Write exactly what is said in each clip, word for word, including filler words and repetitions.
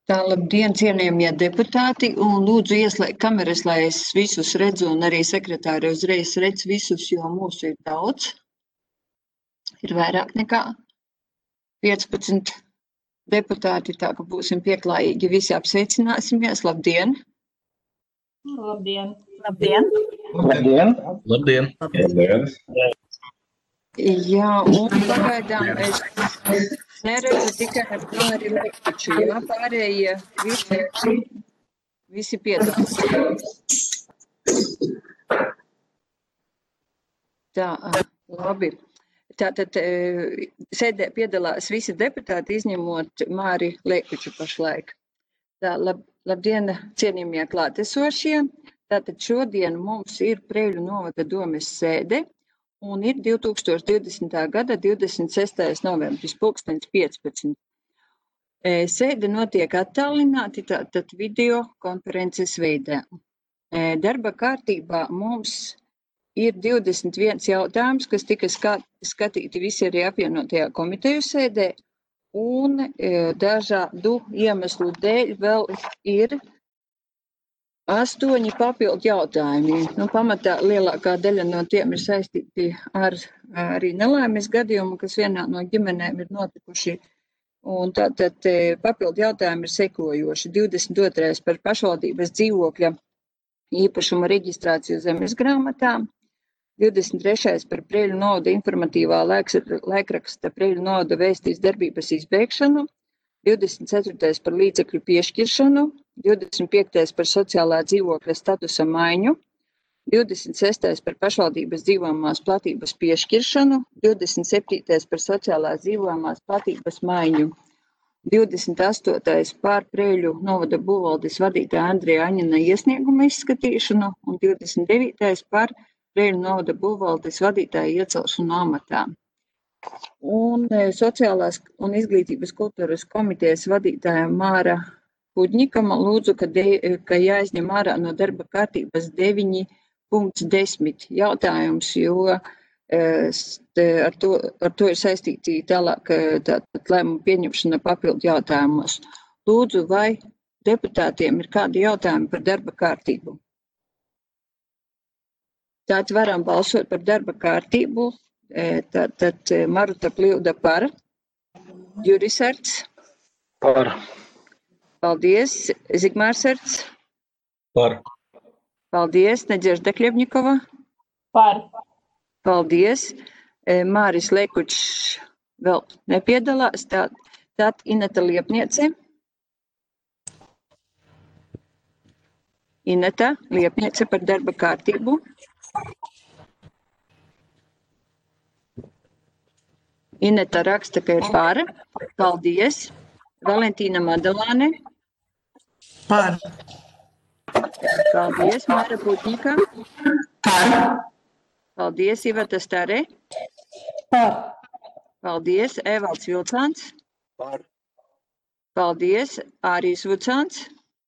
Tā, labdien, cienījamie deputāti, un lūdzu ieslēgt kameras, lai es visus redzu, un arī sekretāri uzreiz redz visus, jo mūsu ir daudz. Ir vairāk nekā piecpadsmit deputāti, tā ka būsim pieklājīgi, visi apsveicināsimies. Labdien! Labdien! Labdien! Labdien! Labdien! Labdien! Jā, un pagaidām es neredzu tikai ar Māri Lektiču, jā, pārējie visi, visi piedalās. Tā, labi. Tātad sēdē piedalās visi deputāti, izņemot Māri Lektiču pašlaik. Tā, lab, labdien, cienījamie klātesošie. Tātad šodien mums ir Preļu novada domes sēde. Un ir divi tūkstoši divdesmitā gada divdesmit sestais novembris, pulkstens piecpadsmit. Sēde notiek attālināti, tātad video konferences veidā. Darba kārtībā mums ir divdesmit viens jautājums, kas tika skatīti visi arī apvienotajā komiteju sēdē, un dažādu iemeslu dēļ vēl ir astoņi papildu jautājumi. Nu, pamatā lielākā daļa no tiem ir saistīti ar arī nelaimes gadījumu, kas vienā no ģimenēm ir notikuši. Un tātad papildu jautājumi ir sekojoši. divdesmit otrais par pašvaldības dzīvokļa īpašuma reģistrāciju zemes grāmatā. divdesmit trešais par Preļu novada informatīvā laikraksta Preļu novada vēstīs darbības izbeigšanu. divdesmit ceturtais par līdzekļu piešķiršanu, divdesmit piektais par sociālā dzīvokļa statusa maiņu, divdesmit sestais par pašvaldības dzīvojamās platības piešķiršanu, divdesmit septītais par sociālās dzīvojamās platības maiņu, divdesmit astotais par Preļu novada būvvaldes vadītāja Andreja Aņina iesnieguma izskatīšanu un divdesmit devītais par Preļu novada būvvaldes vadītāja iecelšanu amatā. Un sociālās un izglītības kultūras komitejas vadītāja Māra Pudņika man lūdzu, ka, de, ka jāizņem ārā no darba kārtības deviņi punkts desmit jautājums, jo ar to, ar to ir saistīti tālāk tātad lēmumu pieņemšana papildu jautājumos. Lūdzu, vai deputātiem ir kādi jautājumi par darba kārtību? Tātad varam balsot par darba kārtību. Tātad Maruta Pļūda par, Juris Erts. Par. Paldies. Zigmārs Erts. Par. Paldies. Neģežda Kļebņikova. Par. Paldies. Māris Lekučs vēl nepiedalās. Tātad tā, Ineta Liepniece. Ineta Liepniece par darba kārtību. Ineta raksta, ka ir par. Paldies. Valentīna Madalāne. Par. Paldies. Māra Putņika. Par. Paldies. Iveta Stare. Par. Paldies. Evalds Vilcāns. Par. Paldies. Ārijs Vucāns.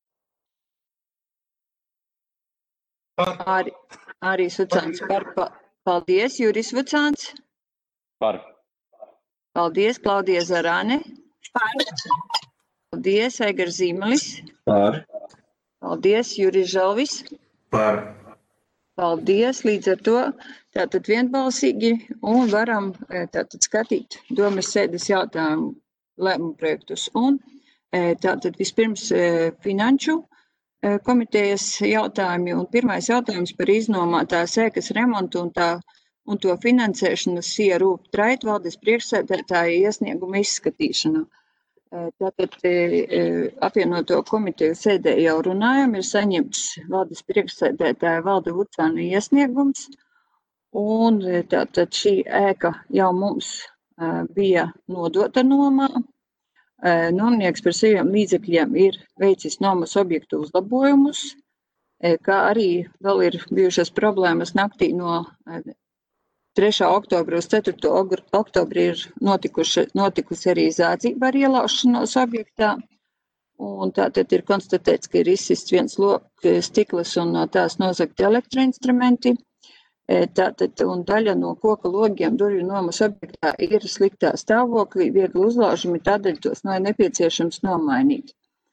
Par. Āri, Ārijs Vucāns par. Paldies. Juris Vucāns. Par. Paldies. Klaudija Zarāne. Par. Paldies. Eigars Zīmelis. Par. Paldies. Juris Žalvis. Par. Paldies. Līdz ar to tātad vienbalsīgi un varam tātad skatīt domes sēdes jautājumu lēmumu projektus. Un tātad vispirms finanšu komitejas jautājumi un pirmais jautājums par iznomātās ēkas remontu un tā un to finansēšanu Sieru Traitu valdes priekšsēdētāja iesnieguma izskatīšanu. Tātad apvienoto komiteju sēdē jau runājam, ir saņemts valdes priekšsēdētāja Valda Vucāna iesniegums, un tātad šī ēka jau mums bija nodota nomā. Nomnieks par saviem līdzekļiem ir veicis nomas objektu uzlabojumus, kā arī vēl ir bijušas problēmas naktī no trešā oktobra uz ceturto oktobri ir notikuši, notikusi arī zādzība ar ielaušanos objektā. Un tātad ir konstatēts, ka ir izsists viens loks stikls un no tās nozagti elektroinstrumenti. Tātad, un daļa no koka logiem durvju nomas objektā ir sliktā stāvoklī, viegli uzlaužami, tādēļ tos nav nepieciešams nomainīt.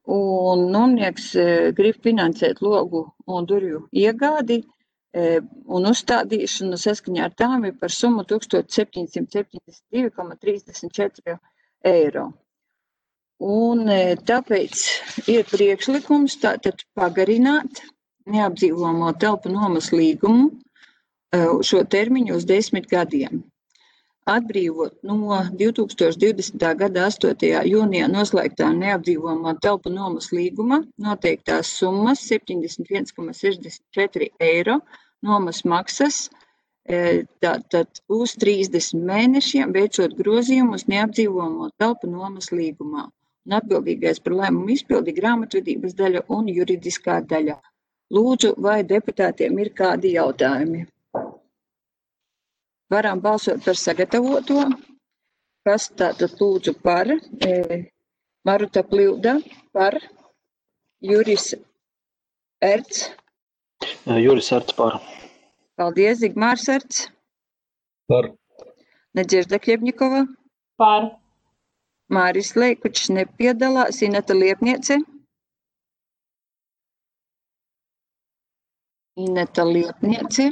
un nomnieks grib finansēt logu un durvju iegādi un uzstādīšanu saskaņā ar tām ir par summu tūkstoš septiņsimt septiņdesmit divi komats trīsdesmit četri eiro. Un tāpēc ir priekšlikums tātad pagarināt neapdzīvojamo telpu nomas līgumu šo termiņu uz desmit gadiem. Atbrīvot no divi tūkstoši divdesmitā gada astotajā jūnijā noslēgtā neapdzīvojamo telpu nomas līguma noteiktās summas septiņdesmit viens komats sešdesmit četri eiro nomas maksas tātad uz trīsdesmit mēnešiem veicot grozījumus neapdzīvojamo telpu nomas līgumā. Un atbildīgais par lēmumu izpildi grāmatvedības daļa un juridiskā daļa. Lūdzu, vai deputātiem ir kādi jautājumi? Varam balsot par sagatavoto. Kas tātad lūdzu par? E, Maruta Pļūda par. Juris Erts. Juris Erts par. Paldies, Zigmārs Erts. Par. Nadežda Kļebņikova. Par. Māris Leikučs nepiedalās. Ineta Liepniece. Ineta Liepniece.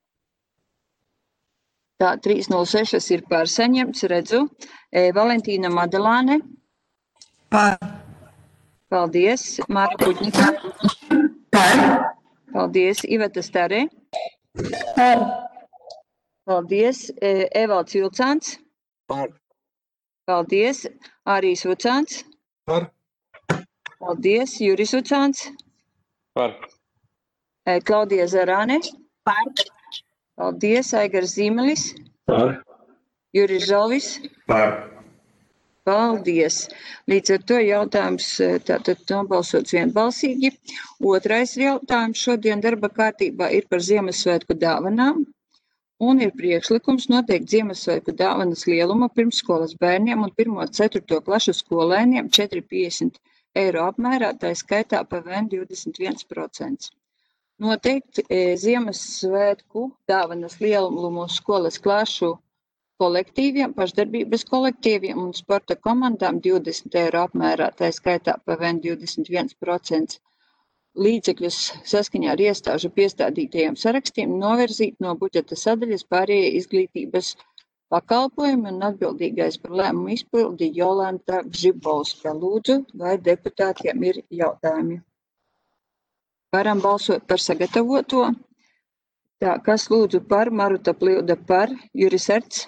Tā, trīs nulle seši ir pārsaņemts, redzu. E, Valentīna Madelāne. Par. Paldies. Māra Puģņika. Par. Paldies. Iveta Starē. Par. Paldies. E, Evalds Vilcāns. Par. Paldies. Ārīs Vucāns. Par. Paldies. Juris Vucāns. Par. E, Klaudija Zarāne. Par. Paldies. Aigars Zīmelis. Par. Juris Žalvis. Par. Paldies. Līdz ar to jautājums tātad nobalsots vienbalsīgi. Otrais jautājums šodien darba kārtībā ir par Ziemassvētku dāvanām. Un ir priekšlikums noteikt Ziemassvētku dāvanas lielumu pirmsskolas bērniem un pirmo ceturto klašu skolēniem četri piecdesmit eiro apmērā, tā skaitā P V N divdesmit viens procents. Noteikti e, Ziemassvētku dāvanas lielumu skolas klašu kolektīviem, pašdarbības kolektīviem un sporta komandām divdesmit eiro apmērā, tā skaitā P V N divdesmit viens procents. Līdzekļus saskaņā ar iestāžu piestādītajiem sarakstiem novirzīt no budžeta sadaļas pārējie izglītības pakalpojumi un atbildīgais par lēmumu izpildi Jolanta Gžibovska. Lūdzu, vai deputātiem ir jautājumi? Varam balsot par sagatavoto. Tā, kas lūdzu par? Maruta Pļūda par. Juris Erts.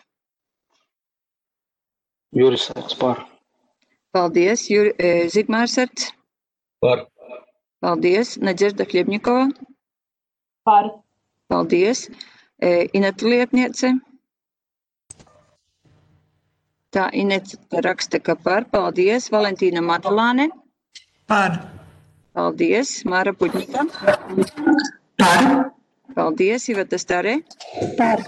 Juris Erts par. Paldies. Jur, e, Zigmārs Erts. Par. Paldies. Nadežda Kļebņikova. Par. Paldies. E, Ineta Liepniece. Tā, Ineta raksta, ka par. Paldies. Valentīna Madelāne. Par. Paldies. Māra Puģņika. Par. Paldies. Iveta Starē. Par.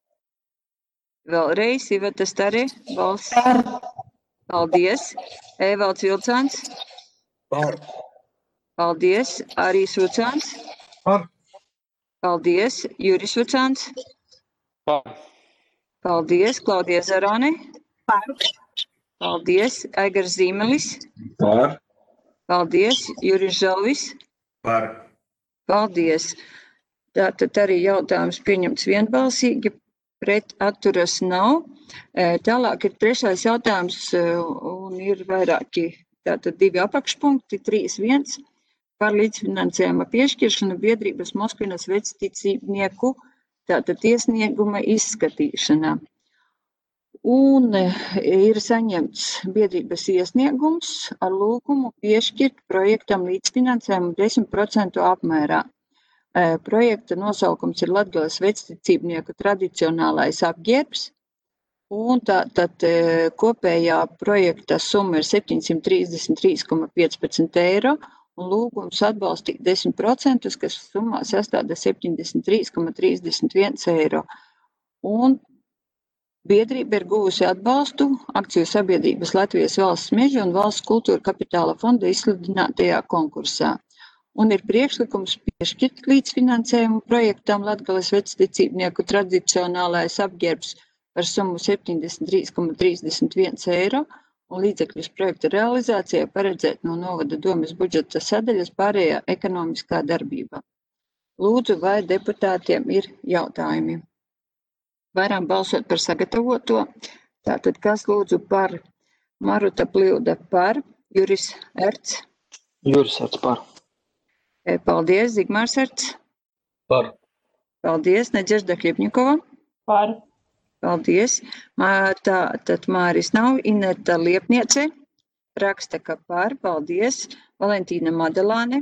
Vēlreiz Iveta Starē. Balss. Par. Paldies. Evalds Vilcāns. Par. Paldies. Ārīs Vucāns. Par. Paldies. Juris Vucāns. Par. Paldies. Klaudija Zarāne. Par. Paldies. Aigars Zīmelis. Par. Paldies. Juris Žalvis. Par. Paldies. Tātad arī jautājums pieņemts vienbalsīgi, pret atturas nav. Tālāk ir trešais jautājums un ir vairāki, tātad divi apakšpunkti, trīs viens par līdzfinansējuma piešķiršanu biedrības Moskvinas vecticībnieku tātad iesnieguma izskatīšanā. Un ir saņemts biedrības iesniegums ar lūgumu piešķirt projektam līdzfinansējumu desmit procentu apmērā. Projekta nosaukums ir Latgales vecticībnieku tradicionālais apģērbs, un tātad kopējā projekta summa ir septiņsimt trīsdesmit trīs komats piecpadsmit eiro, un lūgums atbalstīt desmit procentus, kas summā sastāda septiņdesmit trīs komats trīsdesmit viens eiro. Un biedrība ir guvusi atbalstu akciju sabiedrības Latvijas valsts meža un valsts kultūra kapitāla fonda izsludinātajā konkursā. Un ir priekšlikums piešķirt līdzfinansējumu projektam Latgales vecticībnieku tradicionālais apģērbs par summu septiņdesmit trīs komats trīsdesmit viens eiro un līdzekļus projekta realizācijai paredzēt no novada domes budžeta sadaļas pārējā ekonomiskā darbībā. Lūdzu, vai deputātiem ir jautājumi? Varam balsot par sagatavoto. Tātad, kas lūdzu par Maruta Pļūda par, Juris Erts? Juris Erts par. Paldies, Zigmārs Erts. Par. Paldies, Neģežda Kļipņikova. Par. Paldies. Tā, tad Māris nav, Ineta Liepniece. Raksta, ka par. Paldies. Valentīna Madelāne.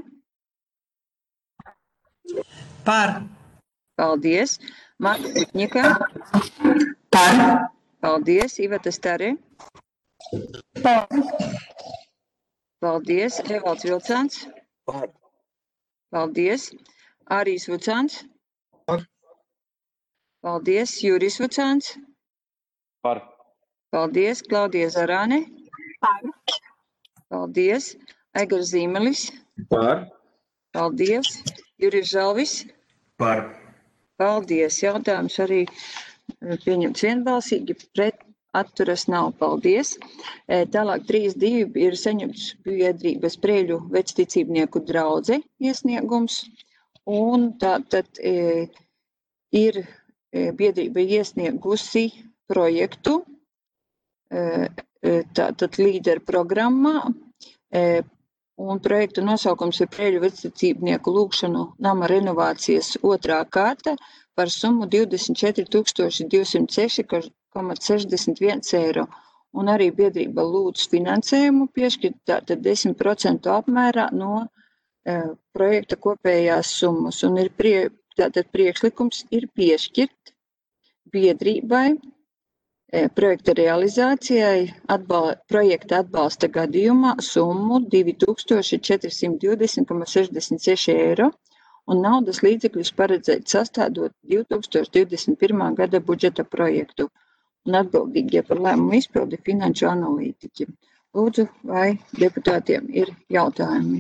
Par. Paldies. Marta Kļipņika. Par. Paldies. Iveta Stare. Par. Paldies. Evalds Vilcāns. Par. Paldies. Ārijas Vucāns. Par. Paldies. Juris Vucāns. Par. Paldies. Klaudija Zarāne. Par. Paldies. Aigars Zīmelis. Par. Paldies. Juris Žalvis. Par. Paldies. Jautājums arī pieņemts vienbalsīgi, pret atturas nav. Paldies. Tālāk trīs divi ir saņemts biedrības Prēļu vecticībnieku draudze iesniegums. Un tātad e, ir e, biedrība iesniegusi projektu e, tātad līderu programmā. E, un projekta nosaukums ir Prēļu vecticībnieku lūgšanu nama renovācijas otrā kārta par summu divdesmit četri tūkstoši divsimt seši komats sešdesmit viens eiro. Un arī biedrība lūdz finansējumu piešķirt tātad desmit procentu apmērā no e, projekta kopējās summas. Un ir prie, tātad priekšlikums ir piešķirt biedrībai e, projekta realizācijai atbal, projekta atbalsta gadījumā summu divi tūkstoši četri simt divdesmit komats sešdesmit seši eiro un naudas līdzekļus paredzēt sastādot divi tūkstoši divdesmit pirmā gada budžeta projektu. Un atbildīgie par lēmumu izpildi finanšu analītiķi. Lūdzu, vai deputātiem ir jautājumi?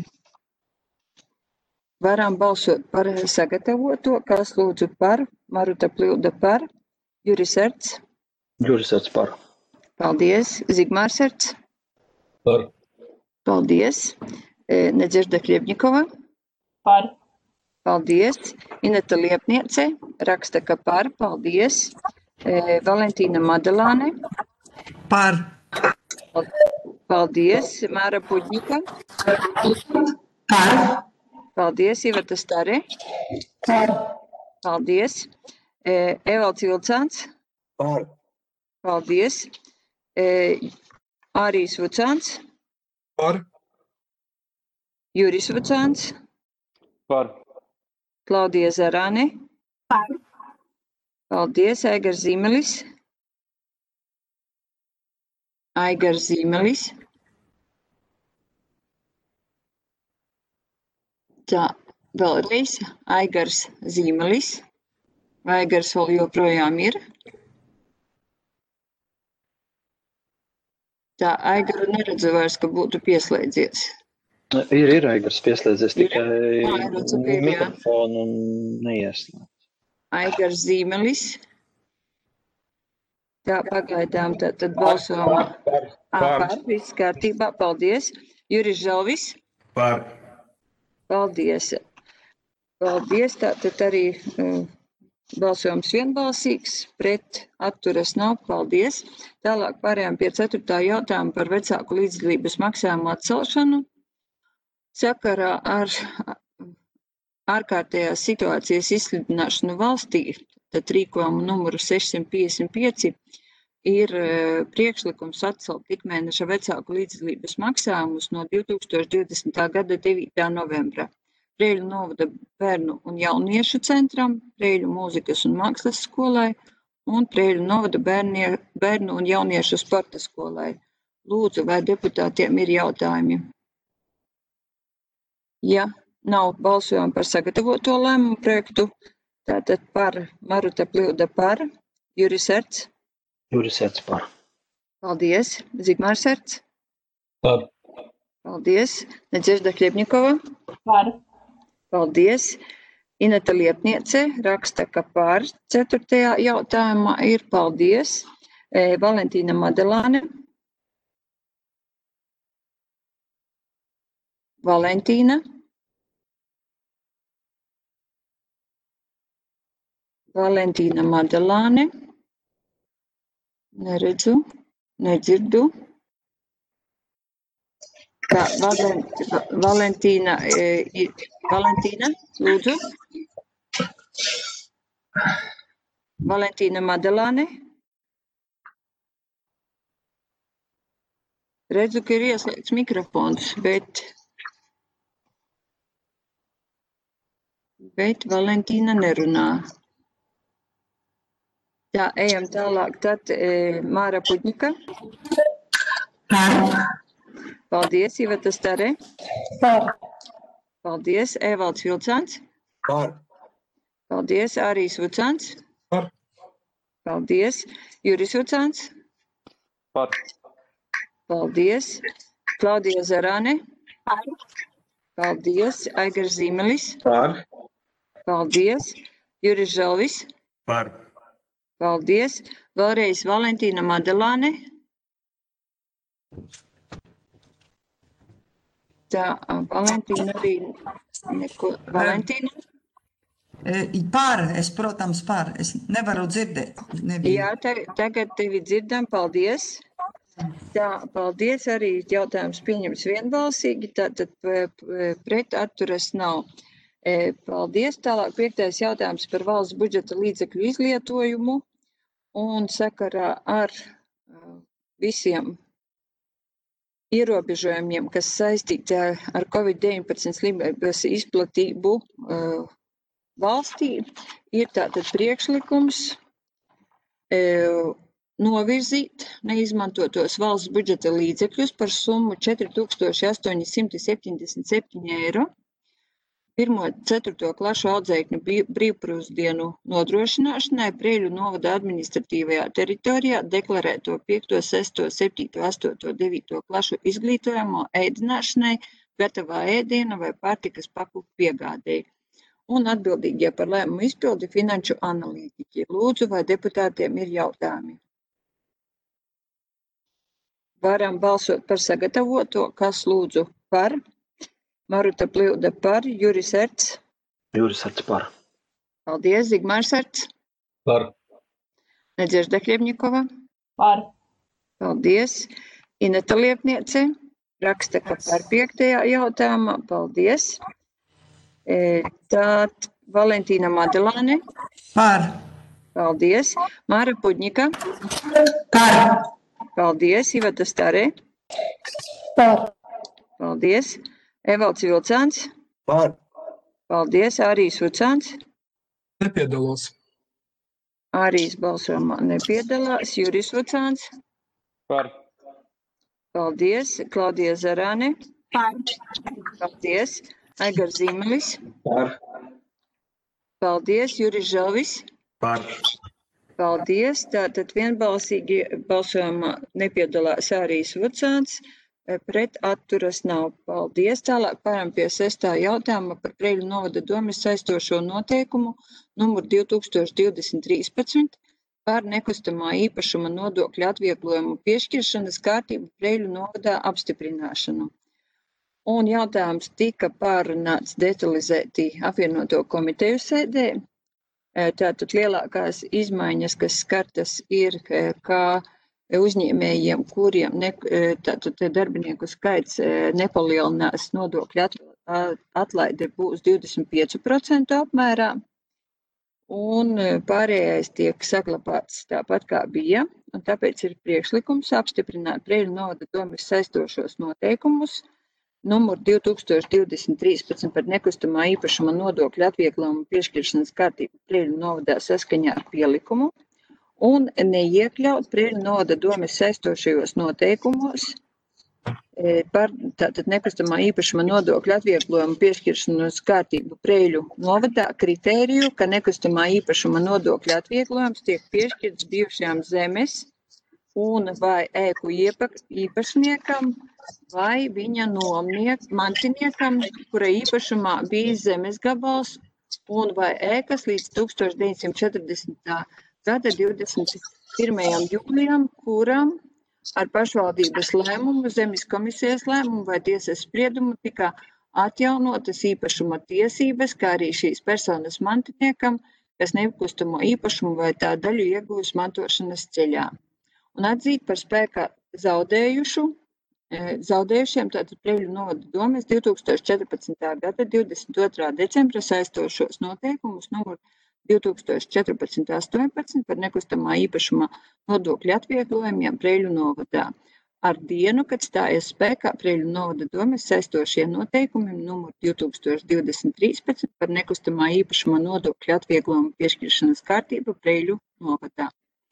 Varam balsot par sagatavoto, kas lūdzu par, Maruta Pļūda par, Juris Erts. Juris Erts par. Paldies, Zigmārs Erts. Par. Paldies, Neģežda Kļipņikova. Par. Paldies, Ineta Liepniece. Raksta, ka par. Paldies. Valentīna Madelāne. Par. Paldies, Māra Puģņika. Par. Paldies, Iveta Stare. Par. Paldies, Evalds Vilcāns. Par. Paldies, Ārijas Vucāns. Par. Juris Vucāns. Par. Klaudija Zarāne. Par. Paldies, Aigars Zīmelis. Aigars Zīmelis. Tā, vēlreiz Aigars Zīmelis. Vai Aigars vēl joprojām ir? Tā, Aigaru neredzu vairs, ka būtu pieslēdzies. Ir, ir Aigars pieslēdzies, tikai Jā, redzu, ka ir, jā. mikrofonu neieslēdz. Aigars Zīmelis. Tā, pagaidām, tā, tad balsojumā. Par. Ā, par, viss kārtībā, paldies. Juris Žalvis. Par. Paldies. Paldies, tā tad arī uh, balsojums vienbalsīgs, pret atturas nav, paldies. Tālāk pārējām pie ceturtā jautājuma par vecāku līdzdalības maksājumu atcelšanu. Sakarā ar ārkārtējās situācijas izsludināšanu valstī, tad rīkojumu numuru sešsimt piecdesmit pieci ir priekšlikums atcelt ikmēneša vecāku līdzdalības maksājumus no divi tūkstoši divdesmitā gada devītā novembra. Prēļu novada bērnu un jauniešu centram, Prēļu mūzikas un mākslas skolai un Prēļu novada bērnie, bērnu un jauniešu sporta skolai. Lūdzu, vai deputātiem ir jautājumi? Ja nav balsojumi par sagatavoto lēmumu projektu, tātad par Maruta Pļūda par, Juris Erts. Juris Erts par. Paldies, Zigmārs Erts. Par. Paldies, Neģežda Kļipņikova. Par. Paldies, Ineta Liepniece raksta, ka par ceturtajā jautājumā ir paldies, e, Valentīna Madelāne. Valentīna, Valentīna Madelāne, neredzu, nedzirdu. Tā, Valent, Valentīna, e, Valentīna, lūdzu. Valentīna Madelāne. Redzu, ka ir ieslēgts mikrofons, bet, bet Valentīna nerunā. Tā, ejam tālāk. Tad e, Māra Puģņika. Par. Paldies, Iveta Stare. Par. Paldies, Evalds Vilcāns. Par. Paldies, Ārijas Vucāns. Par. Paldies, Juris Vucāns. Par. Paldies, Klaudija Zarāne. Par. Paldies, Aigars Zīmelis. Par. Paldies, Juris Žalvis. Par. Paldies, vēlreiz Valentīna Madelāne. Tā, Valentīna arī neko. Valentīna? E, Par, es, protams, par. Es nevaru dzirdēt. Nevienu. Jā, tag- tagad tevi dzirdam, paldies. Tā, paldies, arī jautājums pieņems vienbalsīgi, tātad p- p- pret atturas nav. E, Paldies, tālāk piektais jautājums par valsts budžeta līdzekļu izlietojumu un sakarā ar uh, visiem ierobežojumiem, kas saistīti ar, ar covid deviņpadsmit slimības izplatību uh, valstī, ir tātad priekšlikums uh, novirzīt neizmantotos valsts budžeta līdzekļus par summu četri tūkstoši astoņi simti septiņdesmit septiņi eiro pirmo ceturto klašu audzēkņu brīv- brīvpusdienu nodrošināšanai Preiļu novada administratīvajā teritorijā deklarēto piekto, sesto, septīto, astoto, devīto klašu izglītojamo ēdināšanai, gatavā ēdiena vai pārtikas paku piegādēji. Un atbildīgie par lēmumu izpildi finanšu analītiķi. Lūdzu, vai deputātiem ir jautājumi? Varam balsot par sagatavoto, kas lūdzu par. Maruta Pļūda par, Juris Erts. Juris Erts par. Paldies, Zigmārs Erts. Par. Nadežda Hļebņikova. Par. Paldies. Ineta Liepniece raksta, ka par piektajā jautājumā. Paldies. E, Tātad Valentīna Madelāne. Par. Paldies. Māra Puģņika. Par. Paldies. Iveta Stare. Par. Paldies. Evalds Vilcāns. Par. Paldies. Ārijas Vucāns. Nepiedalos. Ārijas balsojumā nepiedalās. Juris Vucāns. Par. Paldies. Klaudija Zarāne. Par. Paldies. Aigars Zīmelis. Par. Paldies. Juris Žalvis. Par. Paldies. Tātad vienbalsīgi balsojumā nepiedalās Ārijas Vucāns. Pret atturas nav. Paldies. Tālāk pārējām pie sestā jautājuma par Preiļu novada domes saistošo noteikumu numur divi tūkstoši divdesmit trīspadsmit par nekustamā īpašuma nodokļa atvieglojumu piešķiršanas kārtību Preiļu novadā apstiprināšanu. Un jautājums tika pārunāts detalizēti apvienoto komiteju sēdē. E, Tātad lielākās izmaiņas, kas skartas, ir, e, kā uzņēmējiem, kuriem ne, e, tātad darbinieku skaits e, nepalielinās, nodokļu at- a- atlaide būs divdesmit pieci procenti apmērā, un e, pārējais tiek saglabāts tāpat kā bija, un tāpēc ir priekšlikums apstiprināt Preiļu novada domes saistošos noteikumus numur divi tūkstoši divdesmit trīspadsmit par nekustamā īpašuma nodokļu atvieglojumu piešķiršanas kārtību Preiļu novadā saskaņā ar pielikumu un neiekļaut Preiļu novada domes saistošajos noteikumos e, par tātad nekustamā īpašuma nodokļu atvieglojumu piešķiršanas kārtību Preiļu novadā kritēriju, ka nekustamā īpašuma nodokļu atvieglojums tiek piešķirts bijušajām zemes un vai ēku iepa- īpašniekam vai viņa nomniek, mantiniekam, kura īpašumā bija zemes gabals un vai ēkas līdz tūkstoš deviņsimt četrdesmitā gada divdesmit pirmajam jūlijam, kuram ar pašvaldības lēmumu, zemes komisijas lēmumu vai tiesas spriedumu tika atjaunotas īpašuma tiesības, kā arī šīs personas mantiniekam, kas nekustamo īpašumu vai tā daļu iegūs mantošanas ceļā. Un atzīt par spēkā zaudējušu, zaudējušiem tātad Preļu novada domes divi tūkstoši četrpadsmitā gada divdesmit otrā decembra saistošos noteikumus numur divi tūkstoši četrpadsmit astoņpadsmit par nekustamā īpašuma nodokļu atvieglojumiem Preļu novadā. Ar dienu, kad stājas spēkā Preļu novada domes saistošie noteikumi numur divi tūkstoši divdesmit trīspadsmit par nekustamā īpašuma nodokļu atvieglojumu piešķiršanas kārtību Preļu novadā.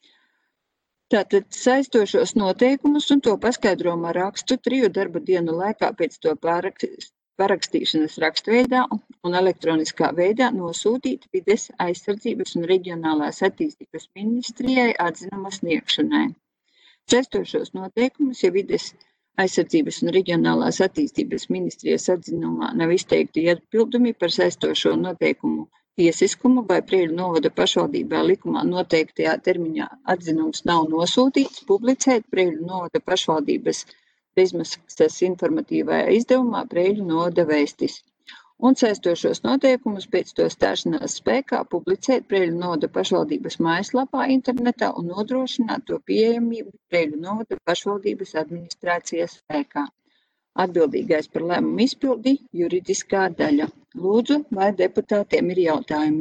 Tātad saistošos noteikumus un to paskaidrojumu rakstu triju darba dienu laikā pēc to parakstīšanas rakstveidā un elektroniskā veidā nosūtīt Vides aizsardzības un reģionālās attīstības ministrijai atzinuma sniegšanai. Saistošos noteikumus, ja Vides aizsardzības un reģionālās attīstības ministrijas atzinumā nav izteikti iebildumi par saistošo noteikumu tiesiskumu vai Preļu novada pašvaldībā likumā noteiktajā termiņā atzinums nav nosūtīts, publicēt Preļu novada pašvaldības bezmaksas informatīvajā izdevumā Preļu novada vēstis. Un saistošos noteikumus pēc to stāšanās spēkā publicēt Preļu novada pašvaldības mājaslapā internetā un nodrošināt to pieejamību Preļu novada pašvaldības administrācijas spēkā. Atbildīgais par lēmumu izpildi juridiskā daļa. Lūdzu, vai deputātiem ir jautājumi?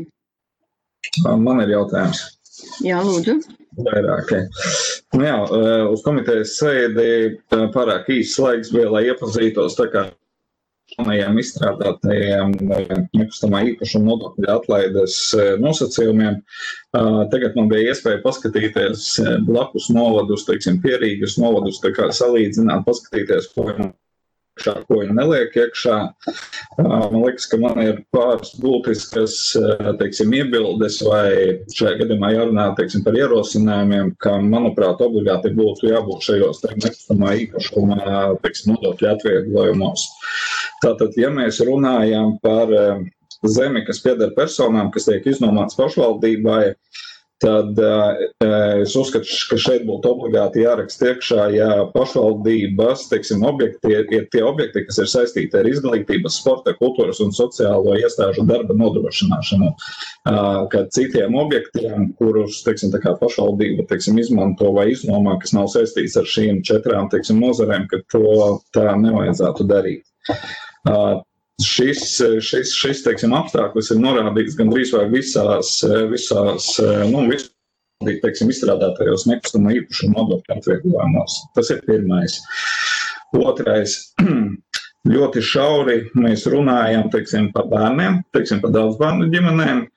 Man ir jautājums. Jā, lūdzu. Vairāk. Nu jā, uz komitejas sēdi pārāk īsts laiks bija, lai iepazītos tā kā jaunajiem izstrādātajiem nekustamā īpašuma nodokļu atlaides nosacījumiem. Tagad man bija iespēja paskatīties blakus novadus, teiksim, Pierīgas novadus, tā kā salīdzināt, paskatīties, ko iekšā, ko viņa neliek iekšā. Man liekas, ka man ir pāris būtiskas, teiksim, iebildes vai šajā gadījumā jārunā, teiksim, par ierosinājumiem, ka, manuprāt, obligāti būtu jābūt šajos nekustamā īpašuma, teiksim, nodokļu atvieglojumos. Tātad, ja mēs runājam par zemi, kas pieder personām, kas tiek iznomāts pašvaldībai, tad uh, es uzskatu, ka šeit būtu obligāti jāraksta iekšā, ja pašvaldības, teiksim, objekti ir tie objekti, kas ir saistīti ar izglītības, sporta, kultūras un sociālo iestāžu darba nodrošināšanu, uh, kad citiem objektiem, kurus, teiksim, tā kā pašvaldība, teiksim, izmanto vai iznomā, kas nav saistīts ar šīm četrām, teiksim, nozarēm, ka to tā nevajadzētu darīt. Uh, Šis, šis, šis teiksim, apstākļus ir norādīts gandrīz vai visās, visās nu, visu, teiksim, izstrādātajos nekustamā īpašuma nodokļu atvieglojumos. Tas ir pirmais. Otrais, ļoti šauri mēs runājam, teiksim, par bērniem, teiksim, par daudzbērnu ģimenēm.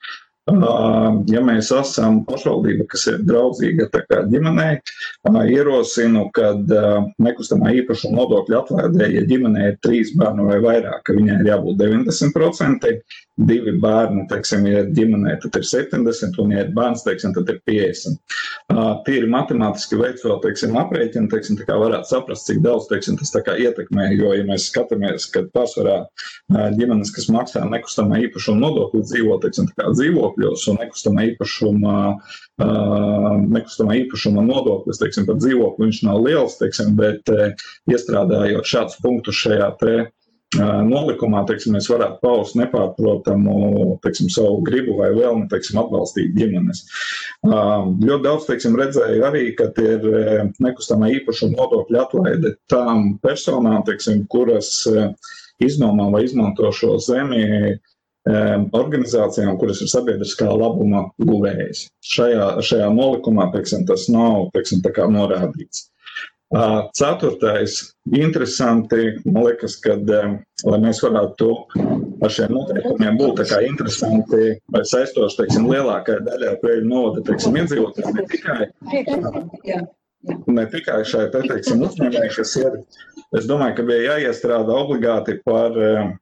Ja mēs esam pašvaldība, kas ir draudzīga tā kā ģimenei, ierosinu, kad nekustamā īpašuma nodokļu atlaidē, ja ģimenei ir trīs bērni vai vairāk, ka viņai ir jābūt deviņdesmit procenti, divi bērni, teiksim, ja ģimenei, tad ir septiņdesmit, un ja ir bērns, teiksim, tad ir piecdesmit. Tīri matemātiski veicot, teiksim, aprēķinu, teiksim, tā kā varētu saprast, cik daudz, teiksim, tas tā kā ietekmē, jo, ja mēs skatāmies, kad pārsvarā ģimenes, kas maksā nekustamā īpašuma nodokli, dzīvo, teiksim, tā kā dzīvokļos, un nekustamā īpašuma, nekustamā īpašuma nodoklis, teiksim, par dzīvokli viņš nav liels, teiksim, bet iestrādājot šādus punktus šajā te nolikumā, teiksim, mēs varētu paust nepārprotamu, teiksim, savu gribu vai vēlmi, teiksim, atbalstīt ģimenes. Ļoti daudz, teiksim, redzēju arī, ka ir nekustamā īpašuma nodokļu atlaide tām personām, teiksim, kuras iznomā vai izmanto šo zemi organizācijām, kuras ir sabiedriskā labuma guvējas. Šajā, šajā nolikumā, teiksim, tas nav, teiksim, tā kā norādīts. Ceturtais, interesanti, man liekas, kad, lai mēs varētu ar šiem noteikumiem būt tā kā interesanti vai saistoši, teiksim, lielākai daļai Preļu novada, teiksim, iedzīvotājiem, ne tikai, ne tikai šai, te, teiksim, uzņēmēji, kas ir, es domāju, ka bija jāiestrādā obligāti par,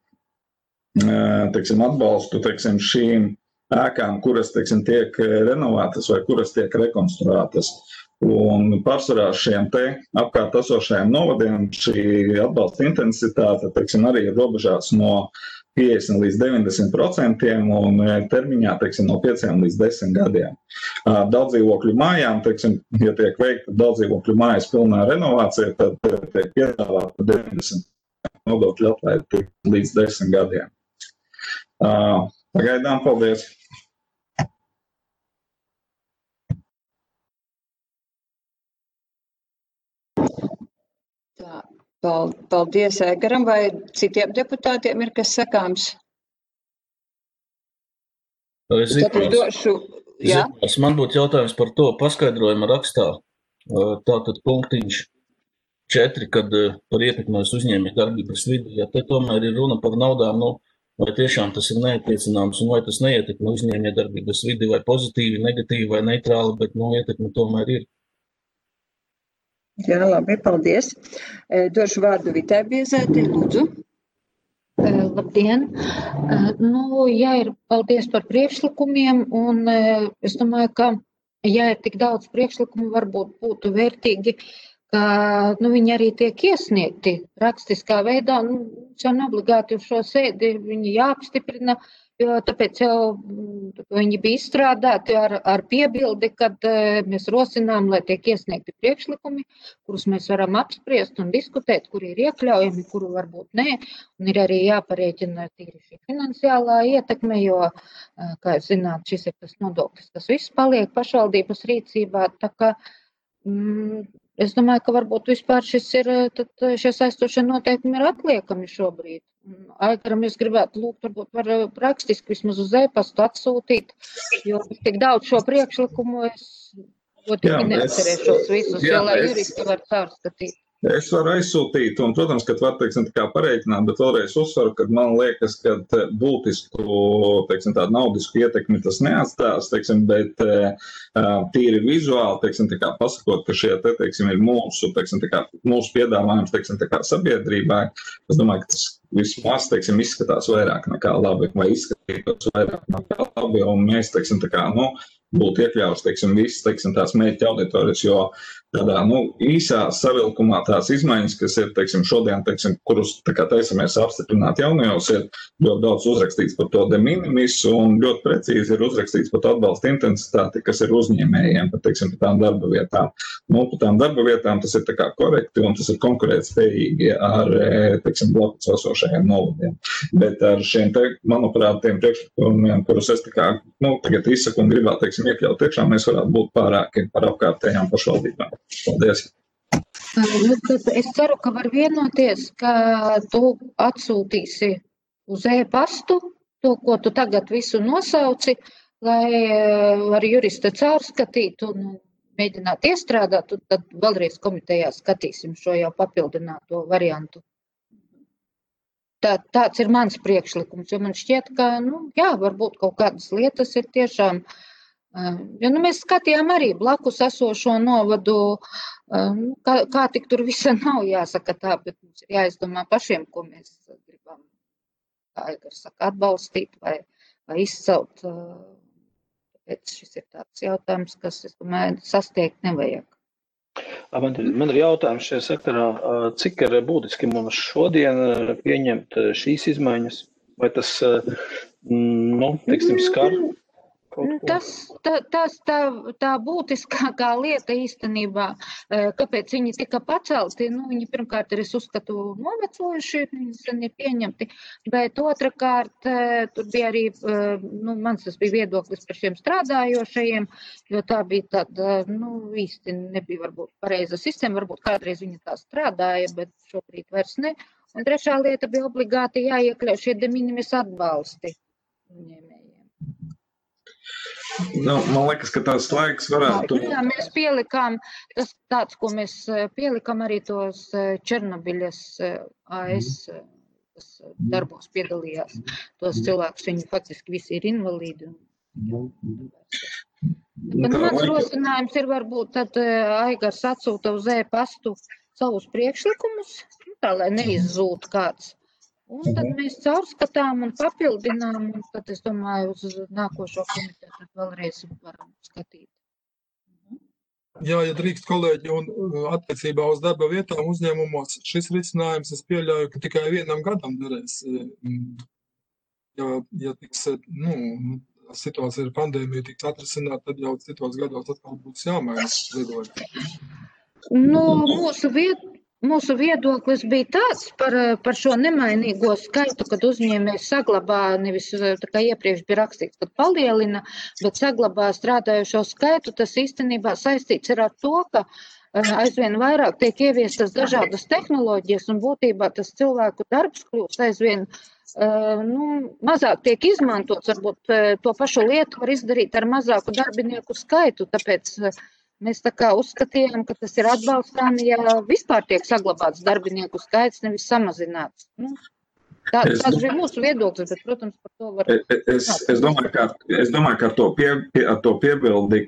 teiksim, atbalstu, teiksim, šīm ēkām, kuras, teiksim, tiek renovētas vai kuras tiek rekonstruētas. Un pārsvarā šiem te apkārt esošajiem novadiem šī atbalsta intensitāte, teiksim, arī ir robežās no piecdesmit līdz deviņdesmit procentiem un termiņā, teiksim, no pieciem līdz desmit gadiem. Daudzdzīvokļu mājām, teiksim, ja tiek veikta daudzdzīvokļu mājas pilnā renovācija, tad tiek piedāvāta deviņdesmit nodokļu atlaidi līdz desmit gadiem. Pagaidām, paldies! Tā, paldies Aigaram, vai citiem deputātiem ir kas sakāms? Tātad došu, jā? Ziņos, man būtu jautājums par to paskaidrojumu rakstā. Tātad punktiņš četri, kad par ietekmi uz uzņēmēju darbības vidi, ja te tomēr ir runa par naudām, nu, vai tiešām tas ir neatiecināms un vai tas neietekmi uzņēmēju darbības vidi, vai pozitīvi, negatīvi vai neitrāli, bet, nu, ietekmi tomēr ir. Jā, labi, paldies. Došu vārdu Vitai Biezētei, lūdzu. Labdien! Nu, jā, ir paldies par priekšlikumiem, un es domāju, ka, ja ir tik daudz priekšlikumu, varbūt būtu vērtīgi, ka nu, viņi arī tiek iesniegti rakstiskā veidā. Nu, jau nav obligāti uz šo sēdi, viņi jāapstiprina, jo tāpēc jau viņi bija izstrādāti ar, ar piebildi, kad mēs rosinām, lai tiek iesniegti priekšlikumi, kurus mēs varam apspriest un diskutēt, kuri ir iekļaujami, kuru varbūt nē. Un ir arī jāparēķina tīri šī finansiālā ietekme, jo, kā jūs zināt, šis ir tas nodoklis, kas viss paliek pašvaldības rīcībā. Tā kā, mm, es domāju, ka varbūt vispār šis ir, tad šie saistošie noteikumi ir atliekami šobrīd. Aigaram es gribētu lūgt, varbūt var rakstiski vismaz uz e-pastu atsūtīt, jo tik daudz šo priekšlikumu es ļoti neatcerēšos visus, jā, jo lai es... juristi var pārskatīt. Es varu aizsūtīt, un, protams, ka var, teiksim, tā kā pareiķināt, bet vēlreiz uzsvaru, ka man liekas, ka būtisku, teiksim, tādu naudisku ietekmi tas neatstās, teiksim, bet uh, tīri vizuāli, teiksim, tā kā pasakot, ka šie, te, teiksim, ir mūsu, teiksim, tā kā mūsu piedāvājums, teiksim, tā kā sabiedrībai, es domāju, ka tas vismaz, teiksim, izskatās vairāk nekā labi, vai izskatītos vairāk nekā labi, un mēs, teiksim, tā kā, nu, būtu iekļauts, teiksim, visas, teiksim, tās mērķa auditorijas, jo tādā, nu, īsā savilkumā tās izmaiņas, kas ir, teiksim, šodien, teiksim, kurus, tā kā teicamies apstiprināt jaunajos, ir ļoti daudz uzrakstīts par to de minimis, un ļoti precīzi ir uzrakstīts par atbalsta intensitāti, kas ir uzņēmējiem, par, teiksim, par tām darba vietām. Nu, par tām darba vietām tas ir tā kā korekti, un tas ir konkurētspējīgi ar, teiksim, blakus esošajiem novadiem. Bet ar šiem, te, manuprāt, tiem priekšlikumiem, kurus es tā kā, nu, tagad izsaku un gribētu, teiksim, iekļaut tiešām, mēs varētu būt pārāki par apkārtējām pašvaldībām. Paldies! Es ceru, ka var vienoties, ka tu atsūtīsi uz e-pastu to, ko tu tagad visu nosauci, lai ar jurista caurskatītu un mēģināt iestrādāt, un tad vēlreiz komitejā skatīsim šo jau papildināto variantu. Tā, tāds ir mans priekšlikums, jo man šķiet, ka, nu, jā, varbūt kaut kādas lietas ir tiešām. Jo, nu, mēs skatījām arī blakus esošo novadu, kā, kā tik tur visa nav, jāsaka tā, bet mums ir jāizdomā pašiem, ko mēs gribam, kā Aigars saka, atbalstīt vai, vai izcelt. Tāpēc šis ir tāds jautājums, kas, es domāju, sasteigt nevajag. Man ir, man ir jautājums šajā sektorā, cik ir būtiski mums šodien pieņemt šīs izmaiņas, vai tas, nu, teiksim, skar? Tas, tā, tas, tā, tā būtiskākā lieta īstenībā, kāpēc viņi tika pacelti, nu, viņi pirmkārt ir, es uzskatu, novecojuši, viņi sen ir pieņemti, bet otrakārt, tur bija arī, nu, mans tas bija viedoklis par šiem strādājošajiem, jo tā bija tāda, nu, īsti nebija varbūt pareiza sistēma, varbūt kādreiz viņa tā strādāja, bet šobrīd vairs ne. Un trešā lieta bija obligāti jāiekļauj šie de minimis atbalsti uzņēmējiem. Nu, man liekas, ka tās laiks varētu... Jā, mēs pielikām, tas tāds, ko mēs pielikām arī tos Černobiļas A S, kas darbos piedalījās, tos cilvēkus, viņi faktiski visi ir invalīdi. Bet mans rosinājums ir varbūt tad Aigars atsūta uz e-pastu savus priekšlikumus, tā lai neizzūd kāds. Un tad mēs caurskatām un papildinām, un tad, es domāju, uz nākošo komiteju vēlreiz varam skatīt. Jā, ja drīkst kolēģi, un attiecībā uz darba vietām uzņēmumos šis risinājums, es pieļauju, ka tikai vienam gadam derēs ja, ja tiks, nu, situācija ar pandēmiju tiks atrisināt, tad jau citos gados atkal būs jāmaina ziedojumi. Nu, mūsu, vied, mūsu viedoklis bija tāds par, par šo nemainīgo skaitu, kad uzņēmējs saglabā, nevis tā kā iepriekš bija rakstīts, kad palielina, bet saglabā strādājušo skaitu. Tas īstenībā saistīts ir ar to, ka aizvien vairāk tiek ieviestas dažādas tehnoloģijas un būtībā tas cilvēku darbs kļūst aizvien nu, mazāk tiek izmantots. Varbūt to pašu lietu var izdarīt ar mazāku darbinieku skaitu, tāpēc mēs tā kā uzskatījām, ka tas ir atbalstāmi, ja vispār tiek saglabāts darbinieku skaits, nevis samazināts. Nu, tā, tāds bija mūsu viedoklis, bet, protams, par to var... Es, es domāju, ka, es domāju, ka ar to, pie, pie, ar to piebildi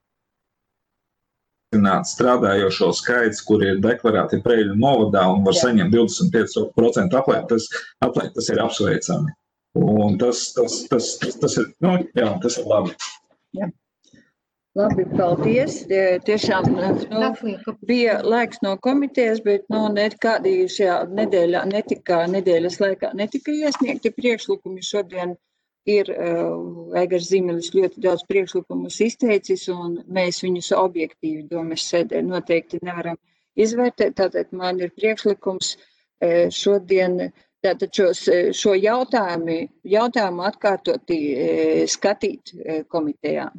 strādājošo skaits, kur ir deklarēti Preļu novadā un var Jā. saņemt divdesmit pieci procenti aplēt, tas, aplēt, tas ir apsveicami. Un tas, tas, tas, tas, tas ir, nu, jā, tas ir labi. Jā. Labi, paldies. Tiešām nu, bija laiks no komitejas, bet nu, nekādī šajā nedēļā netika, nedēļas laikā netika iesniegti priekšlikumi. Šodien ir uh, Aigars Zīmelis ļoti daudz priekšlikumus izteicis, un mēs viņus objektīvi domas sēdē noteikti nevaram izvērtēt. Tātad man ir priekšlikums uh, šodien tātad šos, šo jautājumu, jautājumu atkārtoti uh, skatīt uh, komitejā.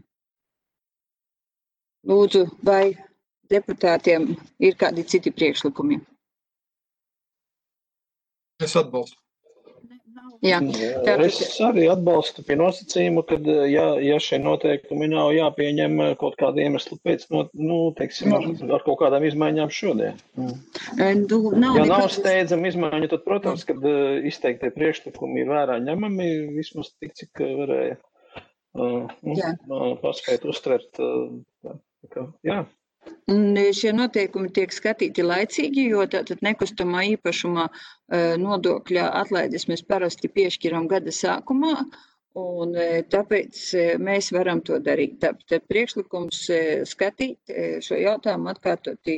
Lūdzu, vai deputātiem ir kādi citi priekšlikumi? Es atbalstu. Jā, tātad... Es arī atbalstu pie nosacījumu, ka, ja, ja šie noteikumi nav jāpieņem kaut kādu iemeslu pēc, no, nu, teiksim, ar, ar kaut kādām izmaiņām šodien. Mm. Du, nav ja nav nekādas... steidzama izmaiņa, tad, protams, kad izteiktie priekšlikumi ir vērā ņemami, vismaz tik, cik varēja uh, nu, paspēt uztvert. Uh, Jā. Un šie noteikumi tiek skatīti laicīgi, jo tātad nekustamā īpašumā nodokļa atlaides mēs parasti piešķiram gada sākumā, un tāpēc mēs varam to darīt. Tāpēc priekšlikums skatīt šo jautājumu atkārtoti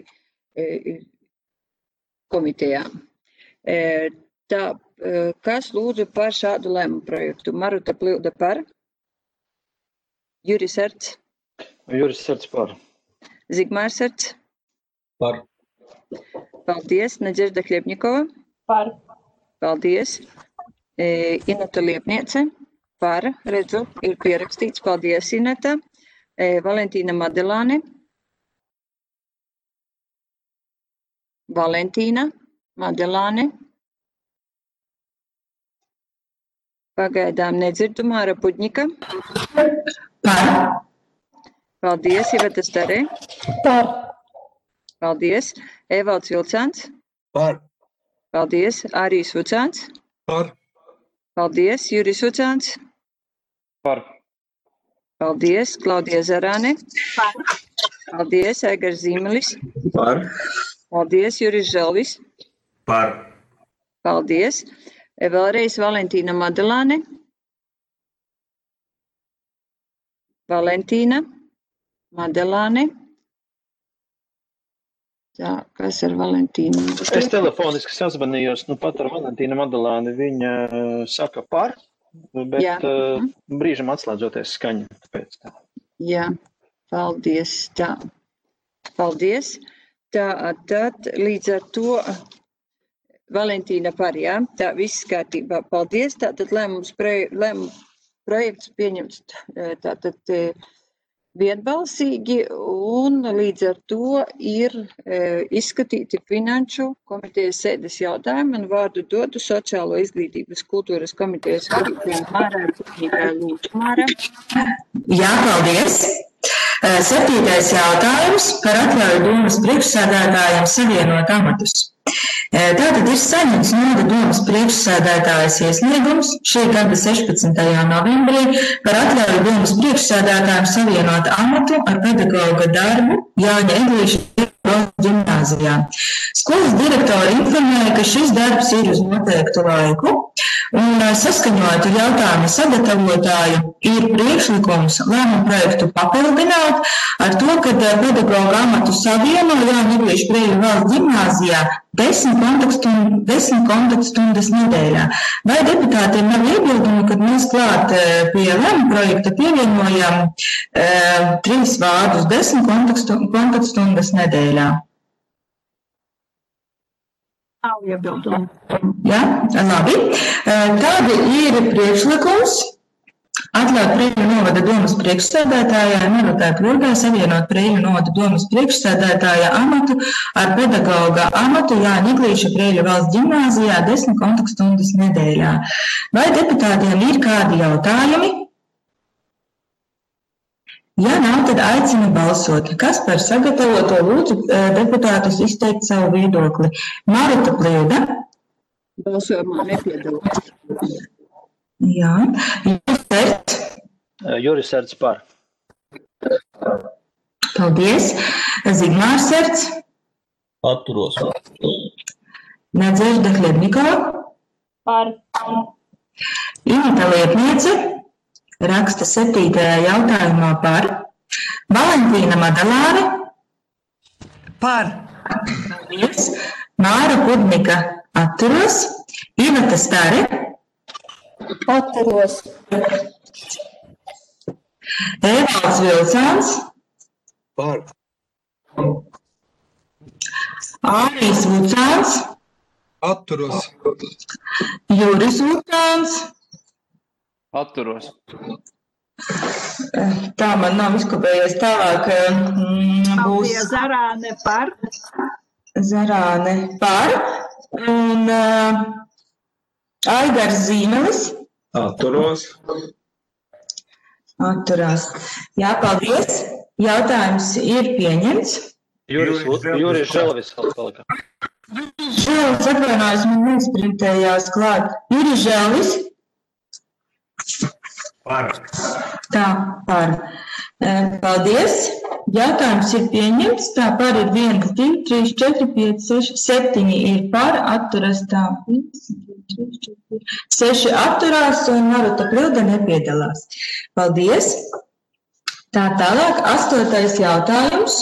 komitejā. Tā, kas lūdzu par šādu lēmumu projektu? Maruta Pļūda par? Juris Erts? Juris Erts par. Zigmārs Erts? Par. Paldies. Naģerda Hļebņikova? Par. Paldies. E, Ineta Liepniece? Par. Redzu, ir pierakstīts. Paldies, Ineta. E, Valentīna Madelāne? Valentīna Madelāne? Pagaidām nedzirdu. Māra Pudņika? Par. Paldies, Iveta Starē. Par. Paldies. Evalds Vilcāns. Par. Paldies. Ārijs Vucāns. Par. Paldies. Juris Vucāns. Par. Paldies. Klaudija Zarāne. Par. Paldies. Aigars Zīmelis. Par. Paldies. Juris Želvis. Par. Paldies. Vēlreiz Valentīna Madelāne. Valentīna Madelāne. Tā, kas ar Valentīnu? Es telefoniski sazvanījos, nu pat ar Valentīnu Madelāni. Viņa uh, saka par, bet Jā. uh, brīžam atslēdzoties skaņu. Pēc tā. Jā, paldies. Tā. Paldies. Tā, tad līdz ar to Valentīna par, jā. Tā, viss kārtībā. Paldies. Tātad lēmums, lēmums projekts pieņemts tātad vienbalsīgi, un līdz ar to ir e, izskatīti finanšu komitejas sēdes jautājumi, un vārdu dodu sociālo izglītības kultūras komitejas vadītājai Mārai Putnīkai. Lūdzu, Māra. Jā, paldies. Septītais jautājums par atļauju domas priekšsēdētājiem savienot amatus. Tātad ir saņemts Noda domas priekšsēdētājas iesniegums šī gada sešpadsmitajā novembrī par atļauju domas priekšsēdētājiem savienot amatu ar pedagoga darbu Jāņa Eglīša ģimnāzijā. Skolas direktori informēja, ka šis darbs ir uz noteiktu laiku, Un saskaņot ar jautājumu sagatavotāju ir priekšlikums lēmumu projektu papildināt ar to, ka pedagoģa amatu savieno Jāņa Iglīša Preļu valsts ģimnāzijā desmit kontaktstundas, desmit kontaktstundas nedēļā. Vai deputātiem nav iebildumi, kad mēs klāt pie lēmumu projekta pievienojam e, trīs vārdus desmit kontaktstundas nedēļā? Nav iebildumi. Jā, labi. Tādi ir priekšlikums atļaut Preļu novada domas priekšsēdētājai Marutai Pļurgai savienot Preļu novada domas priekšsēdētāja amatu ar pedagoga amatu Jāņa Iglīša Preļu valsts ģimnāzijā desmit kontaktstundas nedēļā. Vai deputātiem ir kādi jautājumi? Ja nav, tad aicinu balsot. Kas par sagatavoto lūdzu deputātus izteikt savu viedokli? Maruta Pļurga. Balsojumā nepiedalās. Jā. Juris Serts. Juris Serts par. Paldies. Zigmārs Serts. Atturos. Nadzežda Hļebnikova. Par. Inita Liepniece. Raksta septītajā jautājumā par. Valentīna Madalāne. Par. Paldies. Māra Pudnika atturos. Iveta Stare. Atturos. Evalds Vilcāns. Par. Ārijs Vucāns. Atturos. Juris Vucāns. Atturos. Tā man nav izkopējies tālāk. Būs Zarāne par. Zarāne par. Un uh, Aigars Zīmelis. Atturos. Atturās. Jā, paldies. Jautājums ir pieņemts. Juris, Juris Želvis palika. Žēlis atvainājos, man neizprintējās klāt. Juris Žēlis. Par. Tā, par. Paldies. Jautājums ir pieņemts. Tā par ir viens, divi, trīs, četri, pieci, seši, septiņi ir par. Atturas tā. seši atturās un Maruta Pļurga nepiedalās. Paldies. Tā tālāk. Astotais jautājums.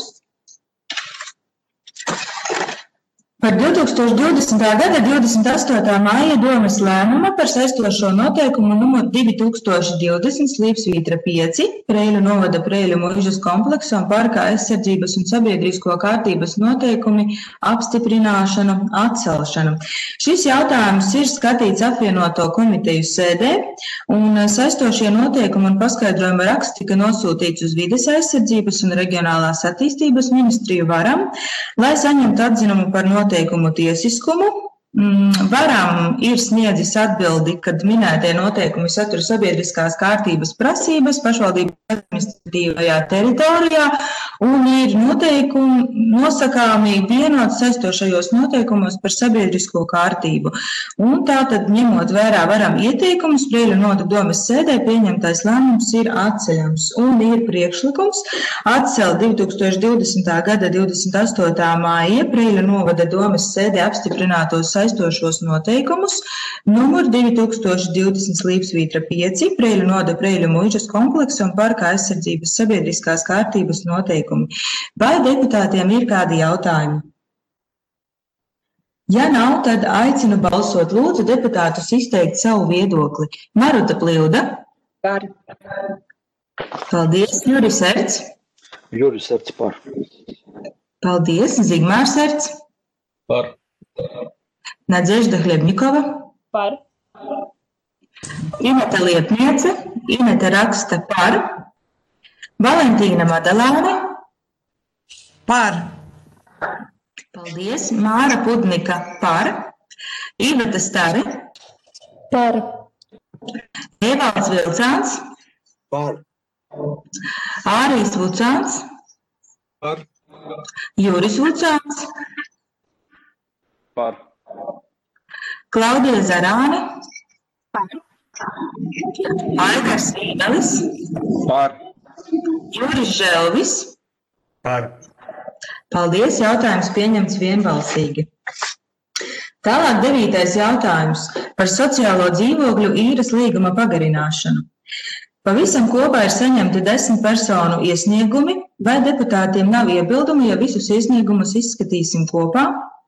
Par divi tūkstoši divdesmitā gada divdesmit astotā māja domas lēmuma par saistošo noteikumu numur divi tūkstoši divdesmit slīpsvītra pieci Preļu novada Preļu muižas kompleksa un parka aizsardzības un sabiedrisko kārtības noteikumi apstiprināšanu, atcelšanu. Šis jautājums ir skatīts apvienoto komiteju sēdē un saistošie noteikumi un paskaidrojuma raksts tika nosūtīts uz vides aizsardzības un reģionālās attīstības ministriju varam, lai saņemtu atzinumu par noteikumu noteikumu tiesiskumu. Varam ir sniedzis atbildi, kad minētie noteikumi satura sabiedriskās kārtības prasības pašvaldības administratīvajā teritorijā un ir noteikumi nosakāmi vienot saistošajos noteikumos par sabiedrisko kārtību. Un tātad, ņemot vērā varam ieteikumus, Preļu novada domas sēdē pieņemtais lēmums ir atceļams un ir priekšlikums atcelt divi tūkstoši divdesmitā gada divdesmit astotā māja Preļu novada domas sēdē apstiprinātos saistošos noteikumus numur divi tūkstoši divdesmit slīpsvītra pieci Preļu novada Preļu muižas kompleksa un parka aizsardzības sabiedriskās kārtības noteikumi. Vai deputātiem ir kādi jautājumi? Ja nav, tad aicinu balsot. Lūdzu deputātus izteikt savu viedokli. Maruta Pļurga. Par. Paldies. Juris Serts. Juris Serts par. Paldies. Zigmārs Serts. Par. Nadzežda Hļebnikova. Par. Ineta Liepniece. Ineta raksta par. Valentīna Madalāne. Par. Paldies. Māra Pudnika par. Iveta Stare. Par. Evalds Vilcāns. Par. Ārijs Vucāns. Par. Juris Vucāns. Par. Klaudija Zarāne. Par. Aigars Zīmelis. Par. Juris Želvis. Par. Paldies, jautājums pieņemts vienbalsīgi. Tālāk devītais jautājums par sociālo dzīvokļu īres līguma pagarināšanu. Pavisam kopā ir saņemti desmit personu iesniegumi, vai deputātiem nav iebildumi, ja visus iesniegumus izskatīsim kopā?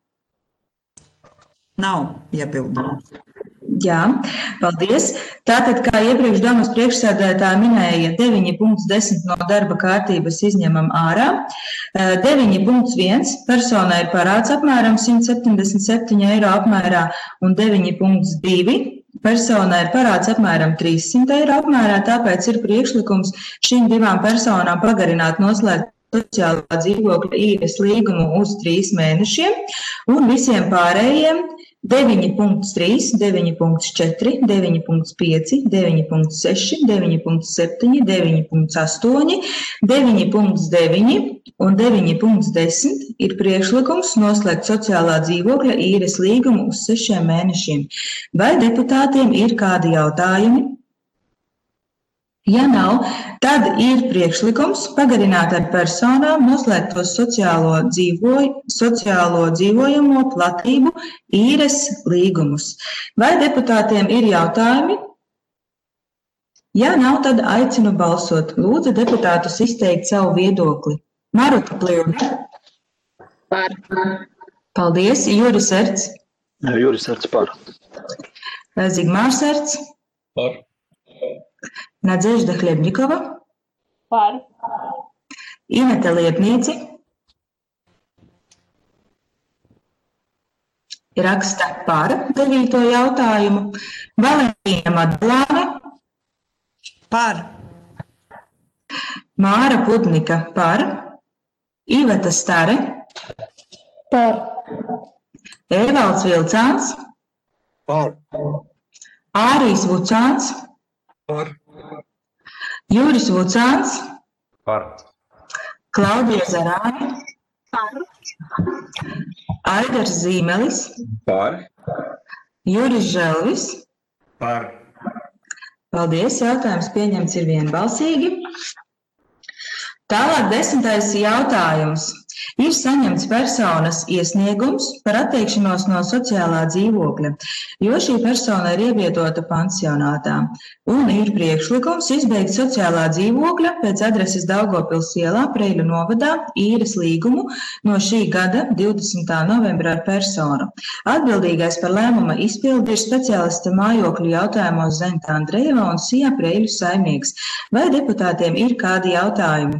Nav iebildumu. Jā, paldies. Tātad, kā iepriekš domas priekšsēdētāja minēja, deviņi punkts desmit no darba kārtības izņemam ārā. deviņi punkts viens personai ir parāds apmēram simt septiņdesmit septiņi eiro apmērā un deviņi punkts divi personai ir parāds apmēram trīssimt eiro apmērā, tāpēc ir priekšlikums šīm divām personām pagarināt noslēgt sociālā dzīvokļa īres līgumu uz trīs mēnešiem un visiem pārējiem deviņi punkts trīs, deviņi punkts četri, deviņi punkts pieci, deviņi punkts seši, deviņi punkts septiņi, deviņi punkts astoņi, deviņi punkts deviņi un deviņi punkts desmit ir priekšlikums noslēgt sociālā dzīvokļa īres līgumu uz sešiem mēnešiem. Vai deputātiem ir kādi jautājumi? Ja nav, tad ir priekšlikums pagarināt ar personām noslēgtos sociālo, dzīvoj, sociālo dzīvojamo platību īres līgumus. Vai deputātiem ir jautājumi? Ja nav, tad aicinu balsot. Lūdzu deputātus izteikt savu viedokli. Maruta Pļūda. Par. Paldies. Juris Erts. Juris Erts par. Zigmārs Erts. Par. Nadežda Hļebņikova. Par. Ineta Liepnieci. Raksta par devīto jautājumu. Valentīna Madalāne. Par. Māra Pudnika par. Iveta Stare. Par. Evalds Vilcāns. Par. Ārijs Vucāns. Par. Juris Vucāns. Par. Klaudija Zarāne. Par. Aigars Zīmelis. Par. Juris Želvis. Par. Paldies, jautājums pieņemts ir vienbalsīgi. Tālāk desmitais jautājums. Ir saņemts personas iesniegums par atteikšanos no sociālā dzīvokļa, jo šī persona ir ievietota pansionātā. Un ir priekšlikums izbeigt sociālā dzīvokļa pēc adreses Daugavpils ielā, Preiļu novadā, īres līgumu no šī gada divdesmitā novembrā ar personu. Atbildīgais par lēmuma izpildi ir speciāliste mājokļu jautājumos Zenita Andrejeva un Sija Preiļu saimnieks. Vai deputātiem ir kādi jautājumi?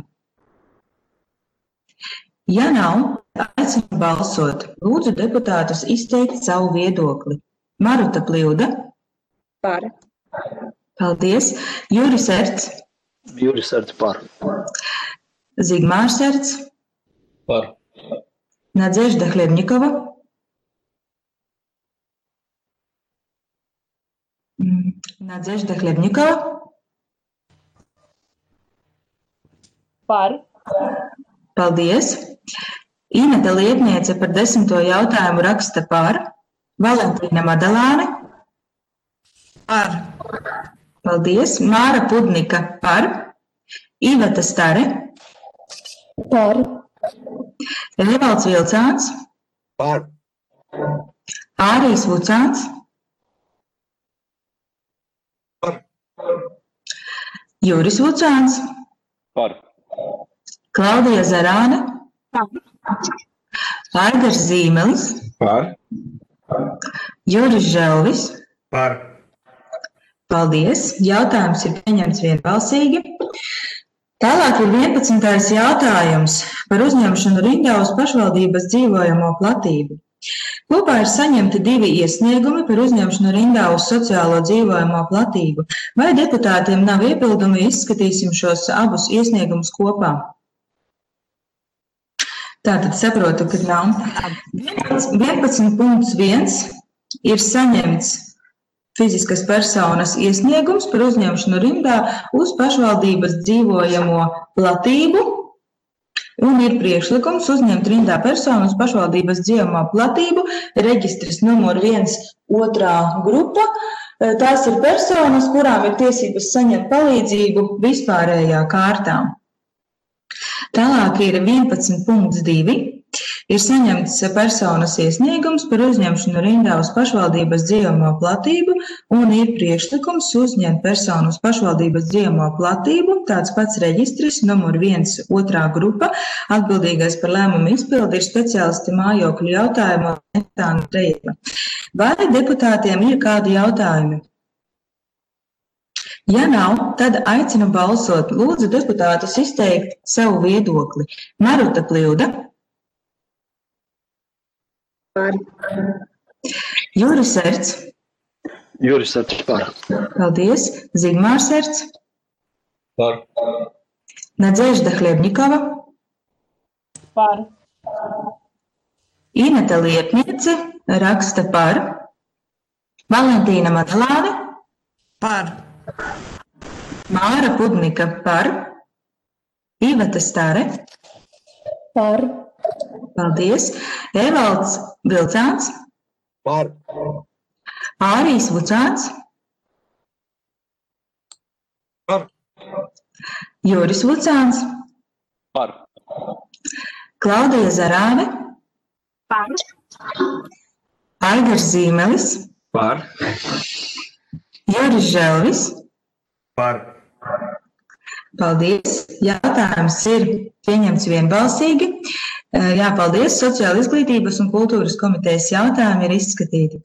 Ja nav, aicinu balsot. Lūdzu deputātus izteikt savu viedokli. Maruta Pļūda. Par. Paldies. Juris Erts. Juris Erts par. Zigmārs Erts. Par. Nadežda Hļebņikova. Nadežda Hļebņikova. Par. Paldies. Ineta Liepniece par desmito jautājumu raksta par. Valentīna Madalāne. Par. Paldies. Māra Pudnika par. Iveta Stare. Par. Evalds Vilcāns. Par. Ārijs Vucāns. Par. Juris Vucāns. Par. Klaudija Zarāne. Par. Aigars Zīmelis. Par. Juris Želvis. Par. Paldies. Jautājums ir pieņemts vienbalsīgi. Tālāk ir vienpadsmitais jautājums par uzņemšanu rindā uz pašvaldības dzīvojamo platību. Kopā ir saņemti divi iesniegumi par uzņemšanu rindā uz sociālo dzīvojamo platību. Vai deputātiem nav iebildumi, izskatīsim šos abus iesniegumus kopā? Tātad saprotu, ka nav. vienpadsmit punkts viens ir saņemts fiziskas personas iesniegums par uzņemšanu rindā uz pašvaldības dzīvojamo platību un ir priekšlikums uzņemt rindā personu uz pašvaldības dzīvojamo platību, reģistrs numur viens, otrā grupa. Tās ir personas, kurām ir tiesības saņemt palīdzību vispārējā kārtā. Tālāk ir vienpadsmit punkts divi. Ir saņemts personas iesniegums par uzņemšanu rindā uz pašvaldības dzīvojamo platību un ir priekšlikums uzņemt personu uz pašvaldības dzīvojamo platību, tāds pats reģistris, numur viens, otrā grupa. Atbildīgais par lēmumu izpildi ir speciālisti mājokļu jautājumu Metāna Trejeva. Vai deputātiem ir kādi jautājumi? Ja nav, tad aicinu balsot. Lūdzu deputātus izteikt savu viedokli. Maruta Pļuda. Par. Juris Erts. Juris Erts par. Paldies. Zigmārs Erts. Par. Nadežda Hliebņikova. Par. Ineta Liepniece raksta par. Valentīna Madalāne. Par. Māra Pudnika par. Iveta Stare. Par. Paldies. Evalds Vilcāns. Par. Ārijs Vucāns. Par. Juris Vucāns. Par. Klaudija Zarāve. Par. Aigars Zīmelis. Par. Juris Želvis. Par. Paldies. Jautājums ir pieņemts vienbalsīgi. Jā, paldies. Sociāla izglītības un kultūras komitejas jautājumi ir izskatīti.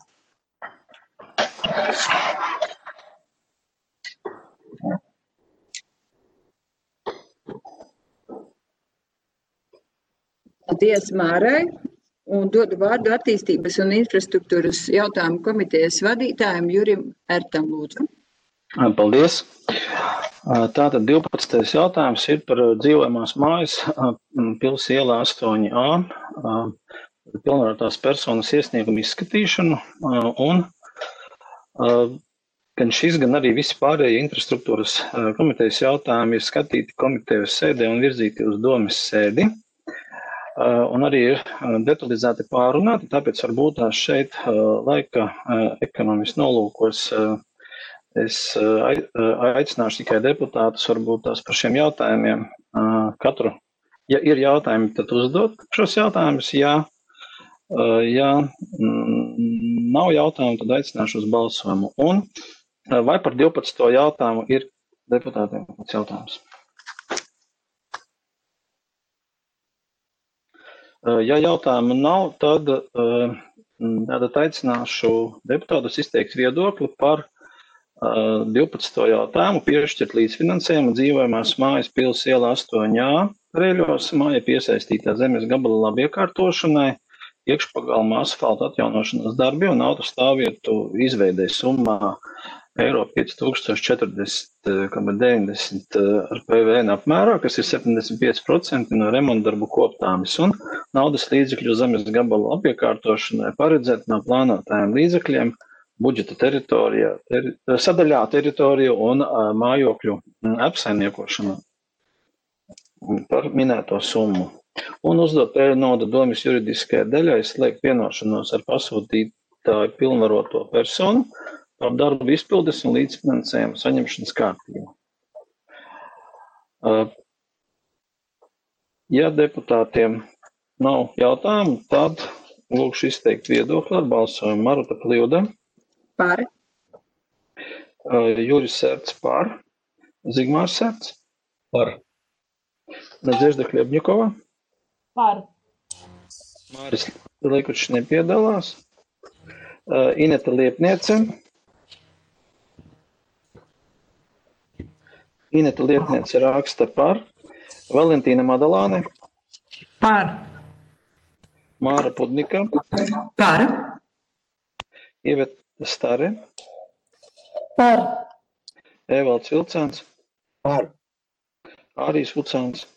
Paldies Mārai un dodu vārdu attīstības un infrastruktūras jautājumu komitejas vadītājiem Jurim Ertam, lūdzu. Paldies. Tātad divpadsmitais jautājums ir par dzīvojamās mājas Pils ielā astoņi A pilnvarotās personas iesniegumu izskatīšanu un gan šis, gan arī visi pārējie infrastruktūras komitejas jautājumi ir skatīti komitejas sēdē un virzīti uz domes sēdi. Un arī ir detalizēti pārunāti, tāpēc varbūt šeit laika ekonomisks nolūkos es aicināšu tikai deputātus varbūt tās par šiem jautājumiem katru. Ja ir jautājumi, tad uzdot šos jautājumus. Ja, ja nav jautājumu, tad aicināšu uz balsojumu. Un vai par divpadsmito jautājumu ir deputātiem kāds jautājums? Ja jautājumu nav, tad, tad aicināšu deputātus izteikt viedokli par divpadsmito jautājumu piešķirt līdzfinansējumu dzīvojamās mājas Pils ielā astoņi A Reļos, māja piesaistītā zemes gabala labiekārtošanai, iekšpagalma asfalta atjaunošanas darbi un autostāvvietu izveidē summā eiro pieci tūkstoši četrdesmit koma deviņdesmit ar P V N apmērā, kas ir septiņdesmit pieci procenti no remontdarbu koptāmis, un naudas līdzekļu zemes gabala apiekārtošanai paredzēt no plānotajiem līdzekļiem budžeta teritorijā, teri, sadaļā teritoriju un uh, mājokļu apsaimniekošanu par minēto summu. Un uzdot pēļnoda domas juridiskajai daļai slēgt vienošanos ar pasūtītāju pilnvaroto personu par darbu izpildes un līdzfinansējumu saņemšanas kārtību. Uh, ja deputātiem nav jautājumu, tad lūkšu izteikt viedokli ar balsojumu. Maruta Pļuda. Par. Uh, Juris Erts par. Zigmārs Erts. Par. Nadežda Hliebņikova. Par. Māris Lekučs nepiedalās. Uh, Ineta Liepniece. Ineta Liepniece raksta par. Valentīna Madalāne. Par. Māra Pudnika. Par. Iveta Stare. Par. Evalds Vilcāns. Par. Ārijs Vucāns.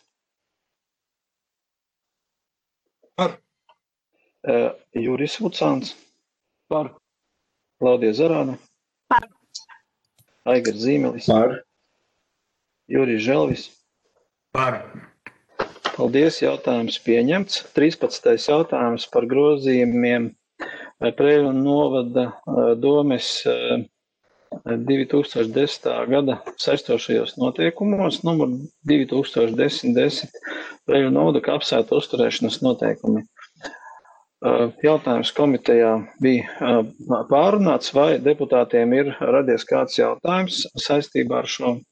Par. Uh, Juris Vucāns. Par. Klaudija Zarāne. Par. Aigars Zīmelis. Par. Juris Želvis. Par. Paldies, jautājums pieņemts. trīspadsmitais jautājums par grozījumiem Preļu novada domes divi tūkstoši desmitā gada saistošajos noteikumos, numur divi tūkstoši desmit desmit Preļu novada kapsētu uzturēšanas noteikumi. Jautājums komitejā bija pārunāts, vai deputātiem ir radies kāds jautājums saistībā ar šo.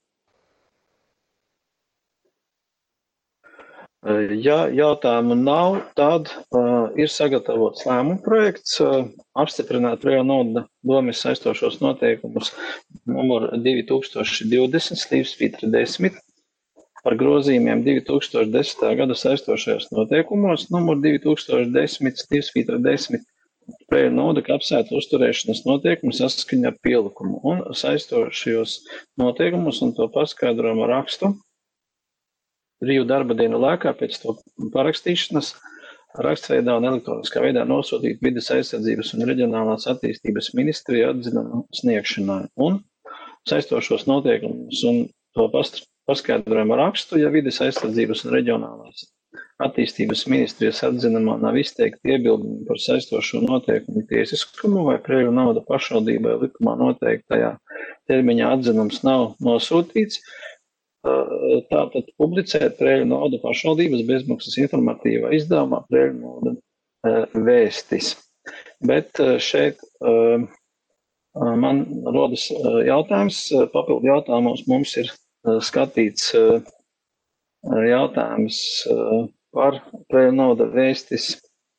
Ja jautājumu nav, tad uh, ir sagatavots lēmuma projekts, uh, apstiprināt Prieļu domes saistošos noteikumus numur divi tūkstoši divdesmit slīpsvītra desmit par grozījumiem divi tūkstoši desmitā gada saistošajos noteikumos numur divi tūkstoši desmit slīpsvītra desmit Prieļu nodokļu apsētu uzturēšanas noteikumu saskaņā ar pielikumu un saistošajos noteikumus un to paskaidrojumu rakstu. Triju darba dienu laikā pēc to parakstīšanas rakstveidā un elektroniskā veidā nosūtīt vides aizsardzības un reģionālās attīstības ministrija atzinumu sniegšanai un saistošos noteikumus un to paskaidrojumu rakstu, ja vides aizsardzības un reģionālās attīstības ministrijas atzinumā nav izteikti iebildumi par saistošo noteikumu tiesiskumu vai Prieļu nauda pašvaldībai likumā noteiktajā termiņā atzinums nav nosūtīts, tātad publicēt Prieļu naudu pašvaldības bezmaksas informatīvā izdevumā Prieļu nauda vēstis. Bet šeit man rodas jautājums, papildu jautājumos mums ir skatīts jautājums par Prieļu nauda vēstis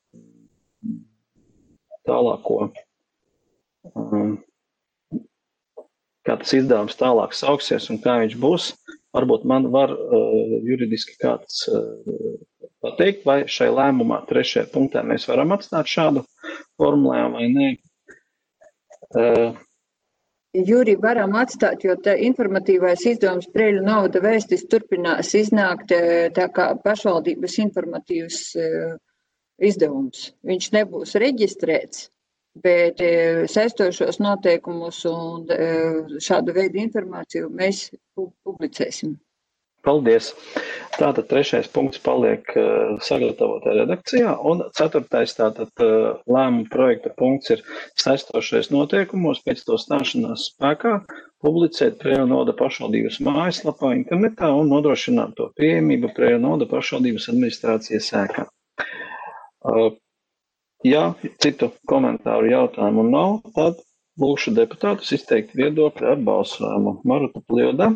tālāko, kā tas izdevums tālāk sauksies un kā viņš būs. Varbūt man var uh, juridiski kāds uh, pateikt, vai šai lēmumā trešajā punktā mēs varam atstāt šādu formulējumu vai nē. Uh, Juri, varam atstāt, jo tā informatīvais izdevums Prieļu nauda vēstis turpinās iznākt tā kā pašvaldības informatīvs uh, izdevums. Viņš nebūs reģistrēts, bet uh, saistošos noteikumus un uh, šādu veidu informāciju mēs publicēsim. Paldies. Tātad trešais punkts paliek uh, sagatavotā redakcijā, un ceturtais tātad uh, lēmuma projekta punkts ir saistošais noteikumos pēc to stāšanās spēkā publicēt Prieļu nauda pašvaldības mājaslapā internetā un nodrošināt to pieejamību Prieļu nauda pašvaldības administrācijas ēkā. Uh, ja citu komentāru jautājumu nav, tad lūkšu deputātus izteikt viedokli ar balsojumu. Maruta Plioda.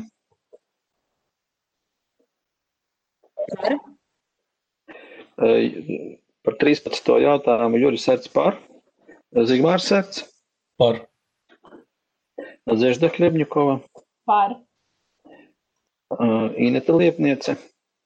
Par. Par trīspadsmito jautājumu Juris Serts par. Zigmārs Serts. Par. Nadežda Hļebņukova. Par. Ineta Liepniece.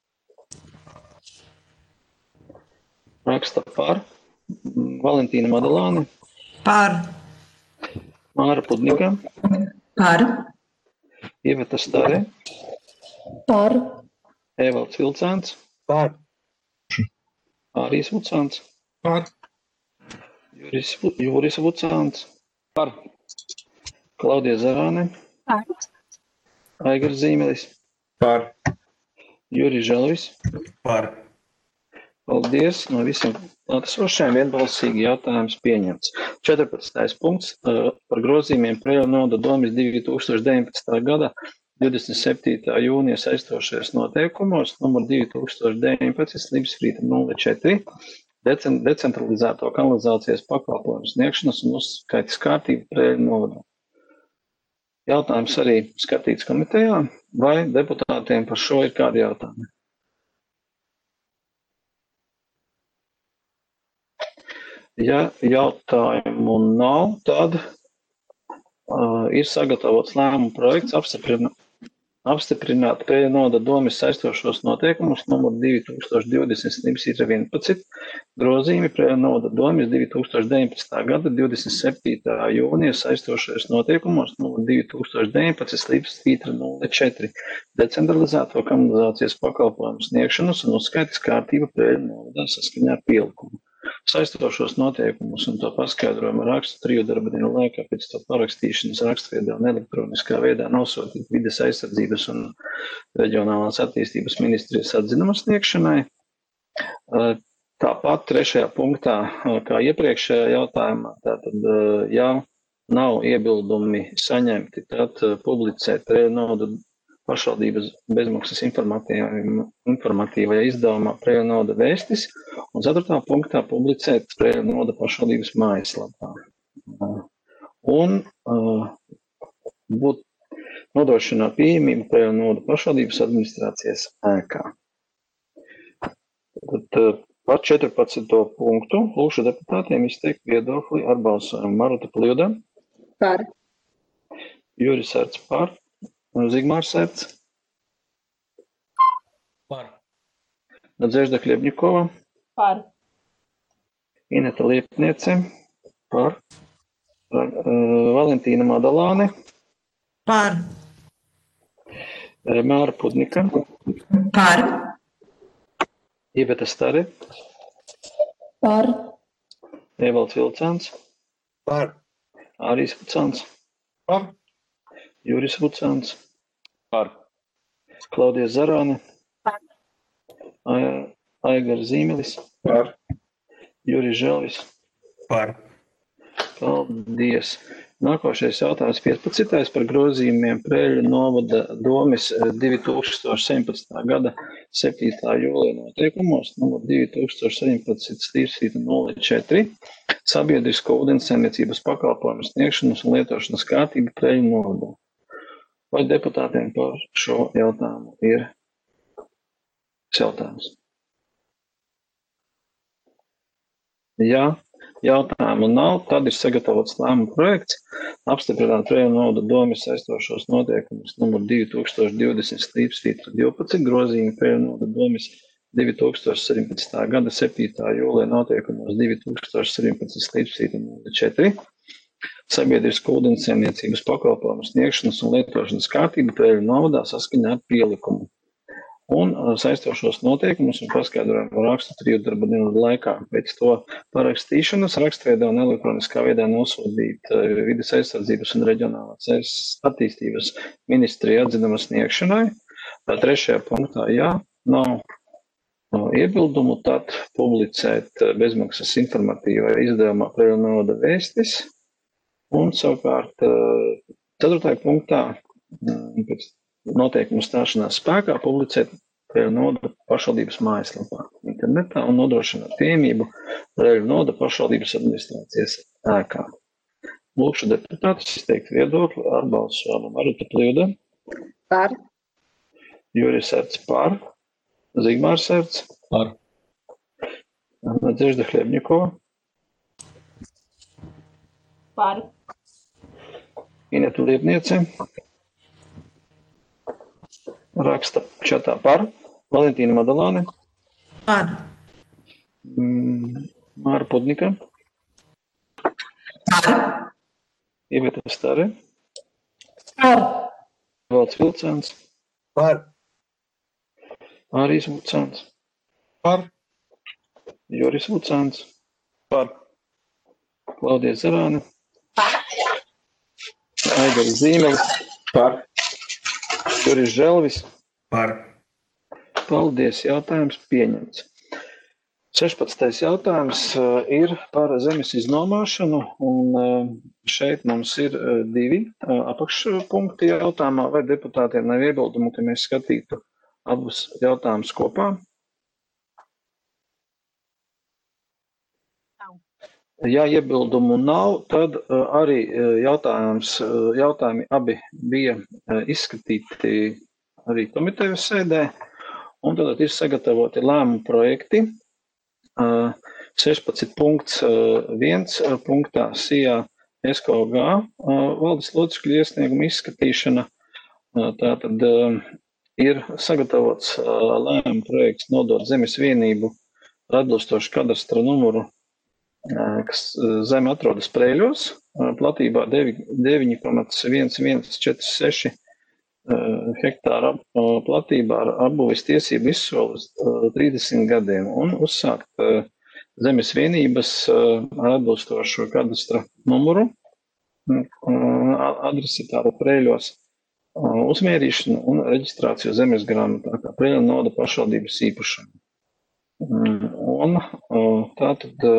Raksta par. Valentīna Madalāne. Par. Māra Pudniga. Par. Iveta Starē. Par. Evalds Vilcāns. Par. Ārijas Vucāns. Par. Juris, Juris Vucāns. Par. Klaudija Zarāne. Par. Aigars Zīmelis. Par. Juris Želvis. Par. Paldies. No visiem klātesošajiem vienbalsīgi jautājums pieņemts. četrpadsmitais punkts uh, par grozījumiem Prieļu nauda domes divi tūkstoši deviņpadsmitā gada divdesmit septītā jūnija saistošajos noteikumos numur divi tūkstoši deviņpadsmit slīpsvītra nulle četri decentralizēto kanalizācijas pakalpojumu sniegšanas un uzskaites kārtību Prieļu novadā. Jautājums arī skatīts komitejā, vai deputātiem par šo ir kādi jautājumi? Ja jautājumu nav, tad uh, ir sagatavots lēmuma projekts apstiprināt, apstiprināt Prieļu nauda domes saistošos noteikumus numur divi tūkstoši divdesmit slīpsvītra vienpadsmit grozījumi Prieļu nauda domes divi tūkstoši deviņpadsmitā gada divdesmit septītā jūnija saistošajos noteikumos numur divi tūkstoši deviņpadsmit slīpsvītra nulle četri decentralizēto kanalizācijas pakalpojumu sniegšanas un uzskaites kārtība Prieļu novadā saskaņā ar pielikumu. Saistošos noteikumus un to paskaidrojumu rakstu triju darba dienu laikā pēc to parakstīšanas rakstveidā un elektroniskā veidā nosūtīt vides aizsardzības un reģionālās attīstības ministrijas atzinuma sniegšanai. Tāpat trešajā punktā, kā iepriekšējā jautājumā, tātad, ja nav iebildumi saņemti, tad publicēt Prieļu nauda pašvaldības bezmaksas informatīvajā izdevumā Preļu noda vēstis, un ceturtā punktā publicēt Preļu noda pašvaldības mājaslapā. Un uh, būt nodrošināt pieejamību Preļu noda pašvaldības administrācijas ēkā. Tad, uh, par četrpadsmito punktu lūkšu deputātiem izteikt viedokli ar balsojumu. Maruta Pļuda. Par. Juris Sērts par. Zigmārs Sērts. Par. Nadzežda Kļebņikova. Par. Ineta Liepniece. Par. Valentīna Madalāne. Par. Māra Pudnika. Par. Iveta Stare. Par. Evalds Vilcāns. Par. Ārijs Vucāns. Par. Juris Vucāns. Par. Klaudija Zarāne. Par. Aigars Zīmelis. Par. Juris Želvis. Par. Paldies. Nākošais jautājums piecpadsmitais par grozījumiem Preļu novada domes divi tūkstoši septiņpadsmitā gada septītā jūlija noteikumos, numur divi tūkstoši septiņpadsmit slīpsvīta nulle četri, sabiedrisko ūdenssaimniecības pakalpojumu sniegšanas un lietošanas kārtību Preļu novadā. Vai deputātiem par šo jautājumu ir jautājums? Jā. Jautājumu nav, tad ir sagatavots lēmuma projekts apstiprināt Preļu novada domes saistošos noteikumus numur divi tūkstoši divdesmit slīpsvītra divpadsmit, grozījumi Preļu novada domes divi tūkstoši septiņpadsmitā gada septītā jūlija noteikumos divi tūkstoši septiņpadsmit slīpsvītra nulle četri, sabiedrisko ūdenssaimniecības pakalpojumu sniegšanas un lietošanas kārtību Preļu novadā saskaņā ar pielikumu. Un saistošos noteikumus un paskaidrojumu rakstu triju darba dienu laikā. Pēc to parakstīšanas rakstveidā un elektroniskā veidā nosūtīt vides aizsardzības un reģionālās attīstības ministrija atzinuma sniegšanai. Trešajā punktā, jā, nav iebildumu, tad publicēt bezmaksas informatīvā izdevumā Preļu novada vēstis. Un savukārt ceturtajā punktā pēc noteikumu stāšanās spēkā publicēt Preļu novada pašvaldības mājaslapā internetā un nodrošināt pieejamību Preļu novada pašvaldības administrācijas ēkā. Lūkšu deputātus izteikt viedokli ar balsojumu. Maruta Pļuda. Par. Juris Sērts par. Zigmārs Sērts. Par. Nadzežda Kļebņikova. Par. Ineta Liepniece. Raksta čatā par. Valentīna Madalāne. Par. Māra Pudnika. Par. Iveta Stare. Par. Valds Vilcāns. Par. Ārijs Vucāns. Par. Juris Vucāns. Par. Klaudija Zarāne. Par. Aigars Zīmelis. Par. Juris Želvis. Par. Paldies, jautājums pieņemts. sešpadsmitais jautājums ir par zemes iznomāšanu, un šeit mums ir divi apakšpunkti jautājumā, vai deputātiem nav iebildumu, ka mēs skatītu abus jautājumus kopā. Ja iebildumu nav, tad arī jautājums, jautājumi abi bija izskatīti arī komitejas sēdē, un tad ir sagatavoti lēmumu projekti. sešpadsmit punkts viens punktā S I A S K G valdes locekļu iesnieguma izskatīšana. Tātad ir sagatavots lēmumu projekts nodot zemes vienību ar atbilstošu kadastra numuru, kas zeme atrodas Preļos, platībā deviņi komats viens viens četri seši hektāra platībā ar apbūves tiesību izsoles trīsdesmit gadiem un uzsākt zemes vienības ar atbilstošu kadastra numuru, adresi tāda Preļos, uzmērīšanu un reģistrāciju zemes grāmatā kā Preļu novada pašvaldības īpašumu. Un tātad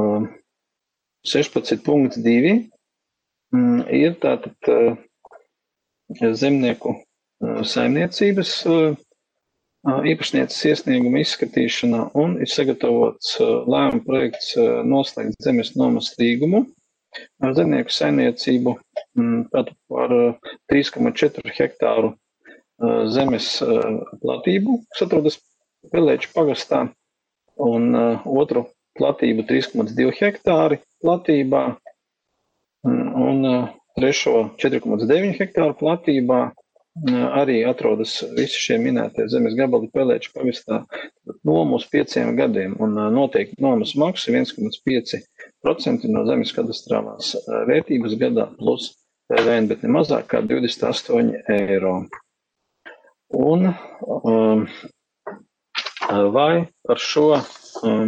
sešpadsmit punkts divi ir tātad zemnieku saimniecības īpašnieces iesnieguma izskatīšanā un ir sagatavots lēmuma projekts noslēgt zemes nomas līgumu ar zemnieku saimniecību tātad par trīs komats četri hektāru zemes platību, kas atrodas Pelēču pagastā, un otru platību trīs komats divi hektāri platībā, un trešo četri komats deviņi hektāru platībā arī atrodas visi šie minētie zemes gabali Pelēču pagastā nomu uz pieciem gadiem, un noteikti nomas maksa viens komats pieci procenti no zemes kadastrālās vērtības gadā plus P V N, bet ne mazāk kā divdesmit astoņi eiro. Un um, vai par šo, um,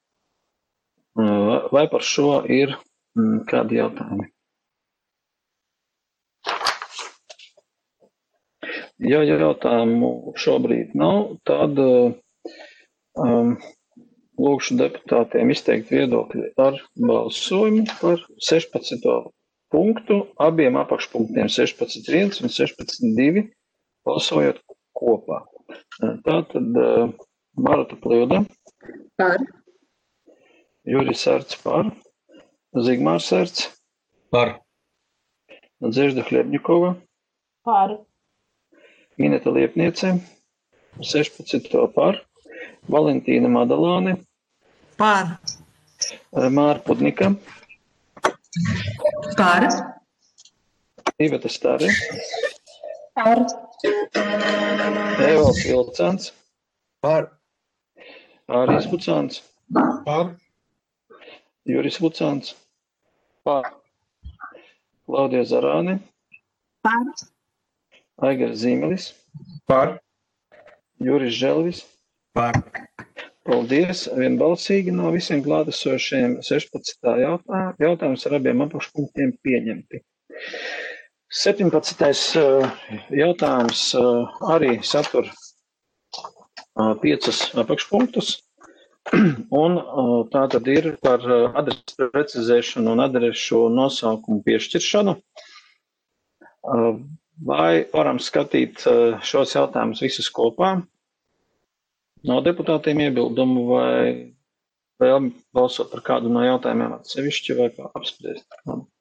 vai par šo ir um, kādi jautājumi? Ja jautājumu šobrīd nav, tad um, lūkšu deputātiem izteikt viedokļi ar balsojumu par sešpadsmito punktu, abiem apakšpunktiem sešpadsmit viens un sešpadsmit divi, balsojot kopā. Tātad uh, Maruta Pļuda. Par. Juris Sērts par. Zigmārs Sērts. Par. Nadzežda Hļebņikova. Par. Ineta Liepniece, sešpadsmito par, Valentīna Madalāne, Par. Māra Pudnika, Par. Iveta Stare, Par. Evalds Vilcāns, Par. Ārijs Vucāns, Par. Juris Vucāns, par, Klaudija Zarāne, Par. Aigars Zīmelis, Par. Juris Želvis. Par. Paldies, vienbalsīgi no visiem klātesošiem sešpadsmitā jautā, jautājums ar abiem apakšpunktiem pieņemti. septiņpadsmitais jautājums arī satur piecus apakšpunktus, un tā tad ir par adreses precizēšanu un adrešu nosaukumu piešķiršanu. Vai varam skatīt šos jautājumus visus kopā? Nav deputātiem iebildumu vai vēl balsot par kādu no jautājumiem atsevišķi vai kā apspriest?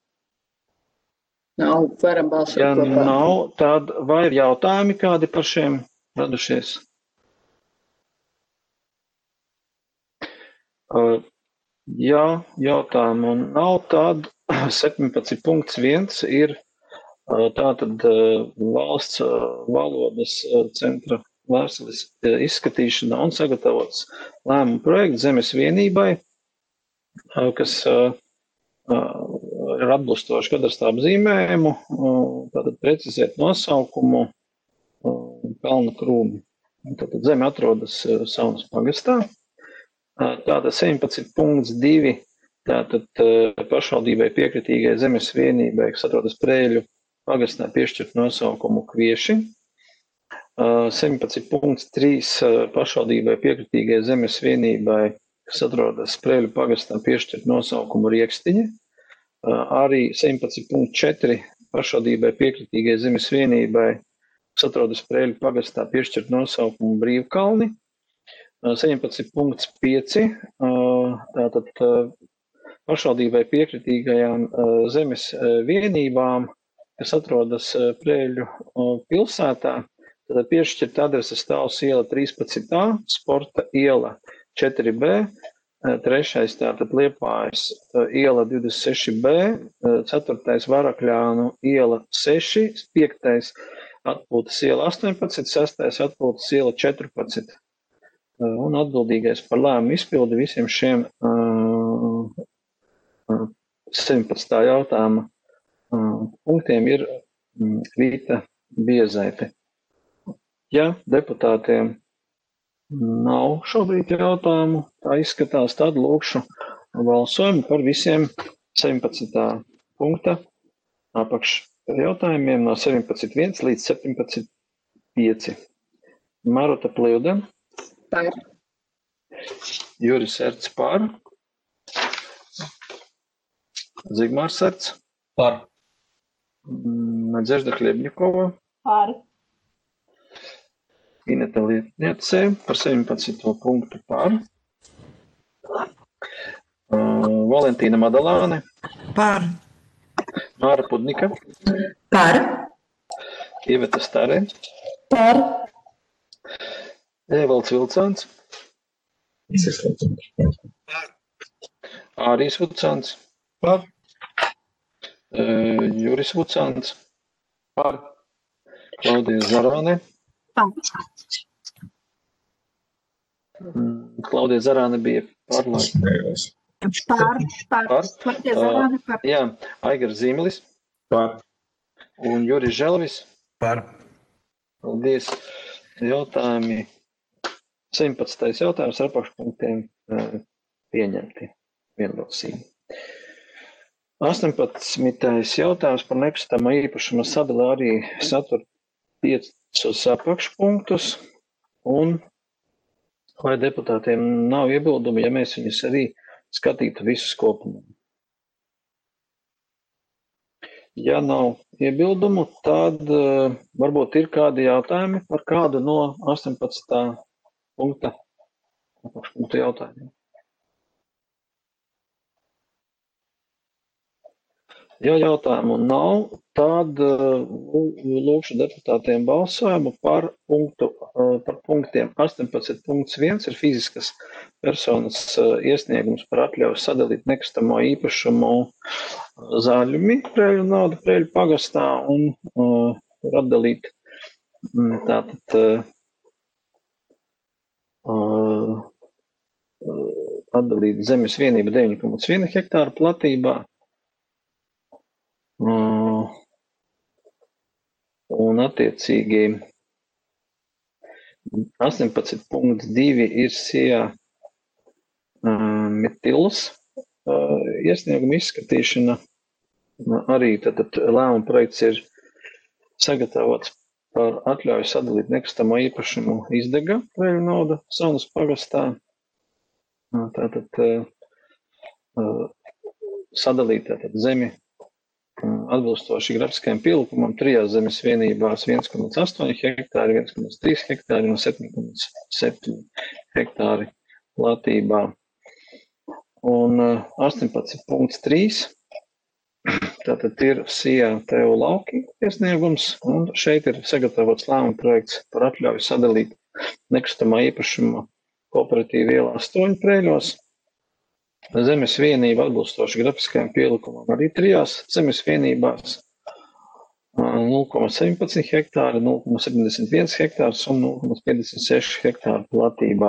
Nav, varam balsot Ja kopā. nav, tad vai ir jautājumi kādi par šiem radušies? Ja jautājumu nav, tad septiņpadsmit punkts viens ir tātad valsts valodas centra vēstules izskatīšana un sagatavots lēmuma projekts zemes vienībai, kas ir atbilstoši kadastrā apzīmējumu, tātad precizēt nosaukumu Kalna krūmi. Tātad zeme atrodas Saunas pagastā. Tātad septiņpadsmit punkts divi, tātad pašvaldībai piekritīgai zemes vienībai, kas atrodas Prēļu pagastā, piešķirt nosaukumu Kvieši. septiņpadsmit punkts trīs pašvaldībai piekritīgai zemes vienībai, kas atrodas Prēļu pagastā, piešķirt nosaukumu Riekstiņi. Arī septiņpadsmit punkts četri pašvaldībai piekritīgai zemes vienībai, kas atrodas Prēļu pagastā, piešķirt nosaukumu Brīvkalni. septiņpadsmit punkts pieci, tātad pašvaldībai piekritīgajām zemes vienībām, kas atrodas Prēļu pilsētā, tad piešķirt adreses Stāvs iela trīspadsmit A, Sporta iela četri B, trešais tātad Liepājas iela divdesmit seši B, ceturtais Varakļānu iela seši, piektais Atpūtas iela astoņpadsmit, sestais Atpūtas iela četrpadsmit. Un atbildīgais par lēmumu izpildi visiem šiem septiņpadsmitā jautājuma punktiem ir Vīta Biezaite. Ja deputātiem nav šobrīd jautājumu, tā izskatās, tad lūkšu balsojumu par visiem septiņpadsmitā punkta apakš jautājumiem no septiņpadsmit viens līdz septiņpadsmit pieci. Maruta Pļuda. Par. Juris Sērts par. Zigmārs Sērts. Par. Nadežda Hļebņikova, Par. Ineta Lietniece par septiņpadsmito punktu par. Uh, Valentīna Madalāne, Par. Māra Pudnika, Par. Iveta Stare, Par. Evalds Vilcāns, Ārijs Vucāns, Par. uh, Juris Vucāns, par. Klaudija Zarāne, Par. Mm, Klaudija Zarāne bija par. lai- Par. Par. Par. Klaudija Uh, Zarāne par. Jā, Aigars Zīmelis Par. un Juris Želvis. Par. Paldies. Jautājumi. septiņpadsmitais jautājums ar apakšpunktiem uh, pieņemti vienbalsīgi. astoņpadsmitais jautājums par nekustamā īpašuma sadali arī satur piecus apakšpunktus, un lai deputātiem nav iebildumi, ja mēs viņus arī skatītu visus kopumā. Ja nav iebildumu, tad uh, varbūt ir kādi jautājumi par kādu no astoņpadsmitā punkta apakšpunktu jautājumiem. Ja jautājumu nav, tad uh, lūkšu deputātiem balsojumu par, punktu, uh, par punktiem astoņpadsmit punkts viens ir fiziskas personas uh, iesniegums par atļauju sadalīt nekustamo īpašumu uh, Zāļumi Preļu naudu Preļu pagastā un uh, atdalīt mm, tātad uh, uh, atdalīt zemes vienību deviņi komats viena hektāra platībā. Uh, un attiecīgi astoņpadsmit punkts divi ir Sijā uh, Mitilas uh, iesnieguma izskatīšana. Uh, arī tātad lēmuma projekts ir sagatavots par atļauju sadalīt nekustamo īpašumu Izdega Preļu nauda Saunas pagastā. Uh, tātad uh, uh, sadalīt tātad zemi atbilstoši grafiskajam pielikumam trijās zemes vienībās viens komats astoņi hektāri, viens komats trīs hektāri un septiņi komats septiņi hektāri platībā. Un astoņpadsmit punkts trīs tātad ir Sijā Teo lauki iesniegums, un šeit ir sagatavots lēmuma projekts par atļauju sadalīt nekustamā īpašuma kooperatīvu ielā astoņi Preļos. Zemes vienība atbilstoši grafiskajam pielikumam arī trijās zemes vienībās nulle komats septiņpadsmit hektāri, nulle komats septiņdesmit viens hektārs un nulle komats piecdesmit seši hektāri platībā.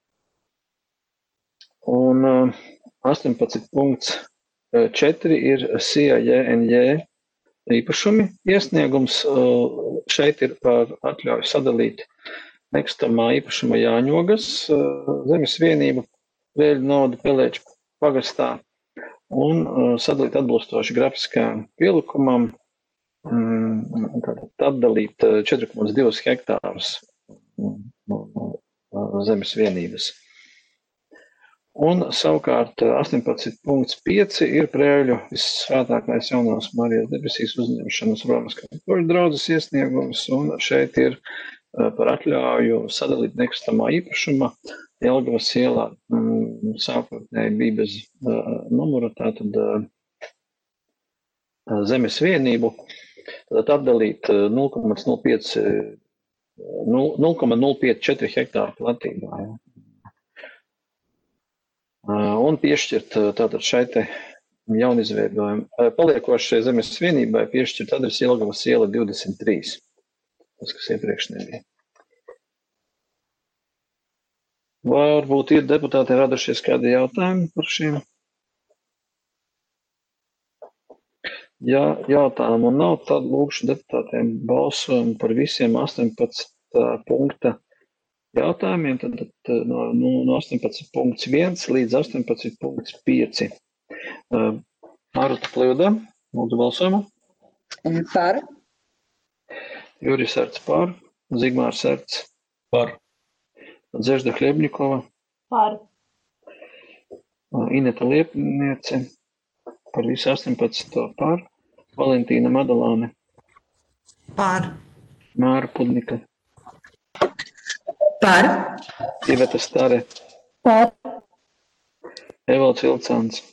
Un astoņpadsmit punkts četri ir Sijā J N J īpašumi iesniegums. Šeit ir par atļauju sadalīt nekustamā īpašuma Jāņogas zemes vienību Preļu naudu Pelēču pagastā un uh, sadalīt atbilstoši grafiskajam pielikumam, um, atdalīt uh, četri komats divi hektārus no, no, no zemes vienības. Un savukārt astoņpadsmit punkts pieci ir Preļu Vissvētākais Jaunās Marijas debesīs uzņemšanas Romas katoļu draudzes iesniegums, un šeit ir uh, par atļauju sadalīt nekustamā īpašuma Jelgavas ielā, mm, sākotnēji bija bez uh, numura, tātad uh, zemes vienību, tad atdalīt uh, nulle komats nulle pieci nulle pieci četri hektāru platībā. Ja. Uh, un piešķirt uh, tātad šai te jaunizveidojumu. Uh, paliekošai zemes vienībai piešķirt adresi Jelgavas iela divdesmit trīs, tas, kas iepriekš nebija. Varbūt ir deputāti radušies kādi jautājumi par šiem? Ja jautājumu nav, tad lūkšu deputātiem balsojumu par visiem astoņpadsmit punkta jautājumiem, tad, tad no, no astoņpadsmit punkts viens līdz astoņpadsmit punkts pieci. Maruta Plivda, lūdzu balsojumu. Par. Juris Erts par, Zigmārs Erts Par. Nadežda Hļebņikova, Par. Ineta Lietniece par visu astoņpadsmito par, Valentīna Madalāne, Par. Māra Pudnika, Par. Iveta Stare, Par. Evalds Vilcāns,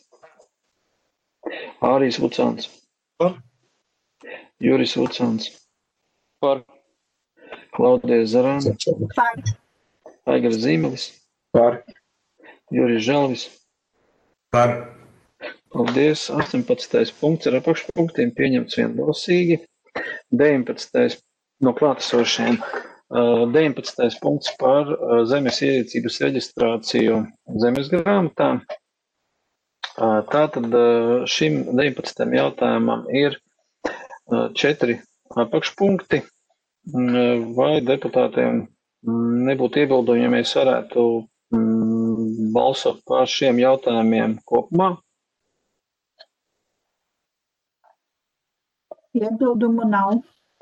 Ārijs Vucāns, Par. Juris Vucāns, Par. Klaudija Zarāne, Par. Aigars Zīmelis, Par. Juris Žalvis. Par. Paldies. astoņpadsmitais punkts ar apakšpunktiem pieņemts vienbalsīgi. deviņpadsmitais no klātesošiem. Uh, deviņpadsmitais punkts par uh, zemes ierīcības reģistrāciju zemes grāmatā. Uh, Tātad uh, šim deviņpadsmitajam jautājumam ir uh, četri apakšpunkti. Mm, Vai deputātiem mm, nebūtu iebildumi, ja mēs varētu mm, balsot par šiem jautājumiem kopumā? Iebildumu nav.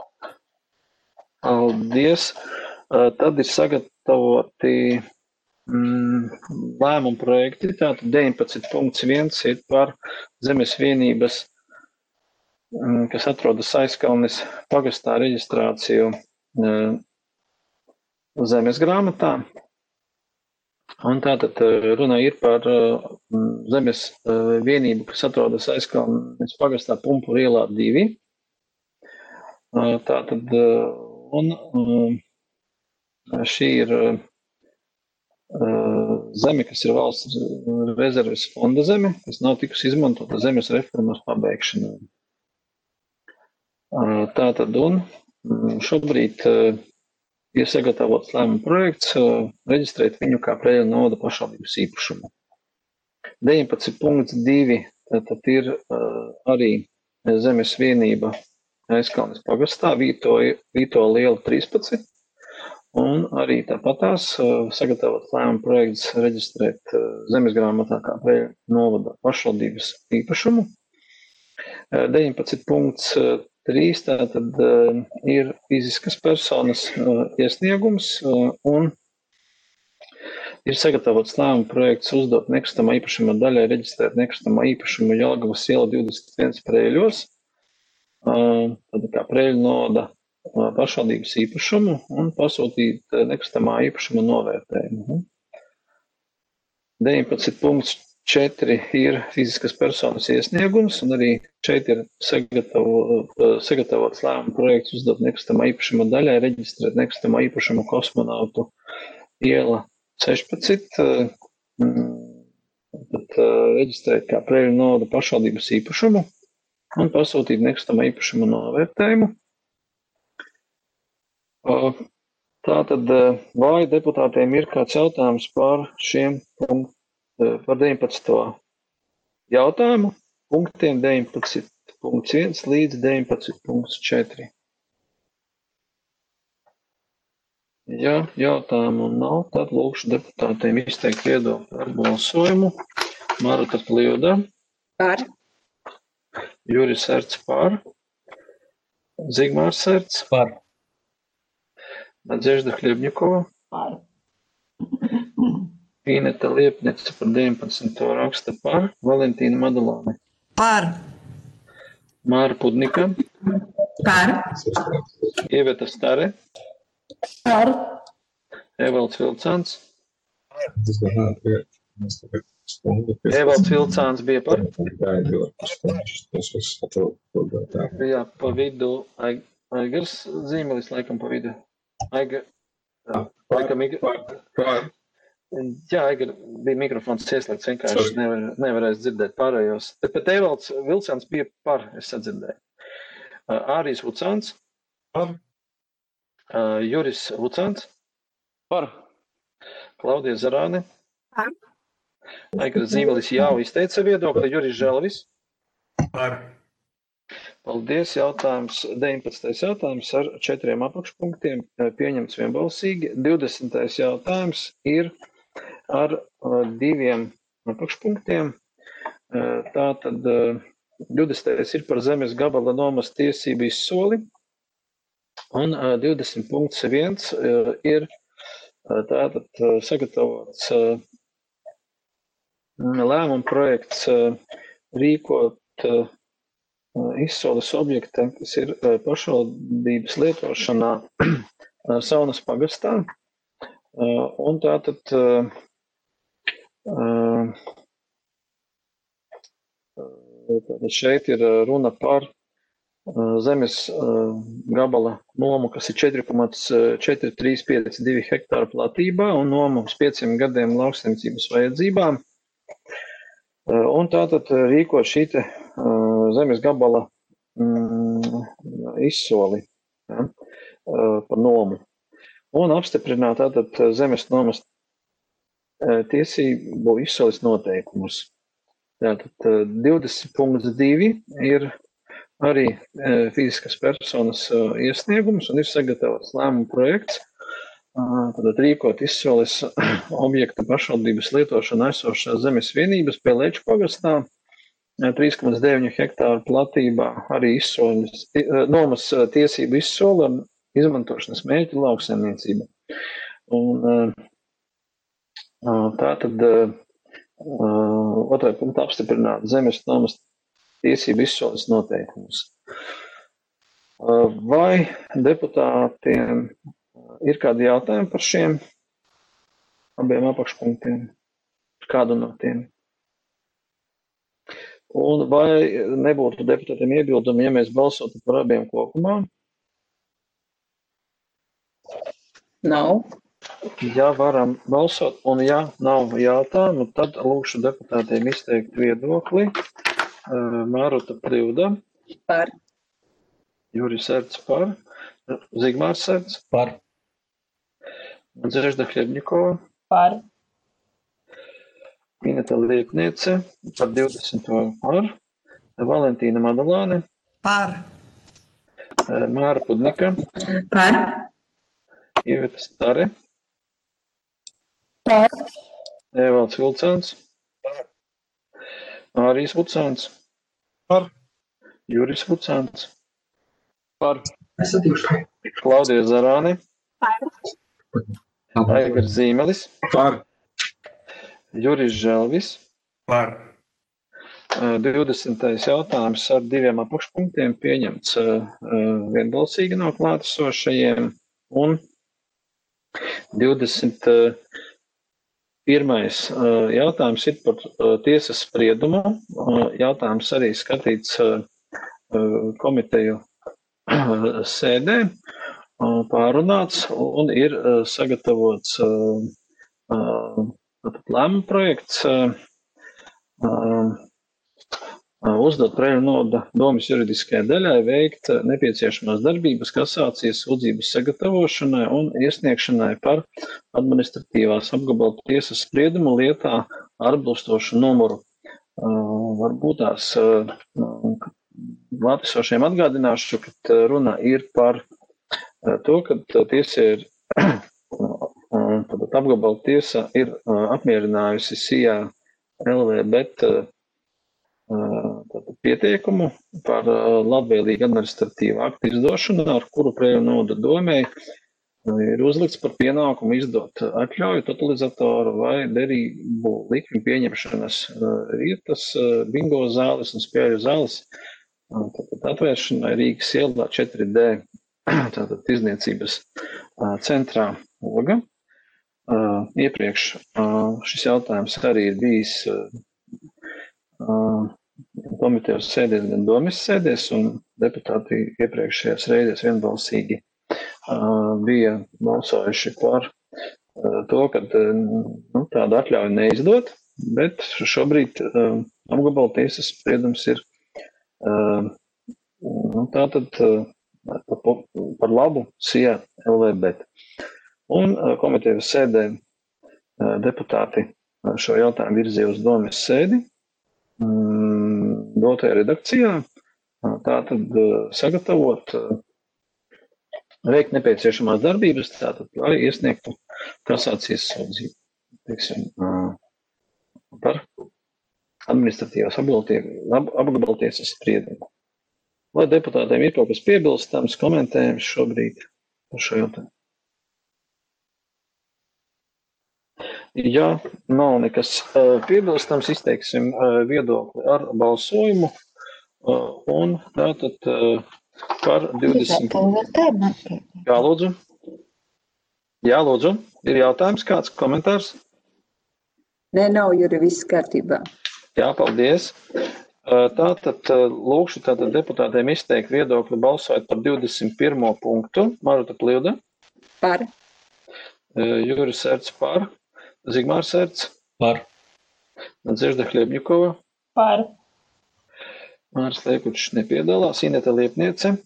Paldies. Uh, Tad ir sagatavoti mm, lēmumu projekti. Tātad deviņpadsmit punkts viens ir par zemes vienības, mm, kas atrodas Aizkalnes pagastā reģistrāciju uh, zemes grāmatā. Un tātad uh, runa ir par uh, zemes uh, vienību, kas atrodas Aizkalnes pagastā Pumpuru ielā divi. Uh, Tātad uh, un uh, šī ir uh, zeme, kas ir valsts rezerves fonda zeme, kas nav tikusi izmantota zemes reformas pabeigšanai. Uh, Tātad un mm, šobrīd uh, ir sagatavots lēmuma projekts uh, reģistrēt viņu kā Preļļu novada pašvaldības īpašumu. deviņpadsmit punkts divi tātad ir uh, arī zemes vienība Aizkalnes pagastā, Vīto, Vīto liela trīspadsmit, un arī tāpatās uh, sagatavots lēmuma projekts reģistrēt uh, zemes grāmatā kā Preļļu novada pašvaldības īpašumu. Uh, deviņpadsmit punkts trīs tātad uh, ir fiziskas personas uh, iesniegums, uh, un ir sagatavots lēmuma projekts uzdot nekustamā īpašuma daļai reģistrēt nekustamā īpašuma Jelgavas iela divdesmit viens Preļļos, tad kā Preļļu novada pašvaldības īpašumu un pasūtīt nekustamā īpašuma novērtējumu. deviņpadsmit punkts četri ir fiziskas personas iesniegums, un arī šeit ir sagatavo, sagatavots lēmuma projekts uzdot nekustamā īpašuma daļai reģistrēt nekustamā īpašuma Kosmonautu iela sešpadsmit, tad reģistrēt kā Preļļu novada pašvaldības īpašumu un pasūtīt nekustamā īpašuma novērtējumu. Tātad, vai deputātiem ir kāds jautājums par šiem punkt, par deviņpadsmito jautājumu, punktiem deviņpadsmit punkts viens līdz deviņpadsmit punkts četri? Ja jautājumu nav, tad lūkšu deputātiem izteikt viedokli ar balsojumu. Marta Kļūda. Par. Juris Erts par, Zigmārs Erts Par. Nadežda Hļebņikova, Par. Ineta Liepniece par deviņpadsmito raksta par, Valentīna Madalāne, Par. Māra Pudnika, Par. Iveta Stare, Par. Evalds Vilcāns. Tas vēl nav priekš. Mēs tagad stundu pēc- Evalds Vilcāns bija par, Gaidot, tas viss atrodas tā. jā, pa vidu Aig- Aigars Zīmelis, laikam pa vidu. Aiga, jā, laikam, Iga- Par. jā, Aigar bija mikrofons ieslēgts, vienkārši Sorry. nevar, nevarēs dzirdēt pārējos. Bet Evalds Vilcāns bija par, es sadzirdēju. Ārijs Vucāns, Par. Juris Vucāns, Par. Klaudija Zarāne, Par. Aigars Zīmelis jau izteica viedokli, Juris Žalvis. Par. Paldies, jautājums, deviņpadsmitais jautājums ar četriem apakšpunktiem pieņemts vienbalsīgi. divdesmitais jautājums ir ar uh, diviem apakšpunktiem. Uh, Tātad uh, divdesmitais ir par zemes gabala nomas tiesību izsoli, un uh, divdesmit punkts viens uh, ir uh, tātad uh, sagatavots uh, lēmuma projekts uh, rīkot uh, izsoles objekta, kas ir pašvaldības lietošanā Saunas pagastā. Un tātad šeit ir runa par zemes gabala nomu, kas ir četri komats četri trīs pieci divi hektāru platībā un nomu uz pieciem gadiem lauksaimniecības vajadzībām. Un tātad rīkot šī te zemes gabala izsoli, ja, par nomu. Un apstiprināt tātad zemes nomas tiesību izsoles noteikumus. Tātad divdesmit punkts divi ir arī fiziskas personas iesniegums un ir sagatavots lēmuma projekts. Tātad rīkot izsoles objekta pašvaldības lietošanu esošās zemes vienības pie Leču pagastā trīs komats deviņi hektāru platībā arī izsoles, nomas tiesību izsole un izmantošanas mērķi lauksaimniecība. Un tātad otrā punktā apstiprināt zemes nomas tiesību izsoles noteikumus. Vai deputātiem ir kādi jautājumi par šiem abiem apakšpunktiem? Kādu no tiem? Un vai nebūtu deputātiem iebildumi, ja mēs balsotu par abiem kopumā? Nav. Ja varam balsot, un ja nav jautājumu, tad lūkšu deputātiem izteikt viedokli. Māruta Privda. Par. Juris Erts par. Zigmārs Erts. Par. Dzežda Hļebņikova. Par. Ineta Liepniece. Par divdesmit par. Valentīna Madalāne. Par. Māra Pudnika. Par. Iveta Stare. Par. Evalds Vilcāns. Par. Ārijs Vucāns. Par. Juris Vucāns. Par. Klaudija Zarāne. Par. Aigars Zīmelis. Par. Juris Želvis. Par. divdesmitais jautājums ar diviem apakšpunktiem pieņemts vienbalsīgi no klātesošajiem. Un divdesmit pirmais jautājums ir par tiesas spriedumu. Jautājums arī skatīts komiteju sēdē, pārunāts un ir sagatavots lēmuma projekts uzdot Preļu domas juridiskajai daļai veikt nepieciešamās darbības kasācijas sūdzības sagatavošanai un iesniegšanai par administratīvās apgabala tiesas spriedumu lietā ar atbilstošu numuru. Varbūt tās klātesošiem atgādināšu, ka runa ir par to, ka tiesa ir, apgabala tiesa ir apmierinājusi Sijā L V, bet pieteikumu par labvēlīgu administratīvu aktu izdošanu, ar kuru Preļu novada domei ir uzlikts par pienākumu izdot atļauju, totalizatoru vai derību likmi pieņemšanas vietas, bingo zāles un spēļu zāles atvēršanai Rīgas ielā četri D, tātad tirdzniecības centrā Oga. Iepriekš šis jautājums arī ir bijis komitejas sēdēs, gan domes sēdēs, un deputāti iepriekšējās reizēs vienbalsīgi bija balsojuši par to, ka nu, tādu atļauju neizdot, bet šobrīd apgabala tiesas spriedums ir nu, tātad par labu Sijā L V B. Un komitejas sēdē deputāti šo jautājumu virzīja uz domes sēdi dotajā redakcijā, tātad sagatavot, veikt nepieciešamās darbības, tātad, lai iesniegtu kasācijas sūdzību, teiksim, par administratīvās apgabala tiesas spriedumu. Vai deputātiem ir kaut kas piebilstams, komentējums šobrīd par šo jautājumu? Ja nav nekas piebilstams, izteiksim viedokli ar balsojumu. Un tātad par divdesmit. Jā, lūdzu. Jā, lūdzu. Ir jautājums kāds, komentārs? Nē, nav, Juri, viss kārtībā. Jā, paldies. Tātad lūkšu tātad deputātiem izteikt viedokli balsojot par divdesmit pirmo punktu. Maruta Pļuda. Par. Juris Sērts par. Zigmārs Sērts. Par. Nadzežda Hļebņukova. Par. Māris Liekučs nepiedalās. Ineta Liepniece.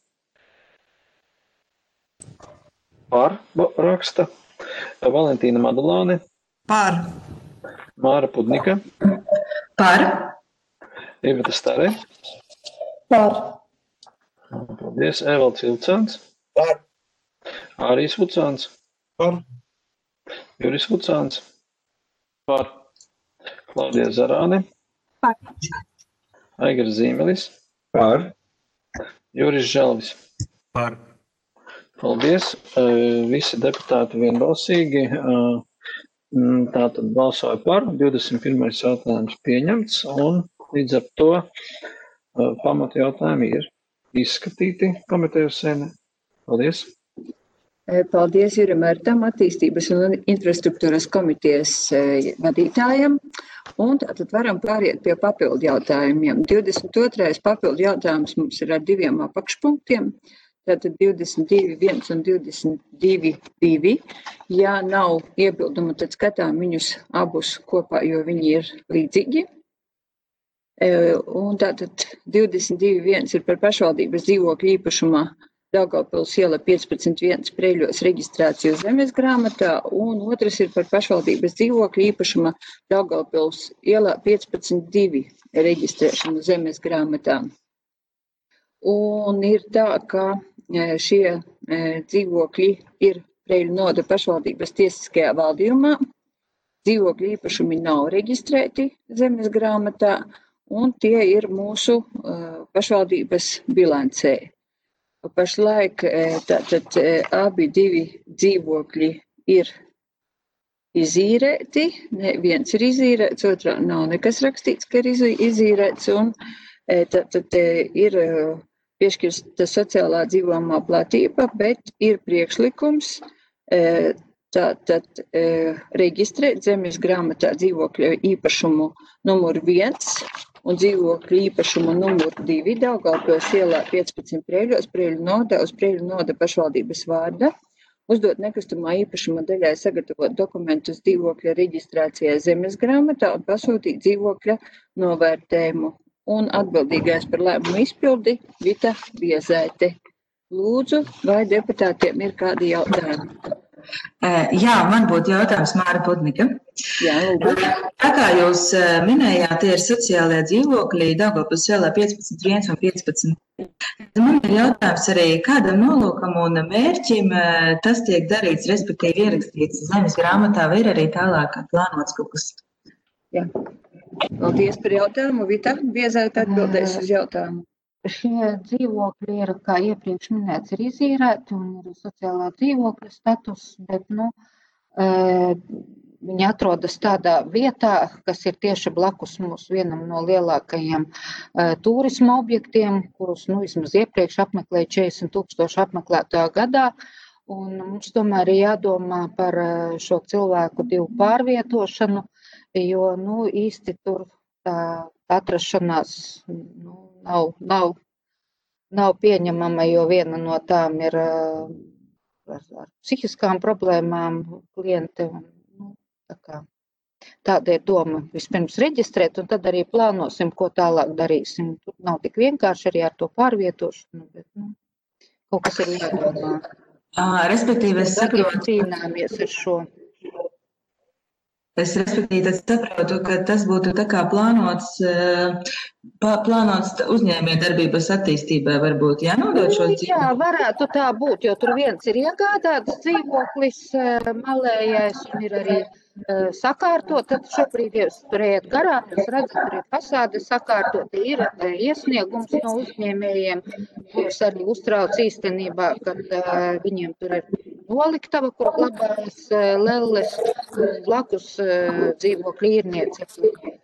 Par raksta. Valentīna Madulāne. Par. Māra Pudnika. Par. Iveta Stare. Par. Paldies. Evalds Vilcāns. Par. Ārijas Vucāns. Par. Juris Vucāns. Par. Klaudija Zarāne. Par. Aigars Zīmelis. Par. Juris Želvis. Par. Paldies. Visi deputāti vienbalsīgi. Tātad balsoja par. divdesmit pirmais jautājums pieņemts. Un līdz ar to pamata jautājumi ir izskatīti komitejas sēnē. Paldies. Paldies Jurim Ērtam, attīstības un infrastruktūras komitejas vadītājam. Un tātad varam pāriet pie papildu jautājumiem. divdesmit otrais papildu jautājums mums ir ar diviem apakšpunktiem. Tātad divdesmit divi viens un divdesmit divi divi. Ja nav iebildumu, tad skatām viņus abus kopā, jo viņi ir līdzīgi. Un tātad divdesmit divi viens ir par pašvaldības dzīvokļu īpašumā Daugavpils iela piecpadsmit viens Preļos reģistrāciju zemes grāmatā, un otrs ir par pašvaldības dzīvokļu īpašumā Daugavpils iela piecpadsmit divi reģistrēšanu zemes grāmatā. Un ir tā, ka šie dzīvokļi ir Preļu novada pašvaldības tiesiskajā valdījumā, dzīvokļu īpašumi nav reģistrēti zemes grāmatā, un tie ir mūsu pašvaldības bilancē. Pašlaik tātad abi divi dzīvokļi ir izīrēti, ne, viens ir izīrēts, otrā nav nekas rakstīts, ka ir izīrēts, un tātad ir piešķirta sociālā dzīvojamā platība, bet ir priekšlikums tātad reģistrēt zemes grāmatā dzīvokļu īpašumu numur viens un dzīvokļu īpašumu numur divi Daugavpils ielā piecpadsmit Preļos, Preļu novada uz Preļu novada pašvaldības vārda, uzdot nekustamā īpašuma daļai sagatavot dokumentus dzīvokļa reģistrācijai zemes grāmatā un pasūtīt dzīvokļa novērtējumu. Un atbildīgais par lēmumu izpildi Vita Biezēte. Lūdzu, vai deputātiem ir kādi jautājumi? Jā, man būtu jautājums Māra Pudnika. Jā, lūdzu. Tā kā jūs minējāt, tie ir sociālajie dzīvokļi Daugavpils ielā piecpadsmit viens un piecpadsmit. Man ir jautājums arī, kādam nolūkam un mērķim tas tiek darīts, respektīvi ierakstīts zemes grāmatā, vai ir arī tālāk plānots kaut kas? Jā. Paldies par jautājumu. Vita Biezēte atbildēs uz jautājumu. Šie dzīvokļi ir, kā iepriekš minēts, ir izīrēti un ir sociālā dzīvokļa status, bet, nu, viņi atrodas tādā vietā, kas ir tieši blakus mūsu vienam no lielākajiem turisma objektiem, kurus, nu, vismaz iepriekš apmeklēja četrdesmit tūkstoši apmeklētāju gadā, un mums tomēr ir jādomā par šo cilvēku divu pārvietošanu, jo, nu, īsti tur tā atrašanās, nu, Nav, nav, nav pieņemama, jo viena no tām ir ar, ar psihiskām problēmām klienti. Un, nu, tā kā, tāda ir doma vispirms reģistrēt, un tad arī plānosim, ko tālāk darīsim. Tur nav tik vienkārši arī ar to pārvietošanu, bet nu, kaut kas ir jādomā. Respektīvi, es saprotu, cīnāmies ar šo. Es respektīvi saprotu, ka tas būtu tā kā plānots, plānots uzņēmējdarbības attīstībai varbūt jānodot šo dzīvi? Jā, varētu tā būt, jo tur viens ir iegādāts dzīvoklis malējais un ir arī sakārtot. Tad šobrīd, ja jūs tur ejat garām, jūs redzat, tur ir fasāde sakārtot, ir iesniegums no uzņēmējiem, kurus arī uztrauc īstenībā, kad viņiem tur ir noliktava, kur glabājas lelles, blakus dzīvokļu īrniece,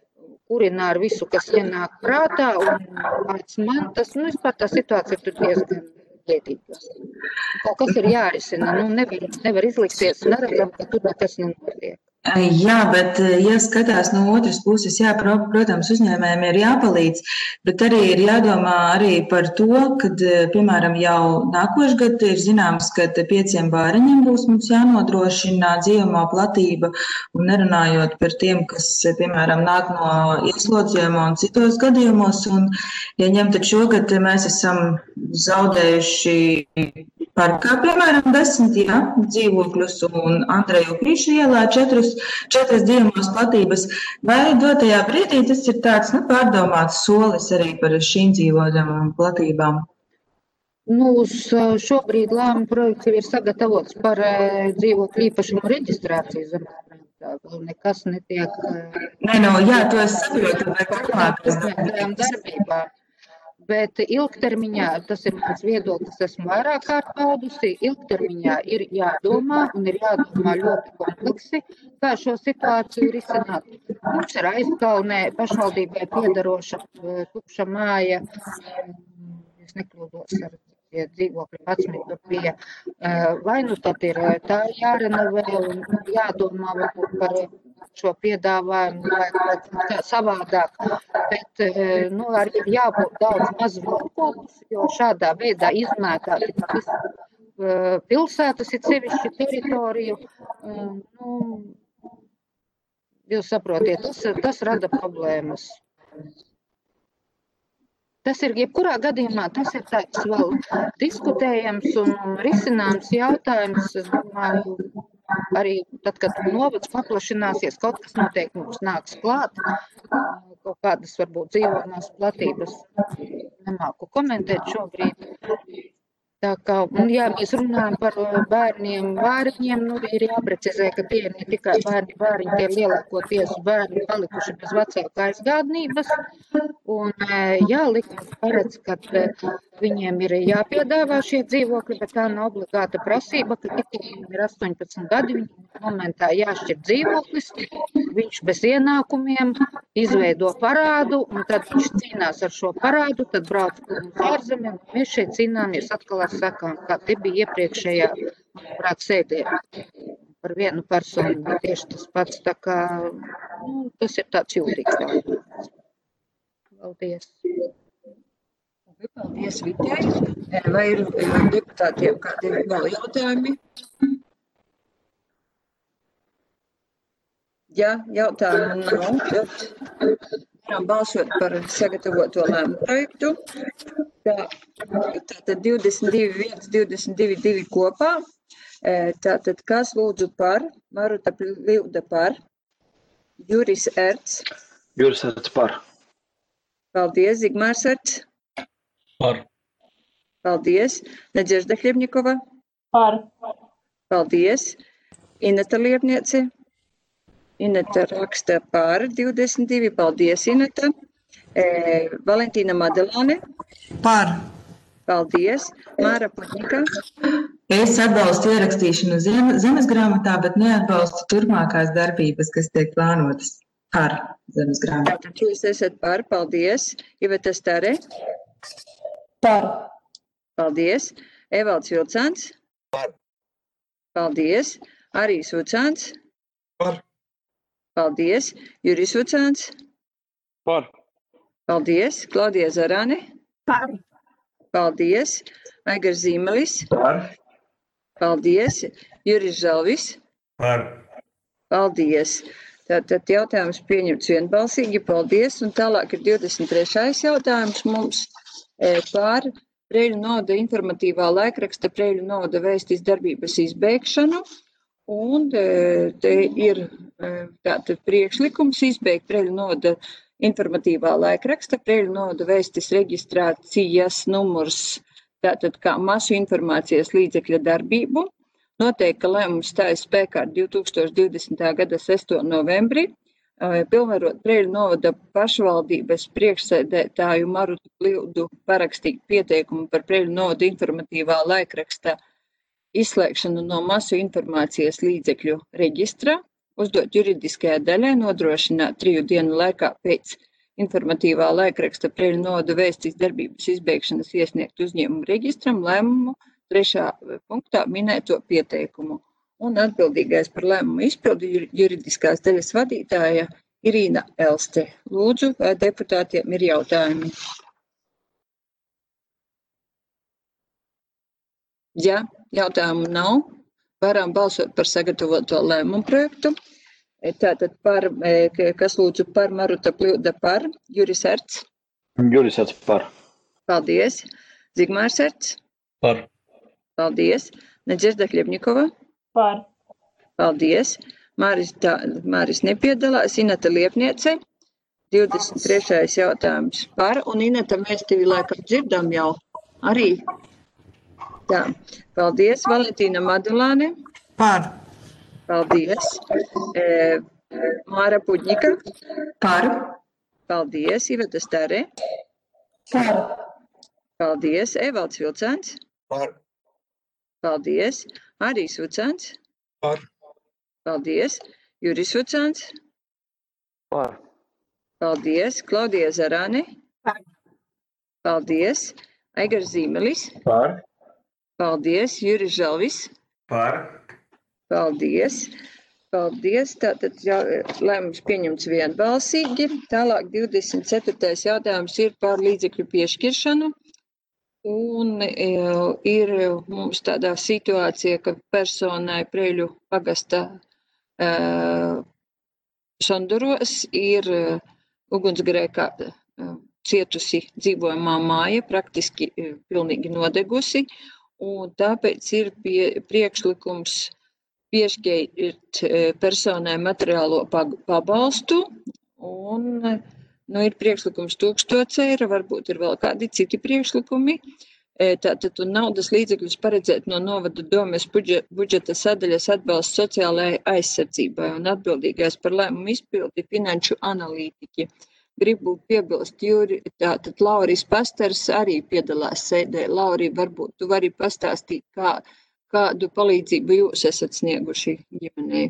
kurina ar visu, kas ienāk prātā, un pēc man tas, nu, vispār tā situācija tur diezgan liedīga. Kaut kas ir jārisina, nu, nevar, nevar izlikties, neredzam, ka tur nekas nenotiek. Jā, bet, ja skatās no otras puses, jā, protams, uzņēmējiem ir jāpalīdz, bet arī ir jādomā arī par to, kad, piemēram, jau nākošgad ir zināms, ka pieciem bāriņiem būs mums jānodrošina dzīvamā platība, un nerunājot par tiem, kas, piemēram, nāk no ieslodzījuma un citos gadījumos, un, ja ņem, tad šogad mēs esam zaudējuši parkā, piemēram, desmit, jā, dzīvokļus un Andreju Krīšu ielā četrus četras dzīvumos platības, vai dotajā brīdī tas ir tāds, nu, pārdomāts solis arī par šīm dzīvojamām platībām? Nu, uz šobrīd lēmuma projekts ir sagatavots par dzīvokļu īpašumu reģistrāciju zemēkrāmā. Vēl nekas netiek... Nē, no, jā, to es saprotu, bet turpmāk. Darbībā. Bet ilgtermiņā, tas ir mans viedoklis, esmu vairāk kārt paudusi, ilgtermiņā ir jādomā un ir jādomā ļoti kompleksi, kā šo situāciju risināt. Mums ir Aizkalnē pašvaldībai piedaroša tukša māja, es nekļūdos ar tie dzīvokļi patsmit tur bija. Vai nu tad ir tā jārenovē un jādomā varbūt par šo piedāvājumu vai kā savādāk, bet nu, arī ir jābūt daudz mazvaldības, jo šādā veidā izmētāt visu pilsētas, ir sevišķi teritoriju. Nu, jūs saprotiet, tas, tas rada problēmas. Tas ir, jebkurā gadījumā, tas ir tāds vēl diskutējams un risināms jautājums, es domāju, arī tad, kad novads paplašināsies, kaut kas noteikti mums nāks klāt, kaut kādas varbūt dzīvojamās platības nemāku komentēt šobrīd. Tā kā, un jā, mēs runājam par bērniem, bāriņiem, nu ir jāprecizē, ka tie ir ne tikai bērni, bāriņi, tie ir lielākoties bērni palikuši bez vecāka aizgādnības, un jā, likums paredz, ka viņiem ir jāpiedāvā šie dzīvokļi, bet tā nav obligāta prasība, ka tikko viņiem ir astoņpadsmit gadi, viņam momentā jāšķir dzīvoklis, viņš bez ienākumiem izveido parādu, un tad viņš cīnās ar šo parādu, tad brauc uz ārzemēm, un mēs šeit cīnāmies atkal ar sakām, kā te bija iepriekšējā, manuprāt, sēdē par vienu personu, bija tieši tas pats, tā kā, nu, tas ir tāds jūtīgs jautājums. Paldies. Paldies, Vitei. Vai ir deputātiem kādi vēl jautājumi? Ja jautājumu nav, tad varam balsot par sagatavoto lēmumu projektu. Tā, tātad divdesmit divi viens, divdesmit divi divi kopā. Tātad kas lūdzu par? Maruta Pļūda par. Juris Erts. Juris Erts par. Paldies. Zigmārs Erts. Par. Paldies. Nadežda Hļebņikova. Par. Paldies. Ineta Liepniece. Ineta raksta par divdesmit divi. Paldies, Ineta. E, Valentīna Madelāne. Par. Paldies. Māra Putņika. Es atbalstu ierakstīšanu zem, zemes grāmatā, bet neatbalstu turpmākās darbības, kas tiek plānotas par zemes grāmatu. Tātad jūs esat par. Paldies. Iveta Stare. Par. Paldies. Evalds Vilcāns. Par. Paldies. Arijs Vucāns. Par. Paldies. Juris Vucāns. Par. Paldies. Klaudija Zarane. Par. Paldies. Aigars Zīmelis. Par. Paldies. Juris Žalvis. Par. Paldies. Tātad jautājums pieņemts vienbalsīgi. Paldies. Un tālāk ir divdesmit trešais jautājums mums par Preļu novada informatīvā laikraksta Preļu novada vēstīs darbības izbeigšanu. Un te ir tātad priekšlikums izbeigt Preļu novada informatīvā laikraksta Preļu novada vēstis reģistrācijas numurs, tātad kā masu informācijas līdzekļa darbību. Noteikti, ka lēmums stājas spēkā ar divi tūkstoši divdesmitā gada sesto novembri, pilnvarot Preļu novada pašvaldības priekšsēdētāju Marutu Pļūdu parakstīt pieteikumu par Preļu novada informatīvā laikraksta izslēgšanu no masu informācijas līdzekļu reģistra, uzdot juridiskajai daļai nodrošināt triju dienu laikā pēc informatīvā laikraksta Preļu novada vēstīs darbības izbeigšanas iesniegt uzņēmumu registram lēmumu trešā punktā minēto pieteikumu. Un atbildīgais par lēmumu izpildi juridiskās daļas vadītāja Irīna Elste. Lūdzu, vai deputātiem ir jautājumi? Ja jautājumu nav, varam balsot par sagatavoto lēmumu projektu. Tātad par, kas lūdzu par Maruta Pļūda par, Juris Erts. Juris Erts par. Paldies. Zigmārs Erts. Par. Paldies. Naģerda Hļebņikova. Par. Paldies. Māris, tā, Māris nepiedalās. Inata Liepniece. divdesmit trešais jautājums par. Un Inata, mēs tevi laikam dzirdam jau arī. Tā. Paldies. Valentīna Madulāne. Par. Paldies. E, Māra Puģņika. Par. Paldies. Iveta Stare. Par. Paldies. Evalds Vilcēns. Par. Paldies. Arijs Vucēns. Par. Paldies. Juris Vucēns. Par. Paldies. Klaudija Zarāne. Par. Paldies. Aigars Zīmelis. Par. Paldies. Juris Žalvis. Par. Paldies. Paldies. Tātad jau, lēmums pieņemts vienbalsīgi. Tālāk divdesmit ceturtais jautājums ir par līdzekļu piešķiršanu. Un e, ir mums tādā situācija, ka personai Preļu pagasta e, Sonduros ir e, ugunsgrēkā e, cietusi dzīvojamā māja, praktiski e, pilnīgi nodegusi. Un tāpēc ir pie, priekšlikums piešķirt personai materiālo pabalstu, un nu, ir priekšlikums tūkstoš eiro, varbūt ir vēl kādi citi priekšlikumi. Tātad naudas līdzekļus paredzēt no novada domes budžeta sadaļas atbalsts sociālajai aizsardzībai un atbildīgais par lēmumu izpildi finanšu analītiķi. Gribu piebilst, Juri, tātad Lauris Pastars arī piedalās sēdē. Lauri, varbūt tu vari pastāstīt, kā, kādu palīdzību jūs esat snieguši ģimenei.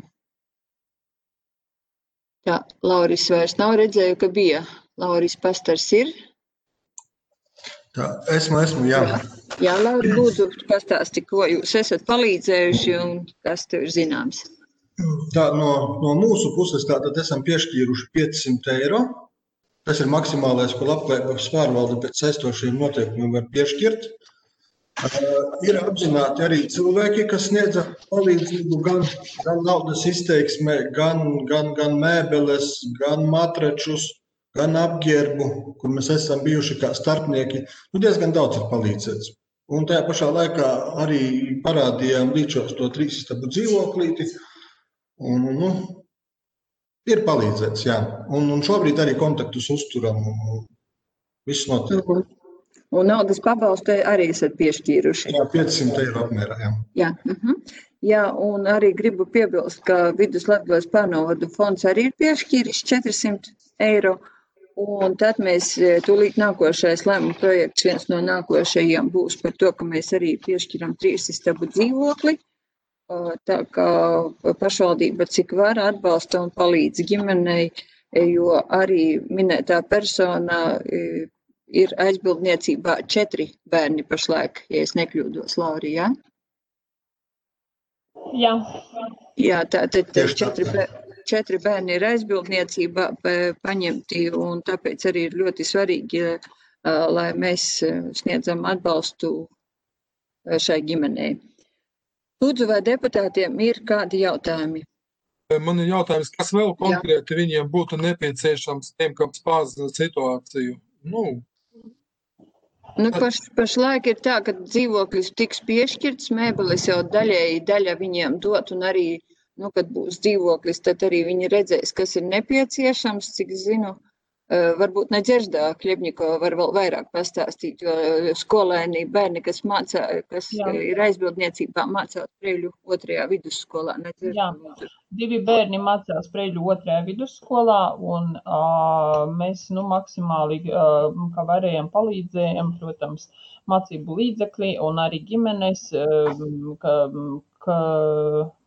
Tā, Lauris vairs nav, redzēju, ka bija. Lauris Pastars ir? Tā, esmu, esmu, jā. Jā, Lauri, lūdzu, pastāsti, ko jūs esat palīdzējuši un kas tev ir zināms. Tā, no, no mūsu puses tātad esam piešķīruši piecsimt eiro. Tas ir maksimālais, ko Labklājības pārvalde pēc saistošiem noteikumiem var piešķirt. Uh, ir apzināti arī cilvēki, kas sniedza palīdzību gan, gan naudas izteiksmē, gan, gan, gan mēbeles, gan matračus, gan apģērbu, kur mēs esam bijuši kā starpnieki. Nu, diezgan daudz ir palīdzēts. Un tajā pašā laikā arī parādījām līdz to trīsistabu dzīvoklīti. Un, nu, ir palīdzēts, jā. Un, un šobrīd arī kontaktus uzturam. Viss notiek. Un naudas pabalstu arī esat piešķīruši. Jā, piecsimt eiro apmērā, jā. Jā, uh-huh. Jā, un arī gribu piebilst, ka Viduslatvijas pārnovadu fonds arī ir piešķīris četrsimt eiro. Un tad mēs tūlīt nākošais lēmuma projekts, viens no nākošajiem būs par to, ka mēs arī piešķiram trīsistabu dzīvokli. Tā kā pašvaldība cik var atbalsta un palīdz ģimenei, jo arī minētā persona ir aizbildniecībā četri bērni pašlaik, ja es nekļūdos, Lauri, jā? Jā. Jā, tātad četri, četri bērni ir aizbildniecībā paņemti, un tāpēc arī ir ļoti svarīgi, lai mēs sniedzam atbalstu šai ģimenei. Lūdzu, vai deputātiem ir kādi jautājumi? Man ir jautājums, kas vēl konkrēti Jā. Viņiem būtu nepieciešams tiem, kam spāzina situāciju? Nu, nu paš, pašlaik ir tā, ka dzīvoklis tiks piešķirts, mēbeles jau daļēji daļa viņiem dot, un arī, nu, kad būs dzīvoklis, tad arī viņi redzēs, kas ir nepieciešams, cik zinu. Varbūt Naģerda Hļebņikova var vēl vairāk pastāstīt, jo skolēni bērni, kas mācā, kas Jā. Ir aizbildniecībā, mācās Preļu otrajā vidusskolā. Naģerda, Jā, divi bērni mācās Preļu otrajā vidusskolā, un uh, mēs nu, maksimāli, uh, kā varējām, palīdzējām, protams, mācību līdzekļi un arī ģimenes, uh, ka, ka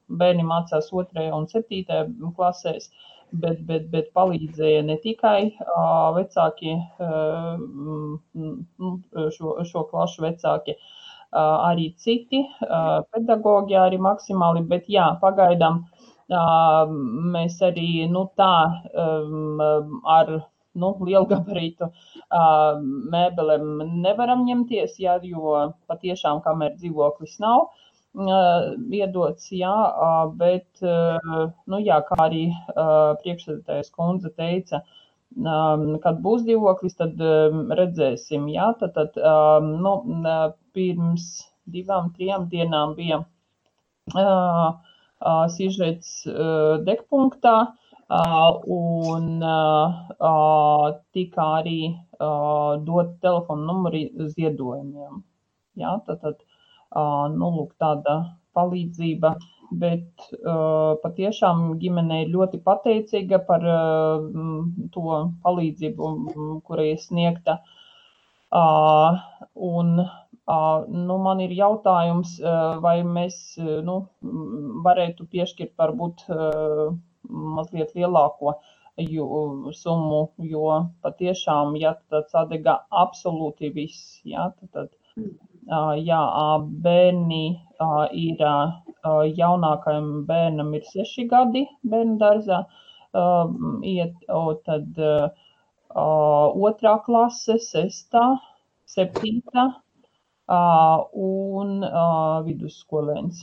bērni mācās otrajā un septītajā klasēs, bet, bet, bet palīdzēja ne tikai uh, vecāki, uh, šo, šo klašu vecāki, uh, arī citi uh, pedagoģi arī maksimāli, bet jā, pagaidām uh, mēs arī, nu tā, um, ar, nu, lielgabarītu uh, mēbelēm nevaram ņemties, jā, jo patiešām, kamēr dzīvoklis nav, Uh, iedots, jā, uh, bet, uh, nu jā, kā arī uh, priekšsēdētājas kundze teica, um, kad būs dzīvoklis, tad um, redzēsim, jā, tad, tad um, nu, pirms divām, trijām dienām bija uh, uh, sižets uh, degpunktā, uh, un uh, uh, tika arī uh, dot telefonu numuri ziedojumiem, jā, tad, tad Uh, nu, lūk, tāda palīdzība, bet uh, patiešām ģimene ir ļoti pateicīga par uh, to palīdzību, kura ir sniegta. Uh, un uh, nu, man ir jautājums, uh, vai mēs uh, nu, varētu piešķirt varbūt uh, mazliet lielāko jo, summu, jo patiešām, ja tad sadega absolūti viss, ja, tad, tad Uh, jā, bērni uh, ir, uh, jaunākajam bērnam ir seši gadi bērnu dārzā, uh, iet, o, tad uh, otrā klase, sestā, septītā uh, un uh, vidusskolēns.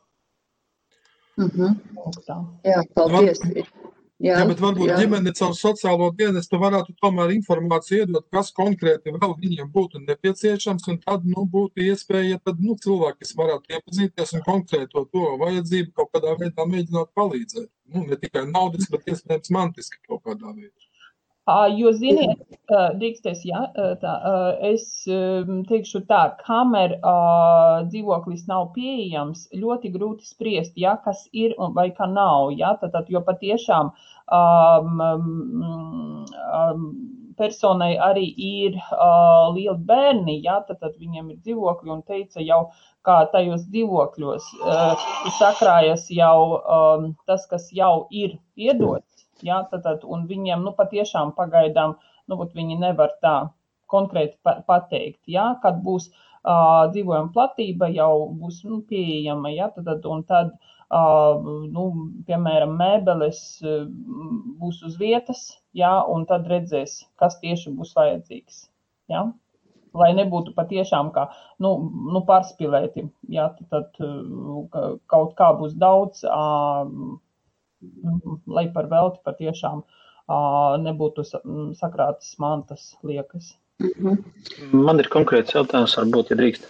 Mhm. Jā, paldies. Jā, jā, bet varbūt jā. Ģimene caur sociālo dienestu varētu tomēr informāciju iedot, kas konkrēti vēl viņiem būtu nepieciešams, un tad, nu, būtu iespēja, tad, nu, cilvēki, kas varētu iepazīties un konkrēto to vajadzību kaut kādā veidā mēģināt palīdzēt. Nu, ne tikai naudas, bet iespējams mantiski kaut kādā veidā. Uh, jo, ziniet, uh, drīksties, jā, tā, uh, es um, teikšu tā, kamēr uh, dzīvoklis nav pieejams, ļoti grūti spriest, jā, kas ir un vai kā nav, jā, tad, tad, jo patiešām um, um, personai arī ir uh, lieli bērni, jā, tad, tad viņiem ir dzīvokļi un teica jau, kā tajos dzīvokļos uh, sakrājas jau um, tas, kas jau ir iedots. Jā, tad, tad, un viņiem, nu, patiešām pagaidām, nu, viņi nevar tā konkrēti pateikt, jā, kad būs uh, dzīvojuma platība, jau būs, nu, pieejama, jā, tad, tad, un tad, uh, nu, piemēram, mēbeles uh, būs uz vietas, jā, un tad redzēs, kas tieši būs vajadzīgs, jā, lai nebūtu patiešām kā, nu, nu pārspilēti, jā, tad, tad uh, kaut kā būs daudz, uh, lai par velti patiešām uh, nebūtu sakrātas mantas liekas. Mm-hmm. Man ir konkrēts jautājums, varbūt, ja drīkst.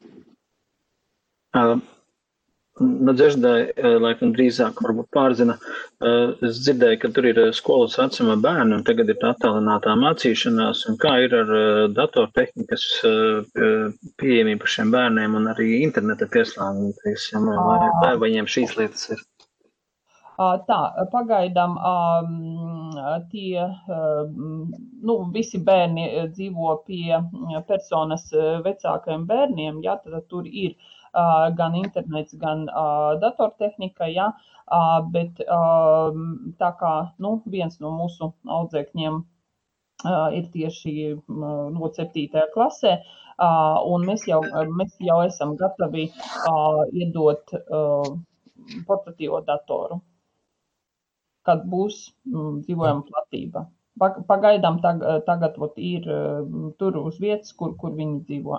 Uh, no Dzeždai, laikam drīzāk varbūt pārzina, uh, es dzirdēju, ka tur ir skolas vecuma bērni, un tagad ir attālinātā mācīšanās, un kā ir ar uh, datortehnikas uh, pieejamību šiem bērniem un arī interneta pieslēgums, vai, vai viņiem šīs lietas ir? Tā, pagaidām tie, nu, visi bērni dzīvo pie personas vecākajiem bērniem, jā, tad tur ir gan internets, gan datortehnika, jā, bet tā kā, nu, viens no mūsu audzēkņiem ir tieši no septītajā klasē, un mēs jau, mēs jau esam gatavi iedot portatīvo datoru, kad būs mm, dzīvojama platība. Pagaidām tag, tagad ot, ir tur uz vietas, kur, kur viņi dzīvo.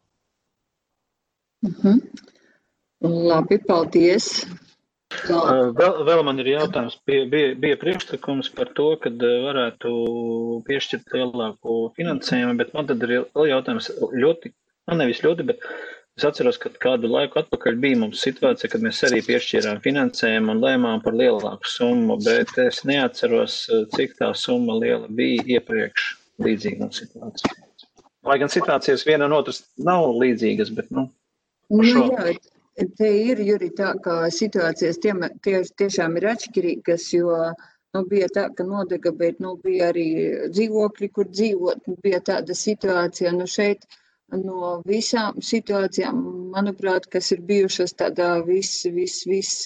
Mhm. Labi, paldies. Uh, vēl, vēl man ir jautājums. Bija, bija, bija priekšlikums par to, kad varētu piešķirt lielāku finansējumu, bet man tad ir jautājums ļoti, man nevis ļoti, bet es atceros, ka kādu laiku atpakaļ bija mums situācija, kad mēs arī piešķīrām finansējumu un lēmām par lielāku summu, bet es neatceros, cik tā summa liela bija iepriekš līdzīga situācija. Lai gan situācijas viena un otras nav līdzīgas, bet, nu, nu jā, te ir, Juri, tā, ka situācijas tiem, tie, tiešām ir atšķirīgas, jo, nu, bija tā, ka nodega, bet, nu, bija arī dzīvokļi, kur dzīvot, bija tāda situācija, nu, šeit, no visām situācijām, manuprāt, kas ir bijušas tādā viss, viss, viss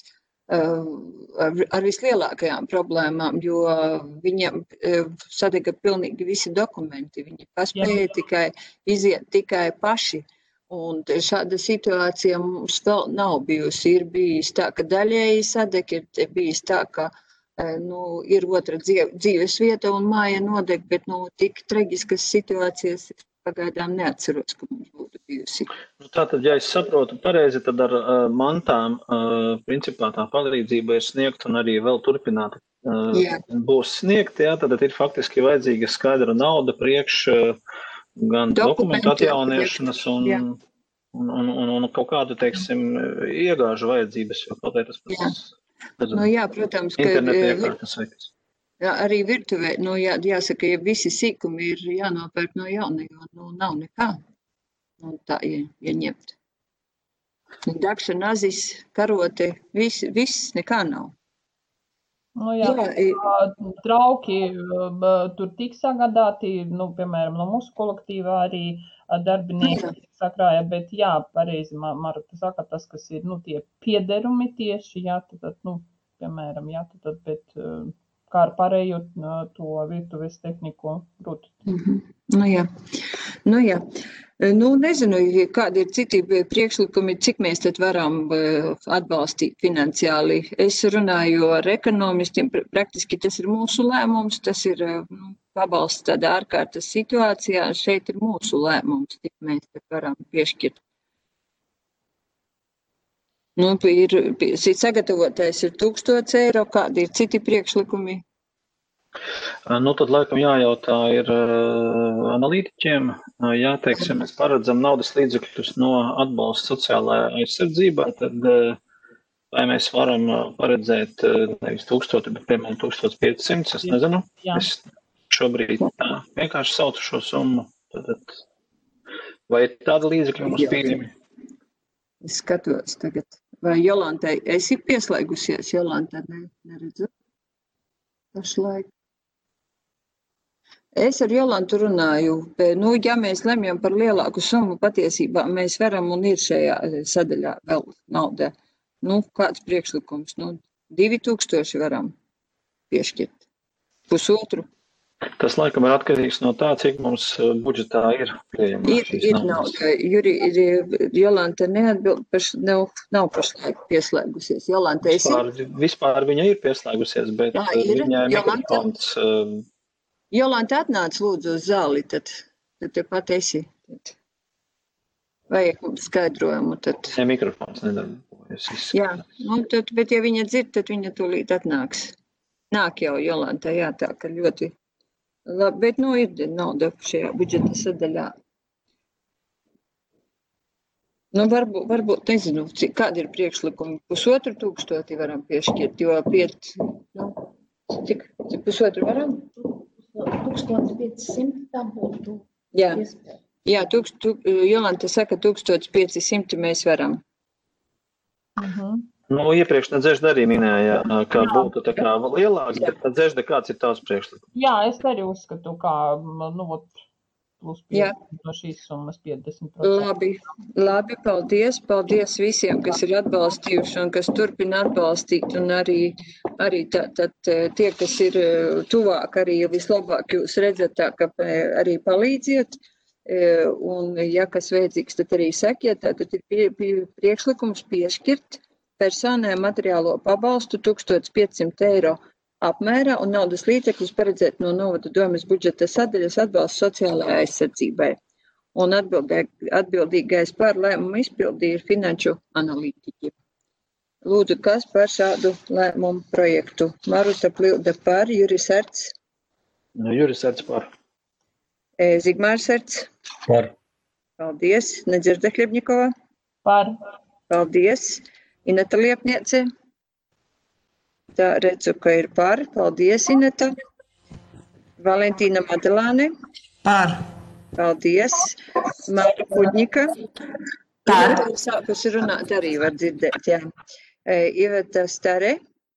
ar, ar vislielākajām problēmām, jo viņiem sadega pilnīgi visi dokumenti. Viņi paspēja tikai iziet tikai paši. Un šāda situācija mums vēl nav bijusi. Ir bijis tā, ka daļēji sadeg, ir bijis tā, ka nu, ir otra dzīves vieta un māja nodeg, bet nu, tik traģiskas situācijas pagaidām neatceros, ka mums būtu bijusi. Nu, tātad, ja es saprotu pareizi, tad ar uh, mantām uh, principā tā palīdzība ir sniegta un arī vēl turpināta uh, būs sniegta, jā, tad ir faktiski vajadzīga skaidra nauda priekš uh, gan dokumentu atjauniešanas un, un, un, un, un kaut kādu, teiksim, iegāžu vajadzības, jo kaut tas pats. Nu, jā, protams, ka jā, arī virtuvē, nu, jā, jāsaka, ja visi sīkumi ir jānopērk no jauna, jo nu, nav nekā nu, tā ieņemt. Ja dakša, nazis, karote, viss, viss nekā nav. Nu, jā, jā, trauki tur tik sagādāti, nu, piemēram, no mūsu kolektīvā arī darbinieki sakrāja, bet jā, pareizi, Marta saka, tas, kas ir, nu, tie piederumi tieši, jā, tad, nu, piemēram, jā, tad, bet kā ar pārējo to virtuves tehniku rūt. Mm-hmm. Nu, jā, nu, jā. Nu, nezinu, kādi ir citi priekšlikumi, cik mēs tad varam atbalstīt finansiāli. Es runāju ar ekonomistiem, praktiski tas ir mūsu lēmums, tas ir nu, pabalsts tādā ārkārtas situācijā, šeit ir mūsu lēmums, cik mēs tad varam piešķirt. Nu, ir, sagatavotais ir tūkstots eiro, kādi ir citi priekšlikumi? Nu, tad laikam jājautā ir uh, analītiķiem, uh, jāteiksim, mēs paredzam naudas līdzekļus no atbalsta sociālajā aizsardzībā, tad uh, vai mēs varam uh, paredzēt uh, nevis tūkstoti, bet piemēram tūkstots piecsimts, es nezinu, jā. Es šobrīd tā vienkārši saucu šo summu, tad, vai tāda līdzekļa mums pieejami? Es skatos tagad, vai Jolantai esi pieslēgusies, Jolanta, ne, neredzu, pašlaik. Es ar Jolantu runāju, bet, nu, ja mēs lemjam par lielāku summu, patiesībā mēs varam un ir šajā sadaļā vēl nauda. Nu, kāds priekšlikums? Nu, divi tūkstoši varam piešķirt. Pusotru. Tas laikam ir atkarīgs no tā, cik mums budžetā ir pieejama. Ir, ir nauda. Juri, ir, Jolanta neatbild, paš, nav, nav pašlaik pieslēgusies. Jolanta, esi? Vispār, vispār viņa ir pieslēgusies, bet Jā, ir. Viņai mikrofons... Uh, Jolanta, atnāc lūdzu uz zāli, tad, tad te pat esi. Tad vajag skaidrojumu, tad... Ja mikrofons nedarbojas. Jā, nu, tad, bet ja viņa dzird, tad viņa tūlīt atnāks. Nāk jau Jolanta, jā, tā, ka ļoti labi, bet, nu, ir nauda šajā budžeta sadaļā. Nu, varbūt, varbūt nezinu, cik, kādi ir priekšlikumi. Pusotru tūkstoti varam piešķirt, jo piet, nu, cik, cik pusotru varam? tūkstoš piecsimt tā būtu. Jā, jā tūkst, tūk, Jolanta saka, tūkstoš piecsimt mēs varam. Uh-huh. Nu, iepriekš Nadzežda arī minēja, ka jā. Būtu tā kā lielāks, bet Nadzežda, kāds ir tās priekšlikums? Jā, es arī uzskatu, kā, nu, plus piecdesmit no šīs summas piecdesmit procenti. Labi, labi, paldies, paldies visiem, kas ir atbalstījuši un kas turpina atbalstīt, un arī, arī tā, tad tie, kas ir tuvāk, arī vislabāk jūs redzat tā, ka arī palīdziet, un ja kas vajadzīgs, tad arī sekiet, tad ir pie, pie, priekšlikums piešķirt personai materiālo pabalstu tūkstoš piecsimt eiro apmērā un naudas līdzekļus paredzēt no novada domes budžeta sadaļas atbalsts sociālajai aizsardzībai. Un atbildīgais par lēmumu izpildi ir finanšu analītiķi. Lūdzu, kas par šādu lēmumu projektu? Maruta Plilda par, Juris Erts. Juris Erts par. Zigmārs Erts. Par. Paldies. Nedzirda Hļebņikova. Par. Paldies. Ineta Liepniece. Tā redzu, ka ir par. Paldies, Ineta. Valentīna Madelāne. Par. Paldies. Māra Puģņika. Par. Sākusi runāt arī var dzirdēt, jā. Iveta Stare.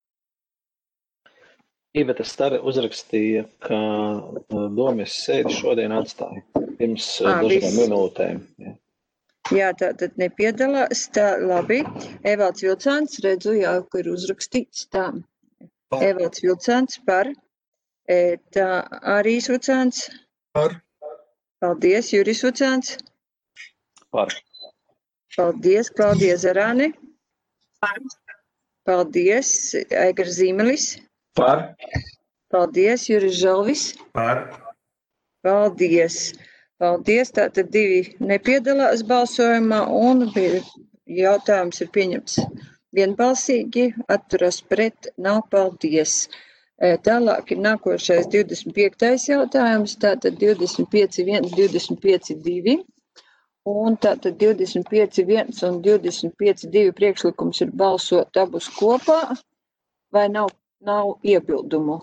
Iveta Stare uzrakstīja, ka domes sēdi šodien atstāja pirms à, dažām minūtēm. Jā. Jā, tā tad nepiedalās. Tā, labi. Evalds Vilcāns, redzu, jā, kur ir uzrakstīts tā. Par. Evalds Vilcāns par. E, tā Arīs Vucāns. Par. Paldies, Juris Vucāns. Par. Paldies, Klaudija Zarāne. Par. Paldies, Aigars Zīmelis. Par. Paldies, Juris Žalvis. Par. Paldies. Paldies, tātad divi nepiedalās balsojumā un jautājums ir pieņemts vienbalsīgi, atturas pret, nav paldies. Tālāk ir nākošais divdesmit piektais jautājums, tātad divdesmit pieci viens, divdesmit pieci divi. Un tātad divdesmit pieci viens un divdesmit pieci divi priekšlikums ir balsot abus kopā, vai nav, nav iebildumu?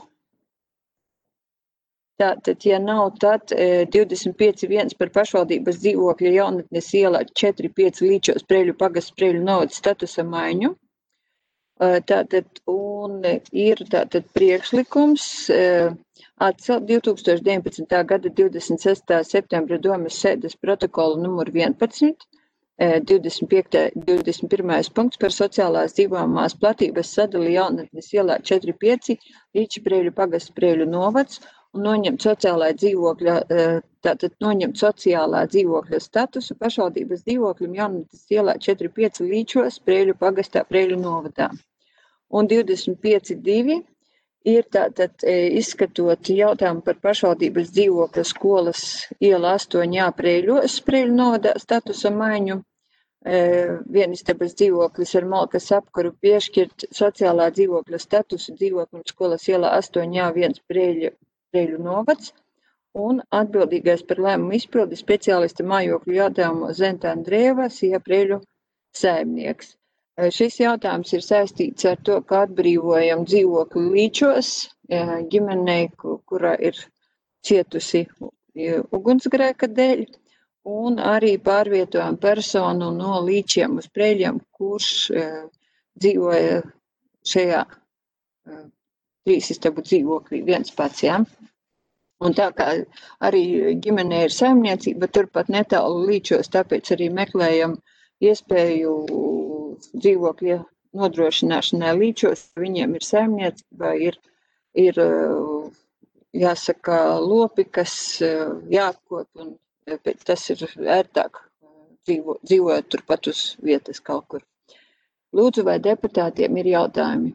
Tātad, ja nav, tad divdesmit pieci viens par pašvaldības dzīvokļa Jaunatnes ielā četri pieci Līčos Preļu pagasts Preļu novads statusa maiņu. Tātad, un ir tātad priekšlikums atcelt divi tūkstoši deviņpadsmitā gada divdesmit sestā septembra domes sēdes protokolu numuru vienpadsmit, divdesmit piektais, divdesmit pirmais punkts par sociālās dzīvojamās platības sadali Jaunatnes ielā četri pieci Līča Preļu pagasts Preļu novads un noņemt sociālā dzīvokļa, tātad noņemt sociālā dzīvokļa statusu pašvaldības dzīvokļam Jaunatnes ielā četri pieci Līčos Preļu pagastā Preļu novadā. Un divdesmit pieci divi ir tātad izskatot jautājumu par pašvaldības dzīvokļa skolas iela astoņi A Preļos Preļu novadā statusa maiņu. Vienistabas dzīvoklis ar malkas apkaru piešķirt sociālā dzīvokļa statusu dzīvoklim skolas ielā astoņi A viens Preļu Preļu novads un atbildīgais par lēmumu izpildi speciālista mājokļu jautājumu Zenta Andrejeva, Sija Preļu saimnieks. Šis jautājums ir saistīts ar to, ka atbrīvojam dzīvokli Līčos ģimenei, kurā ir cietusi ugunsgrēka dēļ, un arī pārvietojam personu no Līčiem uz Preļiem, kurš dzīvoja šajā trīsistabu dzīvoklī viens pats, jā. Un tā kā arī ģimenē ir saimniecība, turpat netālu Līčos, tāpēc arī meklējam iespēju dzīvokļa nodrošināšanai Līčos. Viņiem ir saimniecība, ir, ir jāsaka lopi, kas jāapkop, un tas ir ērtāk dzīvo, dzīvojot turpat uz vietas kaut kur. Lūdzu, vai deputātiem ir jautājumi?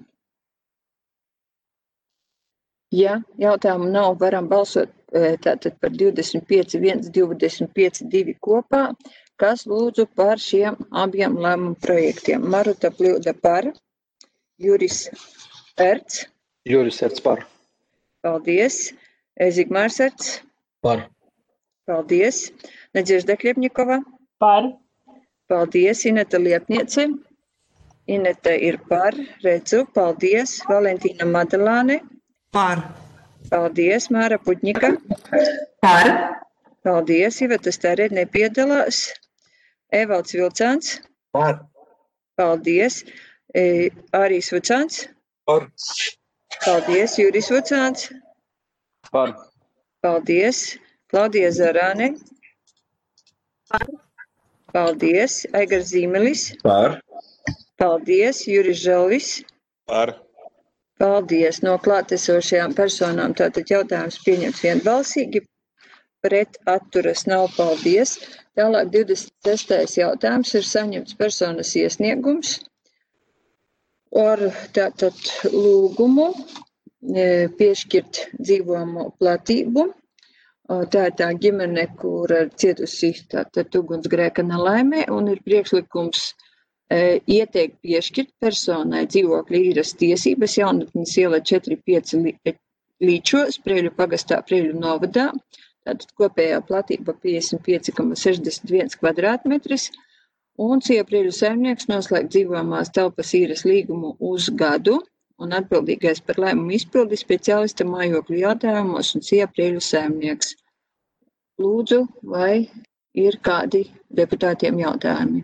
Ja jautājumu nav, varam balsot tātad par divdesmit pieci viens, divdesmit pieci divi kopā. Kas lūdzu par šiem abiem lēmumu projektiem? Maruta Pļūda par, Juris Erts. Juris Erts par. Paldies. Zigmārs Erts. Par. Paldies. Nadežda Kļepņikova. Par. Paldies. Ineta Liepniece. Ineta ir par, redzu. Paldies. Valentīna Madalāne. Par. Paldies, Māra Puķņika. Par. Paldies, Iveta Stērē nepiedalās. Evalds Vilcāns. Par. Paldies. E, Arīs Vucāns. Par. Paldies, Juris Vucāns. Par. Paldies. Klaudija Zarāne. Par. Paldies. Aigars Zīmelis. Par. Paldies, Juris Žalvis. Par. Paldies. No klātesošajām personām tātad jautājums pieņemts vienbalsīgi, pret atturas nav paldies. Tālāk divdesmit sestais jautājums ir saņemts personas iesniegums ar tātad lūgumu piešķirt dzīvojamo platību. Tā ir tā ģimene, kura cietusi tātad ugunsgrēka nelaimē, un ir priekšlikums ieteikt piešķirt personai dzīvokļa īres tiesības Jaunatnes iela četri pieci Līčos, Preļu pagastā Preļu novadā. Tātad kopējā platība piecdesmit pieci komats sešdesmit viens kvadrātmetris, un Sija Preļu saimnieks noslēgt dzīvojamās telpas īres līgumu uz gadu, un atbildīgais par lēmumu izpildi speciālista mājokļu jautājumos un Sija Preļu saimnieks. Lūdzu, vai ir kādi deputātiem jautājumi?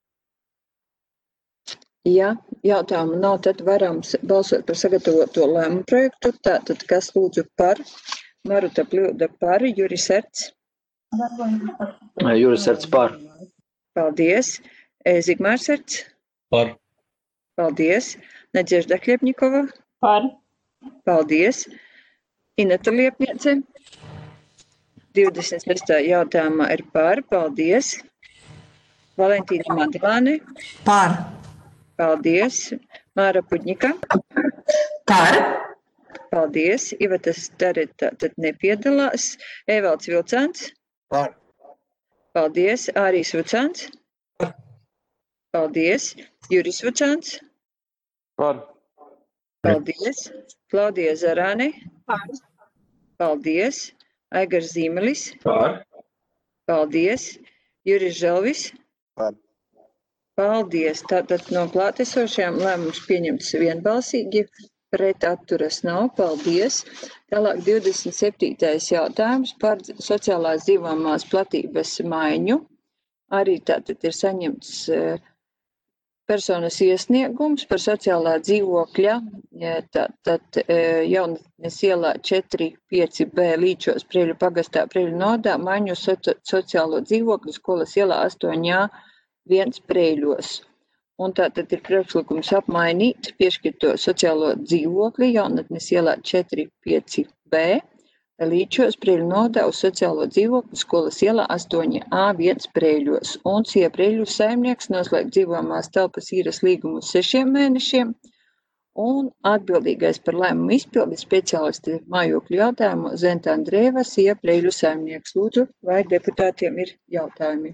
Ja jautājumu nav, tad varam balsot par sagatavoto lēmumu projektu. Tātad, kas lūdzu par? Maruta Pļūda par, Juris Erts. Juris Erts par. Paldies. E, Zigmārs Erts. Par. Paldies. Nadežda Hļebņikova. Par. Paldies. Ineta Liepniece. divdesmit sestā jautājumā ir par. Paldies. Valentīna Madilāne. Par. Paldies. Māra Puģņika. Par. Paldies. Iveta Stareta tad nepiedalās. Evalds Vilcāns. Par. Paldies. Ārijs Vucāns. Paldies. Juris Vucāns. Par. Paldies. Klaudija Zarāne. Par. Paldies. Aigars Zīmelis. Par. Paldies. Juris Želvis. Par. Paldies. Tātad no klātesošajām lēmums pieņemts vienbalsīgi. Pret atturas nav. Paldies. Tālāk divdesmit septītais jautājums par sociālās dzīvojamās platības maiņu. Arī tātad ir saņemts uh, personas iesniegums par sociālā dzīvokļa. Tātad uh, Jaunatnes ielā četri pieci B Līčos Prieļu pagastā Prieļu nodā maiņu soci sociālo dzīvokļu skolas ielā astoņi A viens Prieļos. Un tātad ir priekšlikums apmainīt piešķirto sociālo dzīvokli Jaunatnes ielā četri pieci B Līčos Prieļu nodā uz sociālo dzīvokli skolas ielā astoņi A viens Prieļos. Un Cija Prieļu saimnieks noslēgt dzīvojamās telpas īres līgumu uz sešiem mēnešiem. Un atbildīgais par lēmumu izpildi speciālisti mājokļu jautājumu Zenta Andrēva, Cija Prieļu saimnieks. Lūdzu, vai deputātiem ir jautājumi?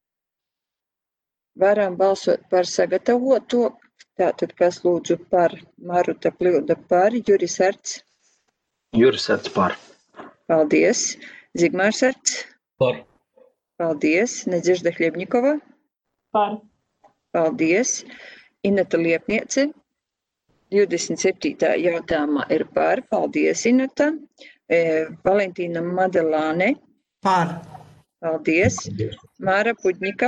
Varam balsot par sagatavoto. Tātad, kas lūdzu par? Maruta Pļūda par. Juris Erts. Juris Erts par. Paldies. Zigmārs Erts. Par. Paldies. Nadežda Hļebņikova. Par. Paldies. Ineta Liepniece. divdesmit septītā jautājumā ir par. Paldies, Ineta. E, Valentīna Madilāne. Par. Paldies. Māra Puģņika.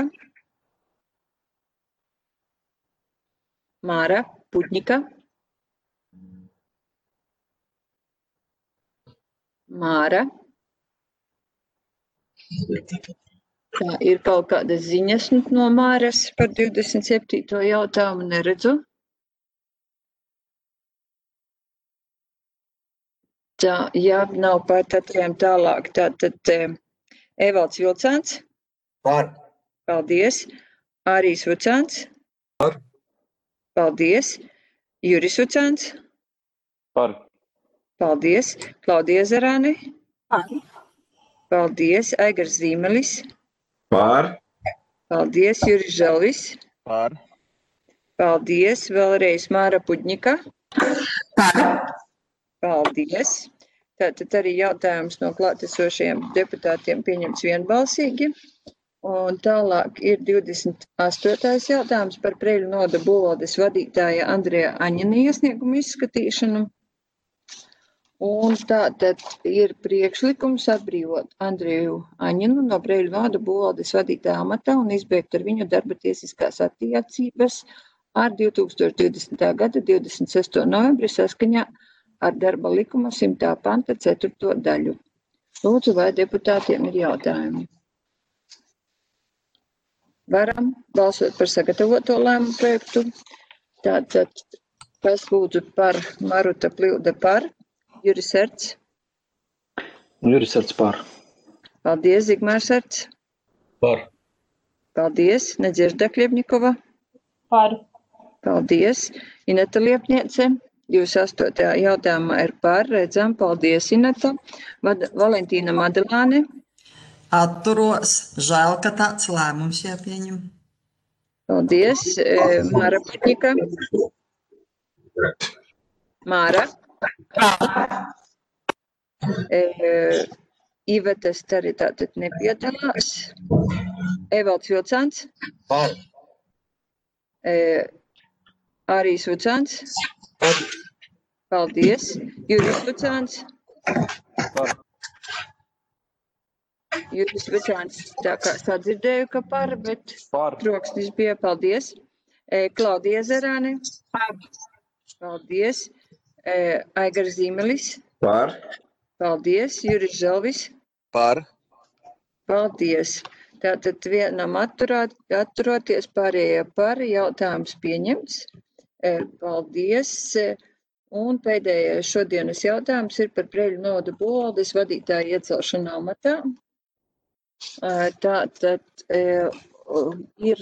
Māra Puģņika. Māra. Tā ir kaut kādas ziņas no Māras par divdesmit septīto jautājumu, neredzu. Tā, jā, nav par tātiem tālāk. Tātad Evalds Vilcāns. Par. Paldies. Ārijs Vucāns. Par. Paldies. Juris Vucāns. Par. Paldies. Klaudija Zarāne. Par. Paldies. Aigars Zīmelis. Par. Paldies. Juris Želvis. Par. Paldies. Vēlreiz Māra Puģņika. Par. Paldies. Tātad arī jautājums no klātesošajiem deputātiem pieņemts vienbalsīgi. Un tālāk ir divdesmit astotais jautājums par Prieļu noda būvvaldes vadītāja Andreja Aņina iesniegumu izskatīšanu. Un tātad ir priekšlikums atbrīvot Andreju Aņinu no Prieļu noda būvvaldes vadītāja amatā un izbeigt ar viņu darba tiesiskās attiecības ar divi tūkstoši divdesmitā gada divdesmit sesto novembri saskaņā ar darba likuma simtā panta ceturto daļu. Lūdzu, vai deputātiem ir jautājumi? Varam balsot par sagatavoto lēmumu projektu. Tātad, kas lūdzu par Maruta Pļūda par? Juris Erts. Juris Erts par. Paldies, Zigmārs Erts. Par. Paldies, Nadežda Hļebņikova. Par. Paldies, Ineta Liepniece. divdesmit astotajā jautājumā ir par. Redzam, paldies, Ineta. Vad Valentīna Madilāne. Atturos. Žēl, ka tāds lēmums jāpieņem. Paldies. E, Māra Puģņika. Māra. E, Iveta Starita tad nepiedalās. Evalds Vilcāns. Par. E, Ārijs Vucāns. Paldies. Juris Vucāns. Par. Juris Vucāns, tā kā sadzirdēju, ka par, bet Par. troksnis bija. Paldies. E, Klaudija Zarāne. Paldies. E, Aigars Zīmelis. Par. Paldies. Juris Želvis. Par. Paldies. Tātad vienam atturāt, atturoties, pārējie par, jautājums pieņemts. Paldies. Un pēdējais šodienas jautājums ir par Preļu novada būvvaldes vadītāju iecelšanu amatā. Tātad ir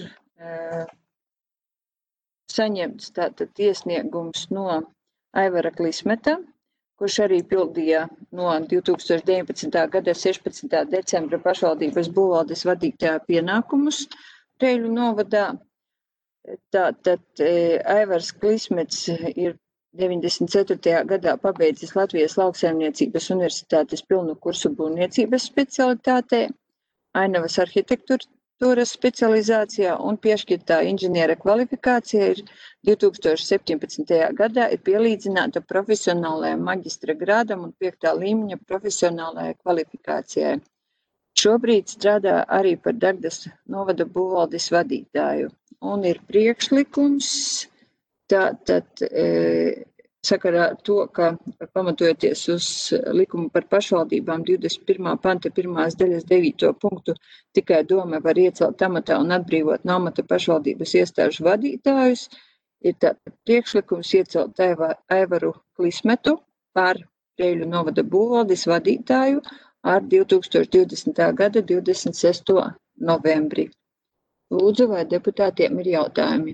saņemts tātad iesniegums no Aivara Klismeta, kurš arī pildīja no divi tūkstoši deviņpadsmitā gada sešpadsmitā decembra pašvaldības būvvaldes vadītāja pienākumus Preļu novadā. Tātad Aivars Klismets ir deviņdesmit ceturtajā gadā pabeidzis Latvijas Lauksaimniecības universitātes pilnu kursu būvniecības specialitātē, ainavas arhitektūras specializācijā un piešķirtā inženiera kvalifikācija ir divi tūkstoši septiņpadsmitajā gadā ir pielīdzināta profesionālajam maģistra grādam un piektā līmeņa profesionālajai kvalifikācijai. Šobrīd strādā arī par Dagdas novada būvvaldes vadītāju. Un ir priekšlikums, tātad e, sakarā to, ka pamatojoties uz likumu par pašvaldībām divdesmit pirmā panta pirmās daļas devīto punktu, tikai doma var iecelt amatā un atbrīvot no amata pašvaldības iestāžu vadītājus, ir tātad priekšlikums iecelt Aivaru Klismetu par Preļu novada būvvaldes vadītāju ar divi tūkstoši divdesmitā gada divdesmit sestā novembri. Lūdzu, vai deputātiem ir jautājumi?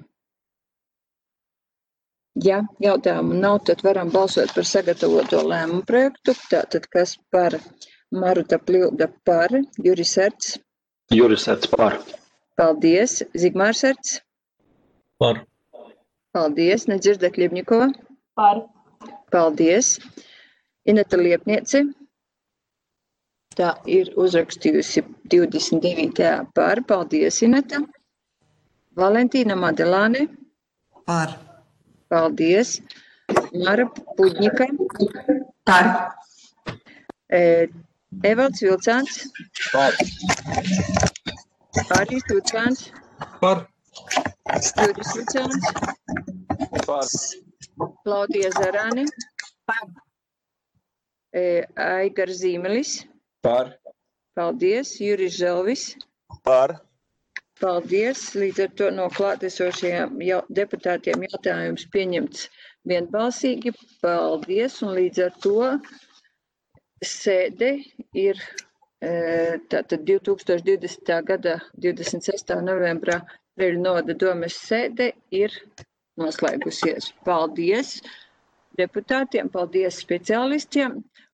Ja jautājumu nav, tad varam balsot par sagatavoto lēmumu projektu. Tātad, kas par Maruta Pļilda par, Juris Erts. Juris Erts par. Paldies. Zigmārs Erts. Par. Paldies. Nedzirda Kļibņikova. Par. Paldies. Ineta Liepniece. Tā ir uzrakstījusi divdesmit devītajā par. Paldies, Ineta. Valentīna Madelāne. Par. Paldies. Mara Puģņika. Par. E, Evalds Vilcāns. Par. Aris Vilcāns. Par. Juris Vilcāns. Par. Klaudija Zarāni. Par. E, Aigar Zīmelis. Par. Paldies. Juris Želvis. Par. Paldies. Līdz ar to no klātesošajiem jau, deputātiem jautājums pieņemts vienbalsīgi. Paldies. Un līdz ar to sēde ir e, tātad divi tūkstoši divdesmitā gada divdesmit sestā novembrā Preļu novada domes sēde ir noslēgusies. Paldies deputātiem, paldies speciālistiem.